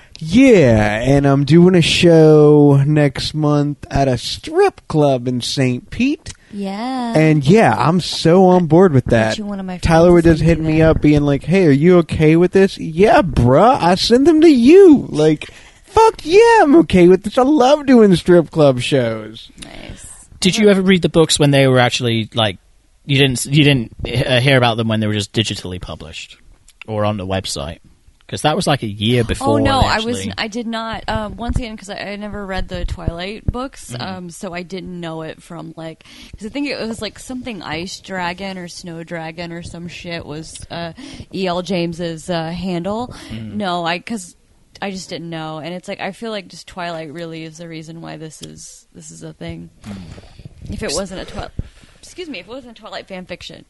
Yeah, and I'm doing a show next month at a strip club in Saint Pete. Yeah. And yeah, I'm so on board with that. you one of my Tyler friends would just sent hit you me there. up being like, hey, are you okay with this? Yeah, bruh, I send them to you. Like, fuck yeah, I'm okay with this. I love doing strip club shows. Nice. Did you ever read the books when they were actually like you didn't you didn't uh, hear about them when they were just digitally published or on the website? Because that was like a year before. Oh no, they I was actually- I did not. Um, once again, because I, I never read the Twilight books, Mm-hmm. um, so I didn't know it from like because I think it was like something Ice Dragon or Snow Dragon or some shit was uh, E L James's uh, handle. Mm-hmm. No, I because I just didn't know, and it's like I feel like just Twilight really is the reason why this is this is a thing. If it wasn't a Twilight, excuse me, if it wasn't a Twilight fan fiction,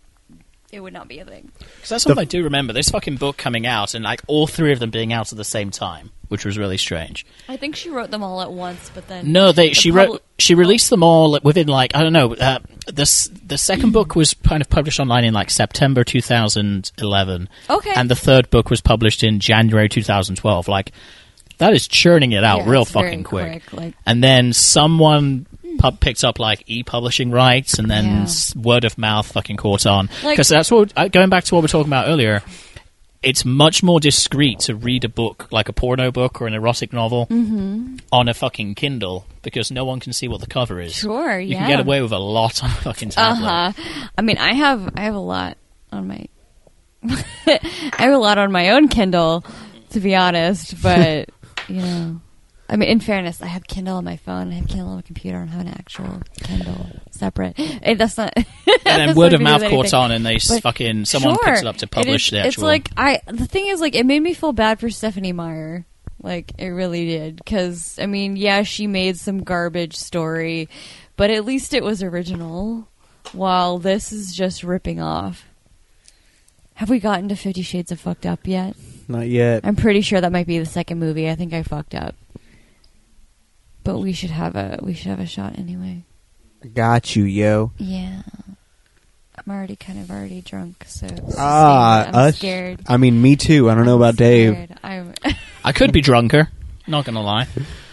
it would not be a thing. Because that's what I do remember. This fucking book coming out and like all three of them being out at the same time, which was really strange. I think she wrote them all at once, but then No, they the she publi- wrote she released them all within like I don't know. Uh, this the second book was kind of published online in like September two thousand eleven. Okay. And the third book was published in January two thousand twelve. Like that is churning it out Yeah, real it's very fucking quick. quick, like- And then someone pub picked up like e-publishing rights, and then Yeah. s- word of mouth fucking caught on. Like- Because that's what uh, going back to what we were talking about earlier. It's much more discreet to read a book like a porno book or an erotic novel Mm-hmm. on a fucking Kindle because no one can see what the cover is. Sure, You yeah. can get away with a lot on a fucking tablet. Uh huh. I mean, I have I have a lot on my I have a lot on my own Kindle, to be honest. But you know, I mean, in fairness, I have Kindle on my phone. I have Kindle on my computer. I don't have an actual Kindle separate. It, that's not. And then that's word not of mouth gonna do caught anything. on, and they s But fucking someone sure, picks it up to publish it is, the actual. It's like I. The thing is, like, it made me feel bad for Stephanie Meyer. Like, it really did. Because I mean, yeah, she made some garbage story, but at least it was original. While this is just ripping off. Have we gotten to Fifty Shades of Fucked Up yet? Not yet. I'm pretty sure that might be the second movie. I think I fucked up. But we should have a we should have a shot anyway. Got you, yo. Yeah. I'm already kind of already drunk, so it's Ah, I'm us. scared. I mean, me too. I don't know I'm about Dave. scared. I'm I could be drunker. Not gonna lie.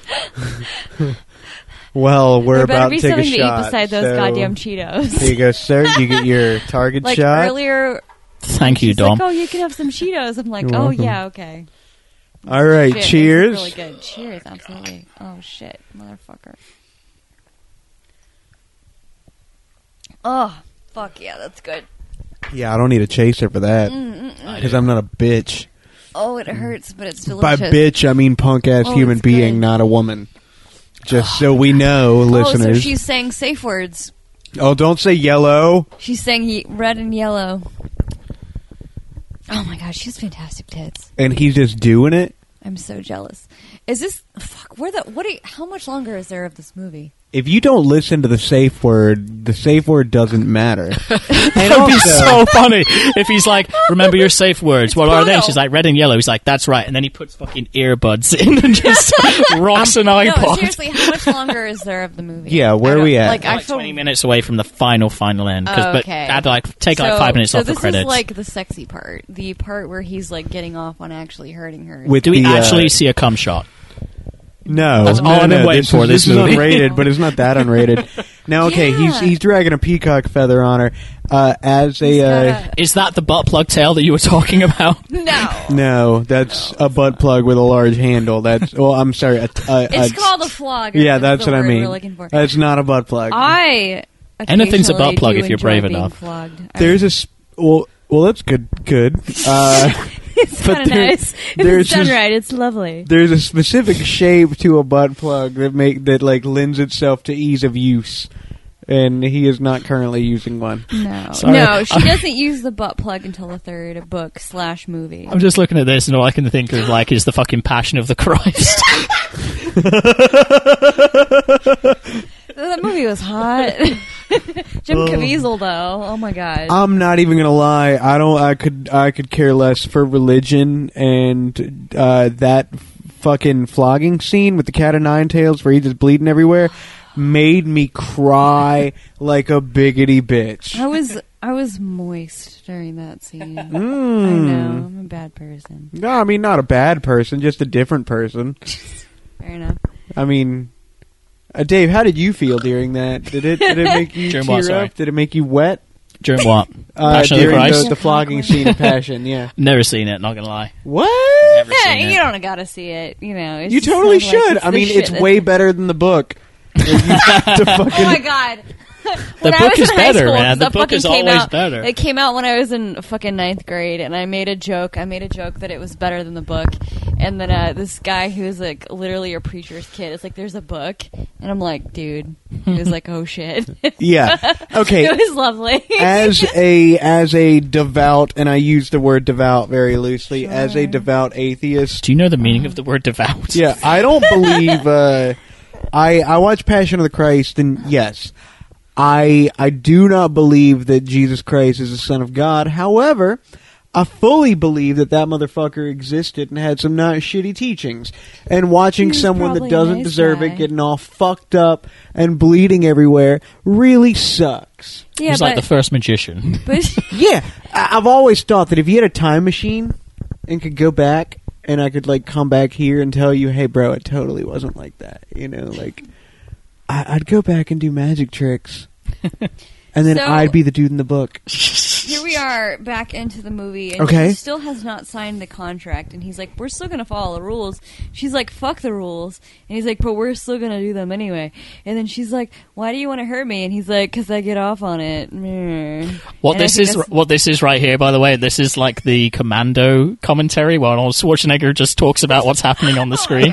Well, we're there better about be to take a something to shot. eat beside those so goddamn Cheetos. Here you go, sir. You get your target like shot. earlier, Thank you, she's Dom. like, "Oh, you can have some Cheetos." I'm like, You're "Oh welcome. yeah, okay." All right, Shit, this is cheers. Really good. Cheers, absolutely. Oh shit, motherfucker. Oh fuck yeah, that's good. Yeah, I don't need a chaser for that Mm-mm-mm. because I'm not a bitch. Oh, it hurts, but it's By delicious. bitch, I mean punk ass Oh, human it's being, good. not a woman. Just so we know, Oh, listeners. so she's saying safe words. Oh, don't say yellow. She's saying he, red and yellow. Oh my god, she has fantastic tits. And he's just doing it. I'm so jealous. Is this fuck? Where the what? Do you, how much longer is there of this movie? if you don't listen to the safe word, the safe word doesn't matter. And That would be so funny if he's like, remember your safe words. What are they? Pluto. She's like, red and yellow. He's like, that's right. And then he puts fucking earbuds in and just rocks an No, iPod. seriously, how much longer is there of the movie? Yeah, where I are don't- we at? Like, Like I feel twenty minutes away from the final, final end. 'Cause- Oh, But okay. add like, take like so, five minutes so off the this credits. is like the sexy part, the part where he's like getting off on actually hurting her. With Do we the, uh, actually see a cum shot? No, That's no, all I've been no, waiting this for is, this is movie. unrated, but it's not that unrated. Now, okay, he's Yeah. he's dragging a peacock feather on her uh, as a. He's Uh, gotta- Is that the butt plug tail that you were talking about? no. no, that's a butt plug with a large handle. That's. Well, I'm sorry. A, a, It's a- called a flog. Yeah, That's that's the what I word mean. We're looking for. That's not a butt plug. I Anything's a butt occasionally plug do if you're enjoy brave being enough. Flogged. I There's mean, a. Sp- well, well, that's good. Good. Uh, it's but kind of there- nice. If there's it's done just- right, it's lovely. there's a specific shape to a butt plug that make that like lends itself to ease of use, and he is not currently using one. No, Sorry. no, she doesn't use the butt plug until the third book slash movie. I'm just looking at this and all I can think of like is the fucking Passion of the Christ. That movie was hot. Jim Caviezel, though. Oh my god. I'm not even gonna lie. I don't. I could. I could care less for religion and uh, that fucking flogging scene with the cat of nine tails where he's just bleeding everywhere made me cry like a biggity bitch. I was I was moist during that scene. I Mm. know. I'm a bad person. No, I mean not a bad person, just a different person. Fair enough. I mean, uh, Dave, how did you feel during that? Did it did it make you During tear what, sorry? up? Did it make you wet? During what? Uh, Passion of the during Christ? the, the flogging scene of Passion, yeah. Never seen it, not gonna lie. What? Never Yeah, seen you it. don't gotta see it. You know, it's You just totally kind of like, should. it's I the mean, shit it's that- way better than the book. Like, you have to fucking- Oh my god. The When I book was is in high better, school, man. The that book fucking is came always out- better. It came out when I was in fucking ninth grade, and I made a joke. I made a joke that it was better than the book. And then uh, this guy who's like literally a preacher's kid is like, "There's a book," and I'm like, "Dude," he was like, "Oh shit." Yeah. Okay. It was lovely. as a as a devout, and I use the word devout very loosely, Sure. as a devout atheist. Do you know the meaning of the word devout? Yeah, I don't believe. Uh, I I watch Passion of the Christ, and yes, I I do not believe that Jesus Christ is the Son of God. However, I fully believe that that motherfucker existed and had some not shitty teachings. And watching He was someone that probably a doesn't nice deserve guy. it getting all fucked up and bleeding everywhere really sucks. yeah, He's but, like the first magician. but Yeah, I- I've always thought that if you had a time machine and could go back, and I could like come back here and tell you, hey, bro, it totally wasn't like that. You know, like I- I'd go back and do magic tricks, and then So- I'd be the dude in the book. here we are back into the movie, and Okay. she still has not signed the contract. And he's like, "We're still gonna follow the rules." She's like, "Fuck the rules," and he's like, "But we're still gonna do them anyway." And then she's like, "Why do you want to hurt me?" And he's like, "Cause I get off on it." Mm. What And I this think is, that's- what this is right here, by the way, this is like the Commando commentary where Arnold Schwarzenegger just talks about what's happening on the screen.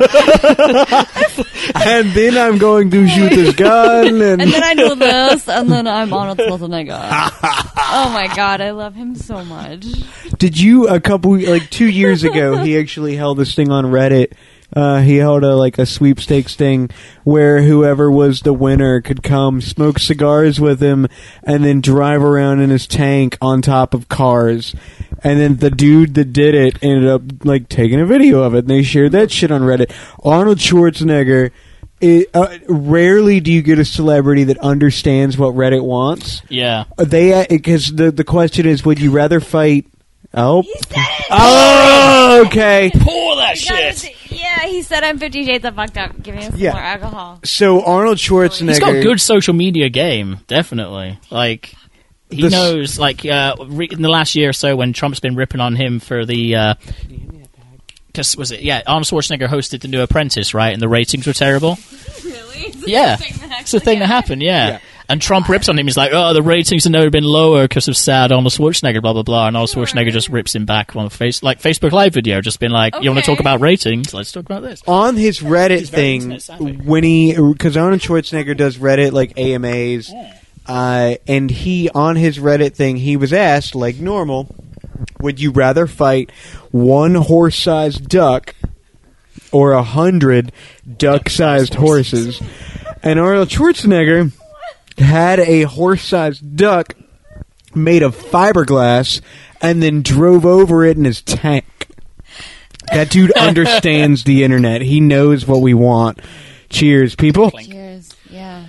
And then I'm going to shoot this gun, and, And then I do this, and then I'm Arnold Schwarzenegger. Oh my god, I love him so much. did you a couple like two years ago? He actually held this thing on Reddit. Uh, he held a like a sweepstakes thing where whoever was the winner could come smoke cigars with him and then drive around in his tank on top of cars. And then the dude that did it ended up like taking a video of it, and they shared that shit on Reddit. Arnold Schwarzenegger. It, uh, rarely do you get a celebrity that understands what Reddit wants. Yeah. They because the the question is, would you rather fight? Oh, He said it! oh, okay. Pour that You gotta shit. see- Yeah, he said I'm Fifty Shades of Fucked Up. Give me some Yeah. more alcohol. So Arnold Schwarzenegger. He's got a good social media game, definitely. Like, he This- knows, like, uh, re- in the last year or so when Trump's been ripping on him for the, uh, cause, was it, yeah, Arnold Schwarzenegger hosted The New Apprentice, right? And the ratings were terrible. Really? Yeah. It's the thing that happened, yeah. Yeah. And Trump rips on him. He's like, oh, the ratings have never been lower because of sad Arnold Schwarzenegger, blah, blah, blah. And Arnold Schwarzenegger just rips him back on a face, like Facebook Live video, just been like, you want to Okay. talk about ratings? Let's talk about this. on his Reddit He's very thing internet savvy. when he because Arnold Schwarzenegger does Reddit like A M As, uh, and he on his Reddit thing he was asked like normal, would you rather fight one horse-sized duck or a hundred duck-sized horses? And Arnold Schwarzenegger had a horse-sized duck made of fiberglass and then drove over it in his tank. That dude understands the internet. He knows what we want. Cheers, people. Cheers. Yeah.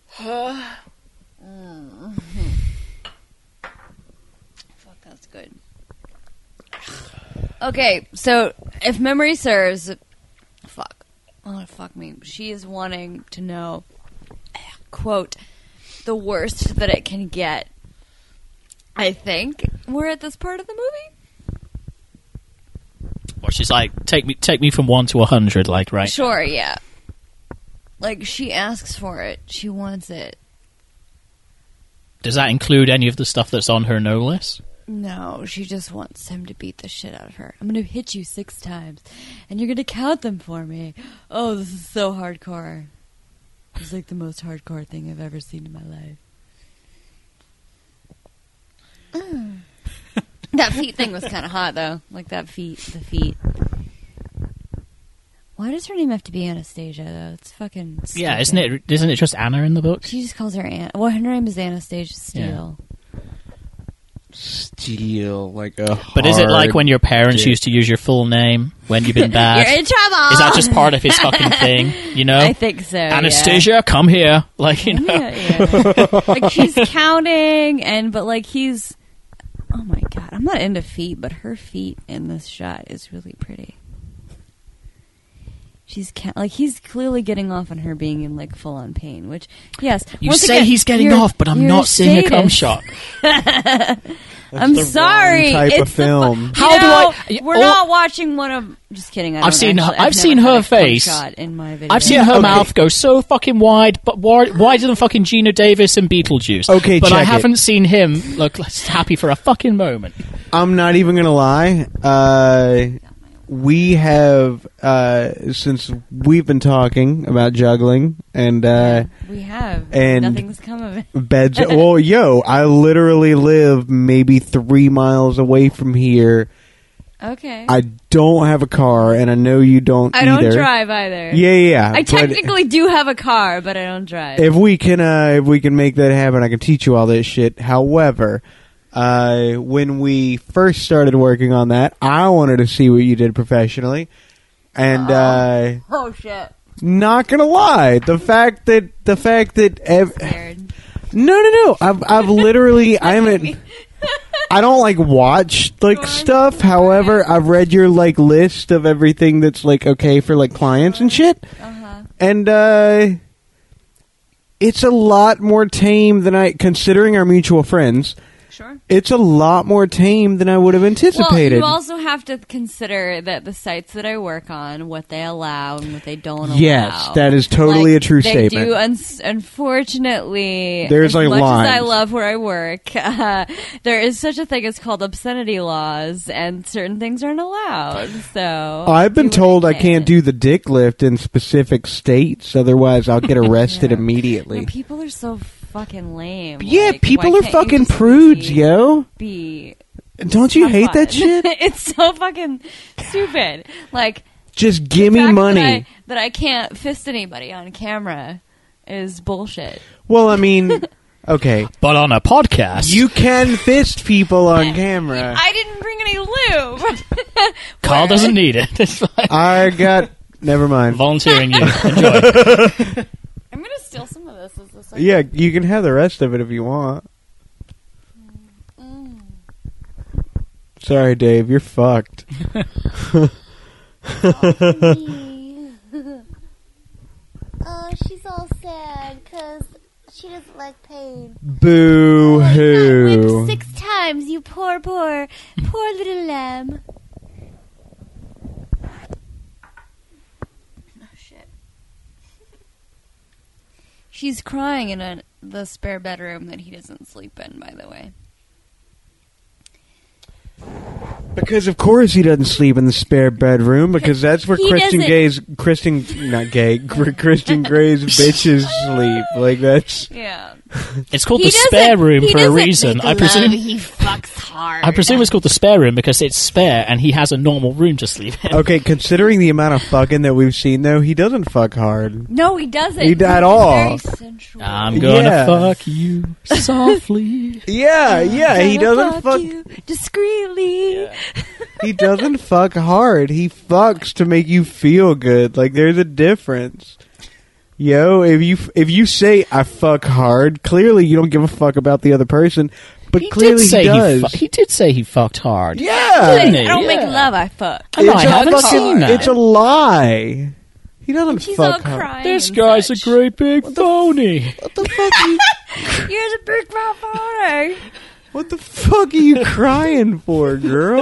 mm. Fuck, that's good. Okay, so if memory serves, fuck. Oh, fuck me. She is wanting to know, quote, the worst that it can get. I think we're at this part of the movie. Or she's like, take me, take me from one to a hundred, like right. Sure, yeah. Like she asks for it, she wants it. Does that include any of the stuff that's on her no list? No, she just wants him to beat the shit out of her. I'm gonna hit you six times, and you're gonna count them for me. Oh, this is so hardcore. It's like the most hardcore thing I've ever seen in my life. Mm. That feet thing was kind of hot, though. Like that feet, the feet. Why does her name have to be Anastasia, though? It's fucking stupid. Yeah, isn't it? Isn't it just Anna in the book? She just calls her Anna. Well, her name is Anastasia Steele. Yeah. Steal like a But is it like hard when your parents dick. used to use your full name when you've been bad? You're in trouble! Is that just part of his fucking thing? You know? I think so. Anastasia, yeah. come here. Like, you know. Yeah, yeah. Like she's counting, and but like he's. Oh my god, I'm not into feet, but her feet in this shot is really pretty. She's ca- like he's clearly getting off on her being in like full on pain, which yes, You once say again, he's getting you're- off, but I'm you're not seeing a cum sadist. shot. I'm the sorry. wrong type it's of film. The fu- How you do know, I- We're oh. not watching one of. Just kidding. I I've don't seen actually, her- I've never seen had her a cum face. shot in my video. I've seen Yeah, her okay. mouth go so fucking wide, but wide, wider than fucking Gina Davis and Beetlejuice. Okay, but I check it. haven't seen him look happy for a fucking moment. I'm not even gonna lie. Uh, we have uh, since we've been talking about juggling and uh, We have. and- Nothing's come of it. beds. Well, yo, I literally live maybe three miles away from here. Okay. I don't have a car, and I know you don't. I don't either. drive either. Yeah, yeah. yeah, I but technically do have a car, but I don't drive. if we can, uh, if we can make that happen, I can teach you all this shit. However, uh, when we first started working on that, I wanted to see what you did professionally, and uh, oh shit! not gonna lie, the fact that the fact that ev- Scared. no, no, no, I've I've literally I'm at. I don't like watch like stuff. However, I've read your like list of everything that's like okay for like clients and shit, Uh-huh. and uh, it's a lot more tame than I. Considering our mutual friends, Sure. it's a lot more tame than I would have anticipated. Well, you also have to consider that the sites that I work on, what they allow and what they don't allow. Yes, that is totally Like, a true they statement. Do, un- unfortunately, There's, as like, much lines. as I love where I work, uh, there is such a thing as called obscenity laws, and certain things aren't allowed. So I've been do what told you I can. can't do the dick lift in specific states, otherwise I'll get arrested Yeah. immediately. No, people are so fucking lame. Yeah, Like, people why are can't you fucking just prudes, be, yo. Be Don't you have hate fun? that shit? It's so fucking stupid. Like, Just give the me fact money. that I, that I can't fist anybody on camera is bullshit. Well, I mean, okay. But on a podcast, You can fist people on camera. I didn't bring any lube. Carl doesn't need it. It's fine. I got... Never mind. Volunteering you. Enjoy. I'm gonna steal some of this. Is this like, Yeah, you can have the rest of it if you want. Mm. Sorry, Dave, you're fucked. Oh, she's all sad because she doesn't like pain. Boo Oh, I got hoo. whipped six times, you poor, poor, poor little lamb. Oh shit. She's crying in a, the spare bedroom that he doesn't sleep in. By the way. Because of course he doesn't sleep in the spare bedroom, because that's where He Kristen doesn't- Gay's Kristen not gay Kristen Gray's bitches sleep. Like that's Yeah. It's called He the doesn't- spare room he for a doesn't reason. make I love, presume. he fucks hard. I presume it's called the spare room because it's spare and he has a normal room to sleep in. Okay, considering the amount of fucking that we've seen, though, he doesn't fuck hard. No, he doesn't. He- at He's all. Very sensual. I'm gonna Yeah. fuck you softly. Yeah, yeah, he Gonna doesn't fuck. you discreetly. He doesn't fuck hard. He fucks to make you feel good. Like there's a difference. Yo, if you if you say I fuck hard, clearly you don't give a fuck about the other person. But He clearly did say he does. He, fu- he did say he fucked hard. yeah, Didn't he? I don't make Yeah. love, I fuck. I know, I It's a haven't fucking- seen that. It's a lie. He doesn't She's all fuck hard. crying. This and guy's a such. great big phony. What the fuck? Are you, You're the big mouth phony. what the fuck are you crying for, girl?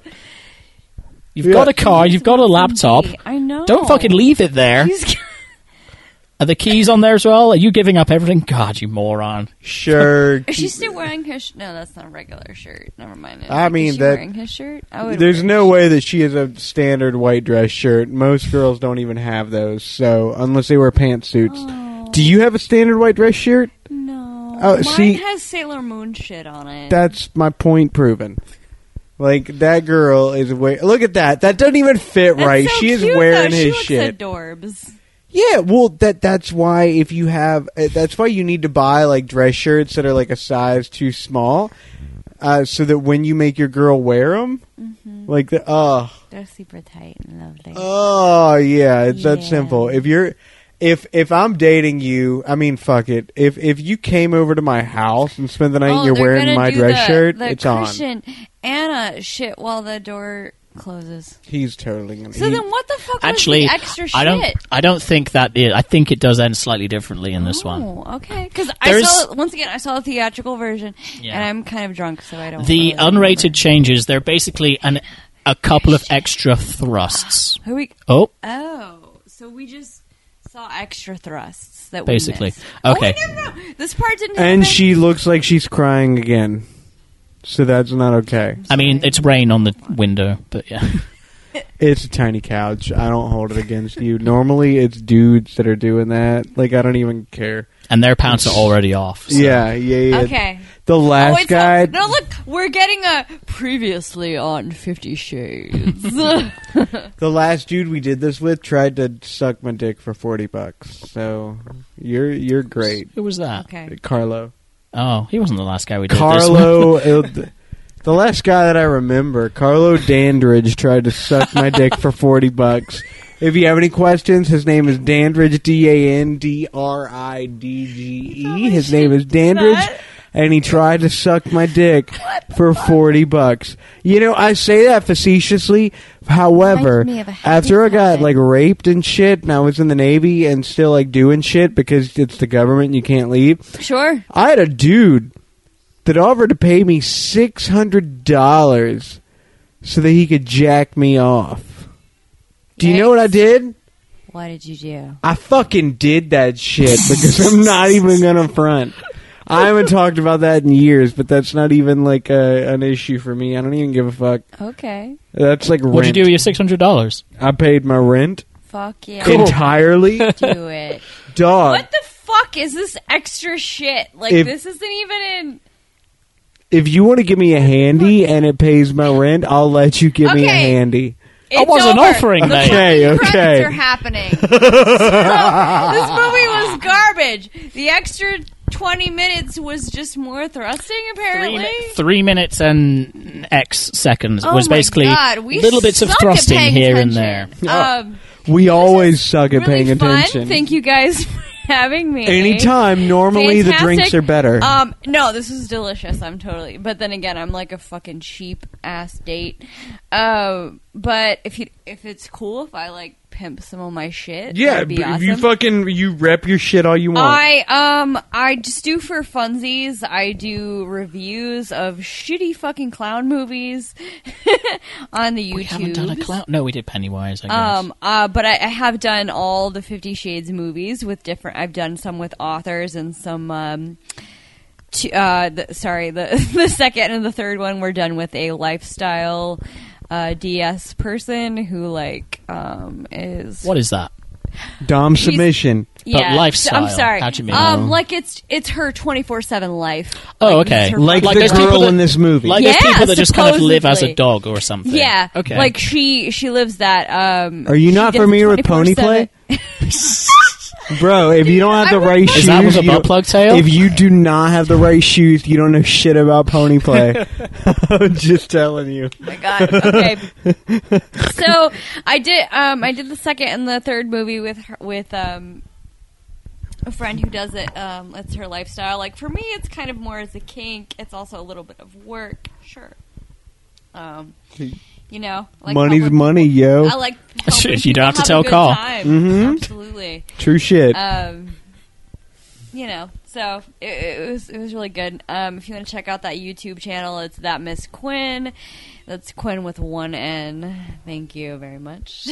You've Yeah. got a car, you've got a laptop. I know. Don't fucking leave it there. He's- Are the keys on there as well? Are you giving up everything? God, you moron. Sure. Is she still wearing his? Sh- no, that's not a regular shirt. Never mind. I Is mean, she that- wearing his shirt. I would. There's wear no his way that she has a standard white dress shirt. Most girls don't even have those. So unless they wear pantsuits. Oh, Do you have a standard white dress shirt? no. Oh, Mine see- has Sailor Moon shit on it. That's my point proven. Like that girl is way. Look at that. That doesn't even fit That's right. so she is cute, wearing though. his she shit. looks adorbs. Yeah, well, that that's why if you have, uh, that's why you need to buy like dress shirts that are like a size too small, uh, so that when you make your girl wear them, Mm-hmm. like the oh They're super tight and lovely. oh yeah, it's that Yeah. simple. If you're if if I'm dating you, I mean fuck it. If if you came over to my house and spent the night oh, and you're they're wearing gonna my do dress the, shirt, the it's on. Christian Anna shit while the door closes. He's totally gonna. So he- then, what the fuck Actually, was the extra shit? I don't. I don't think that it. I think it does end slightly differently in this one. Oh, okay. Because I There's- saw once again, I saw the theatrical version, Yeah. and I'm kind of drunk, so I don't. The really remember. unrated changes. They're basically an a couple of extra thrusts. Who we? Oh, Oh, so we just saw extra thrusts that we basically. missed. Okay. Oh, wait, no, no, no. This part didn't. and happen. she looks like she's crying again, so that's not okay. I mean, it's rain on the window, but yeah. It's a tiny couch. I don't hold it against you. Normally, it's dudes that are doing that. Like, I don't even care. And their pants are already off. so- Yeah, yeah, yeah. Okay. The Oh, last it's guy. not- no, look, we're getting a previously on Fifty Shades. The last dude we did this with tried to suck my dick for forty bucks. So you're you're great, Who was that? okay. Carlo. Oh, he wasn't the last guy we did this Carlo. uh, th- the last guy that I remember, Carlo Dandridge, tried to suck my dick for forty bucks. If you have any questions, his name is Dandridge, D A N D R I D G E. His name is Dandridge, and he tried to suck my dick for forty bucks. You know, I say that facetiously. However, Reminds me of a happy after I got cousin. like raped and shit, and I was in the Navy and still like doing shit because it's the government and you can't leave, Sure. I had a dude that offered to pay me six hundred dollars so that he could jack me off. Do you know what I Yikes. did? What did you do? I fucking did that shit because I'm not even gonna front. I haven't talked about that in years, but that's not even like a, an issue for me. I don't even give a fuck. Okay. That's like rent. What'd you do with your six hundred dollars? I paid my rent Fuck yeah. entirely. Do it. Dog, What the fuck is this extra shit? Like, If- this isn't even in. if you want to give me a handy and it pays my rent, I'll let you give me a Okay. handy. I It's wasn't over. offering the that. Okay, fucking okay. credits are happening. So, this movie was garbage. The extra twenty minutes was just more thrusting, Three, apparently. mi- three minutes and X seconds Oh was my basically God, we little bits of suck at thrusting paying here and there. attention. Um, We always suck at really paying fun. attention. Thank you guys for having me. Anytime. Normally the Fantastic. drinks are better. Um, no, this is delicious. I'm totally. But then again, I'm like a fucking cheap ass date. Uh, but if you if it's cool if I like pimp some of my shit, yeah, that'd be b- awesome. you fucking you rep your shit all you want. I um I just do for funsies. I do reviews of shitty fucking clown movies on the YouTube. We haven't done a clown. No, we did Pennywise. I guess. Um, uh, but I, I have done all the Fifty Shades movies with different. I've done some with authors and some. Um, t- uh, the, sorry, the the second and the third one were done with a lifestyle uh, D S person who like um, is what is that? Dom She's- submission. Yeah, lifestyle. I'm sorry. How'd you mean? Um, like it's it's her twenty-four seven life. Oh, Like, okay. it's her Like, Like the those people girl that- in this movie. Like Yeah, those people that just kind of live as a supposedly. dog or something. Yeah. Okay. Like she she lives that. Um, Are you she not gets familiar with pony play? twenty-four Bro, if you don't have the I right remember- shoes, Is that with a you butt don't- plug tail? if you do not have the right shoes, you don't know shit about pony play. I'm just telling you. Oh my god. Okay. So I did. Um, I did the second and the third movie with her, with um, a friend who does it. Um, it's her lifestyle. Like for me, it's kind of more as a kink. It's also a little bit of work. Sure. Um, you know, like Money's helping- money, yo. I like. helping You don't have to people tell a good Carl. time. Mhm. Absolutely. True shit. Um, you know, so it, it was it was really good. Um, if you want to check out that YouTube channel, it's that Miss Quinn. That's Quinn with one N. Thank you very much.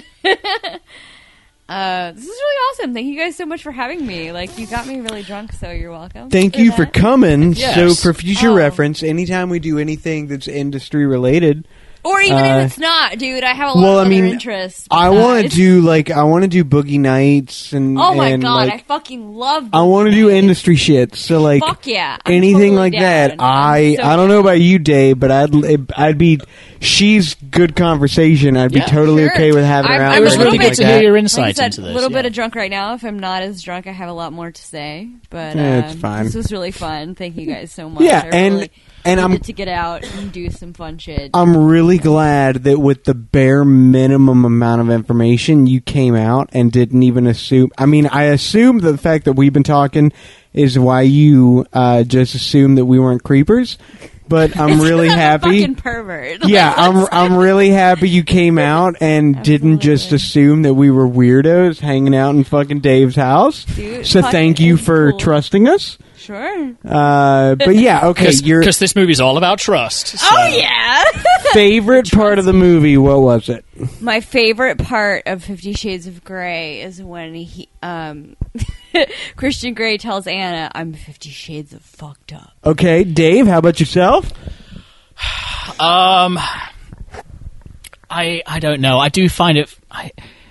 uh, this is really awesome. Thank you guys so much for having me. Like you got me really drunk, so you're welcome. Thank you for that. coming. Yes. So, for future Oh. reference, anytime we do anything that's industry related, Or even Uh, if it's not, dude. I have a lot well, of I mean, other interests. I want to besides- do like I want to do boogie nights and Oh my and, god, like, I fucking love. I want to do industry shit. So like Fuck yeah, I'm anything totally like down. that. I'm I so I don't know down. about you, Dave, but I'd I'd be she's good conversation. I'd be Yeah. totally Sure. okay with having her I'm- out. I'm or a It was little really anything good bit- to like hear that. your Like I insights said, into a this. little yeah. bit of drunk right now. If I'm not as drunk, I have a lot more to say. But Yeah, uh, it's fine. This was really fun. Thank you guys so much. Yeah, I and- really and I'm- needed to get out and do some fun shit. I'm really glad that with the bare minimum amount of information, you came out and didn't even assume. I mean, I assume that the fact that we've been talking is why you uh, just assumed that we weren't creepers. But I'm really I'm a happy. fucking pervert. Yeah, Like, I'm let's- I'm really happy you came out and didn't just Absolutely. assume that we were weirdos hanging out in fucking Dave's house. Dude, So fuck thank it, you it's for cool. trusting us. Sure. Uh, but yeah, okay, your Because this movie's all about trust. so- Oh yeah. favorite part of the movie, what was it? My favorite part of Fifty Shades of Grey is when he, um, Christian Grey tells Anna, "I'm Fifty Shades of fucked up." Okay, Dave, how about yourself? Um, I I don't know. I do find it. I,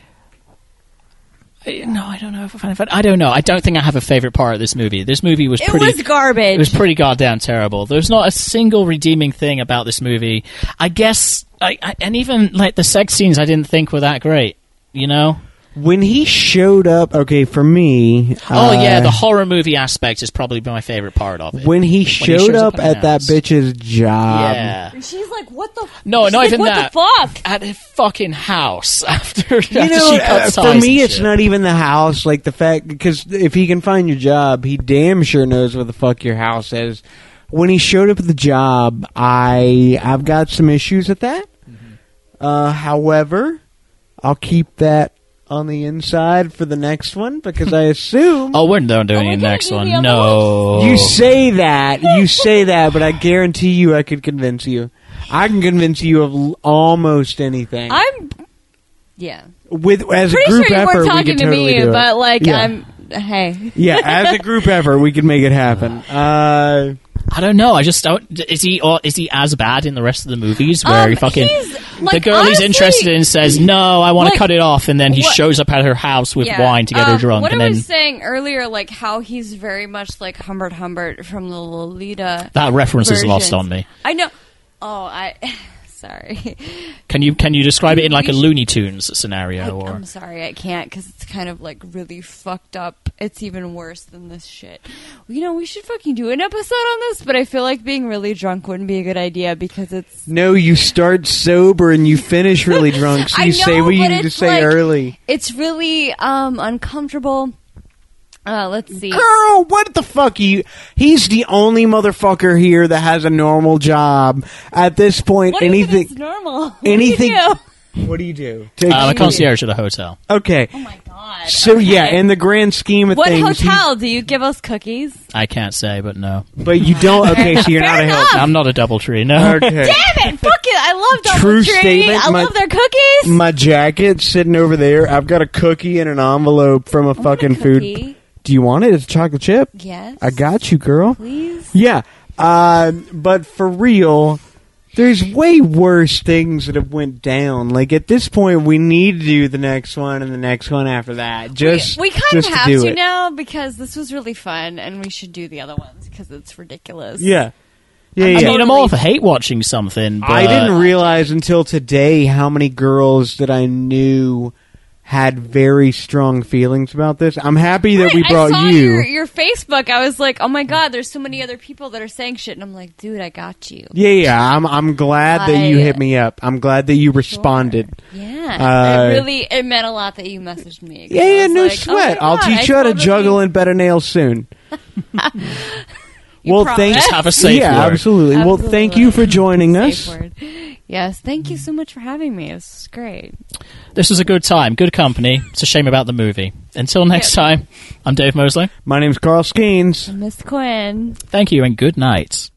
I no, I don't know if I find it. Fun. I don't know. I don't think I have a favorite part of this movie. This movie was It pretty. was garbage. It was pretty goddamn terrible. There's not a single redeeming thing about this movie. I guess, I, I, and even like the sex scenes, I didn't think were that great. You know? When he showed up, okay, for me. Oh uh, yeah, the horror movie aspect is probably my favorite part of it. when he showed shows up up at at the that house. bitch's job. yeah. And she's like, "What the? F-? No, She's not like, even what that. the fuck?" At a fucking house after, You after know, she uh, cuts for ties me, and it's shit. not even the house. Like the fact, because if he can find your job, he damn sure knows where the fuck your house is. When he showed up at the job, I I've got some issues with that. Mm-hmm. Uh, however, I'll keep that on the inside for the next one because I assume. Oh, we're not doing Oh, we the can't next do one. the other No. You say that, you say that, but I guarantee you I could convince you. I can convince you of l- almost anything. I'm. Yeah. With as a Pretty group sure you effort, weren't we talking could to totally me, do it. but like Yeah. I'm. Hey. Yeah, as a group effort, we could make it happen. Uh, I don't know. I just don't. Is he or is he as bad in the rest of the movies where Um, he fucking he's, the like, girl honestly, he's interested in says no, I want to like, cut it off, and then he what- shows up at her house with Yeah. wine to get her Um, drunk, What and I then was saying earlier, like how he's very much like Humbert Humbert from the Lolita. that reference is lost versions. on me. I know. Oh, I. Sorry. Can you can you describe it in like a We should- Looney Tunes scenario? I, or I'm sorry, I can't because it's kind of like really fucked up. It's even worse than this shit. You know, we should fucking do an episode on this, but I feel like being really drunk wouldn't be a good idea because it's. no, you start sober and you finish really drunk, so I you say know, what you but need to it's say like- early. It's really um uncomfortable. Uh, let's see. Girl, what the fuck are you? He's the only motherfucker here that has a normal job. At this point, What do you anything. think is normal? What anything- do you do? What do you do? uh, a Take- concierge at a hotel. okay. Oh my god. So Okay. yeah, in the grand scheme of What things, he's- hotel do you give us cookies? I can't say, but no, but you don't. Okay, so you're Fair not a enough. Hilton. I'm not a DoubleTree. No. Okay. Damn it! Fuck it! I love Double True Tree. statement. I My- love their cookies. My jacket's sitting over there. I've got a cookie in an envelope from a I want a fucking food. cookie. Do you want it? It's a chocolate chip. Yes. I got you, girl. Please. Yeah. Uh, but for real, There's way worse things that have went down. Like, at this point, we need to do the next one and the next one after that. Just we, we kind just of have to, to it. now because this was really fun, and we should do the other ones because it's ridiculous. Yeah. Yeah, I yeah. mean, I'm all for hate watching something, but I didn't realize until today how many girls that I knew had very strong feelings about this. I'm happy that Right, we brought I saw you. Your, your Facebook. I was like, oh my god, there's so many other people that are saying shit, and I'm like, dude, I got you. Yeah, yeah. I'm I'm glad that you I- hit me up. I'm glad that you responded. Yeah, Uh, it really it meant a lot that you messaged me. 'cause Yeah, I yeah, was no like, oh sweat. my I'll God, teach I you how to totally- juggle and better nails soon. You well, promise? thank Just have a safe yeah, word. absolutely. Well, thank you for joining Safe us. word. Yes, thank you so much for having me. This is great. This was a good time, good company. It's a shame about the movie. Until next time, I'm Dave Mosley. My name's Carl Skeens. Miss Quinn. Thank you and good night.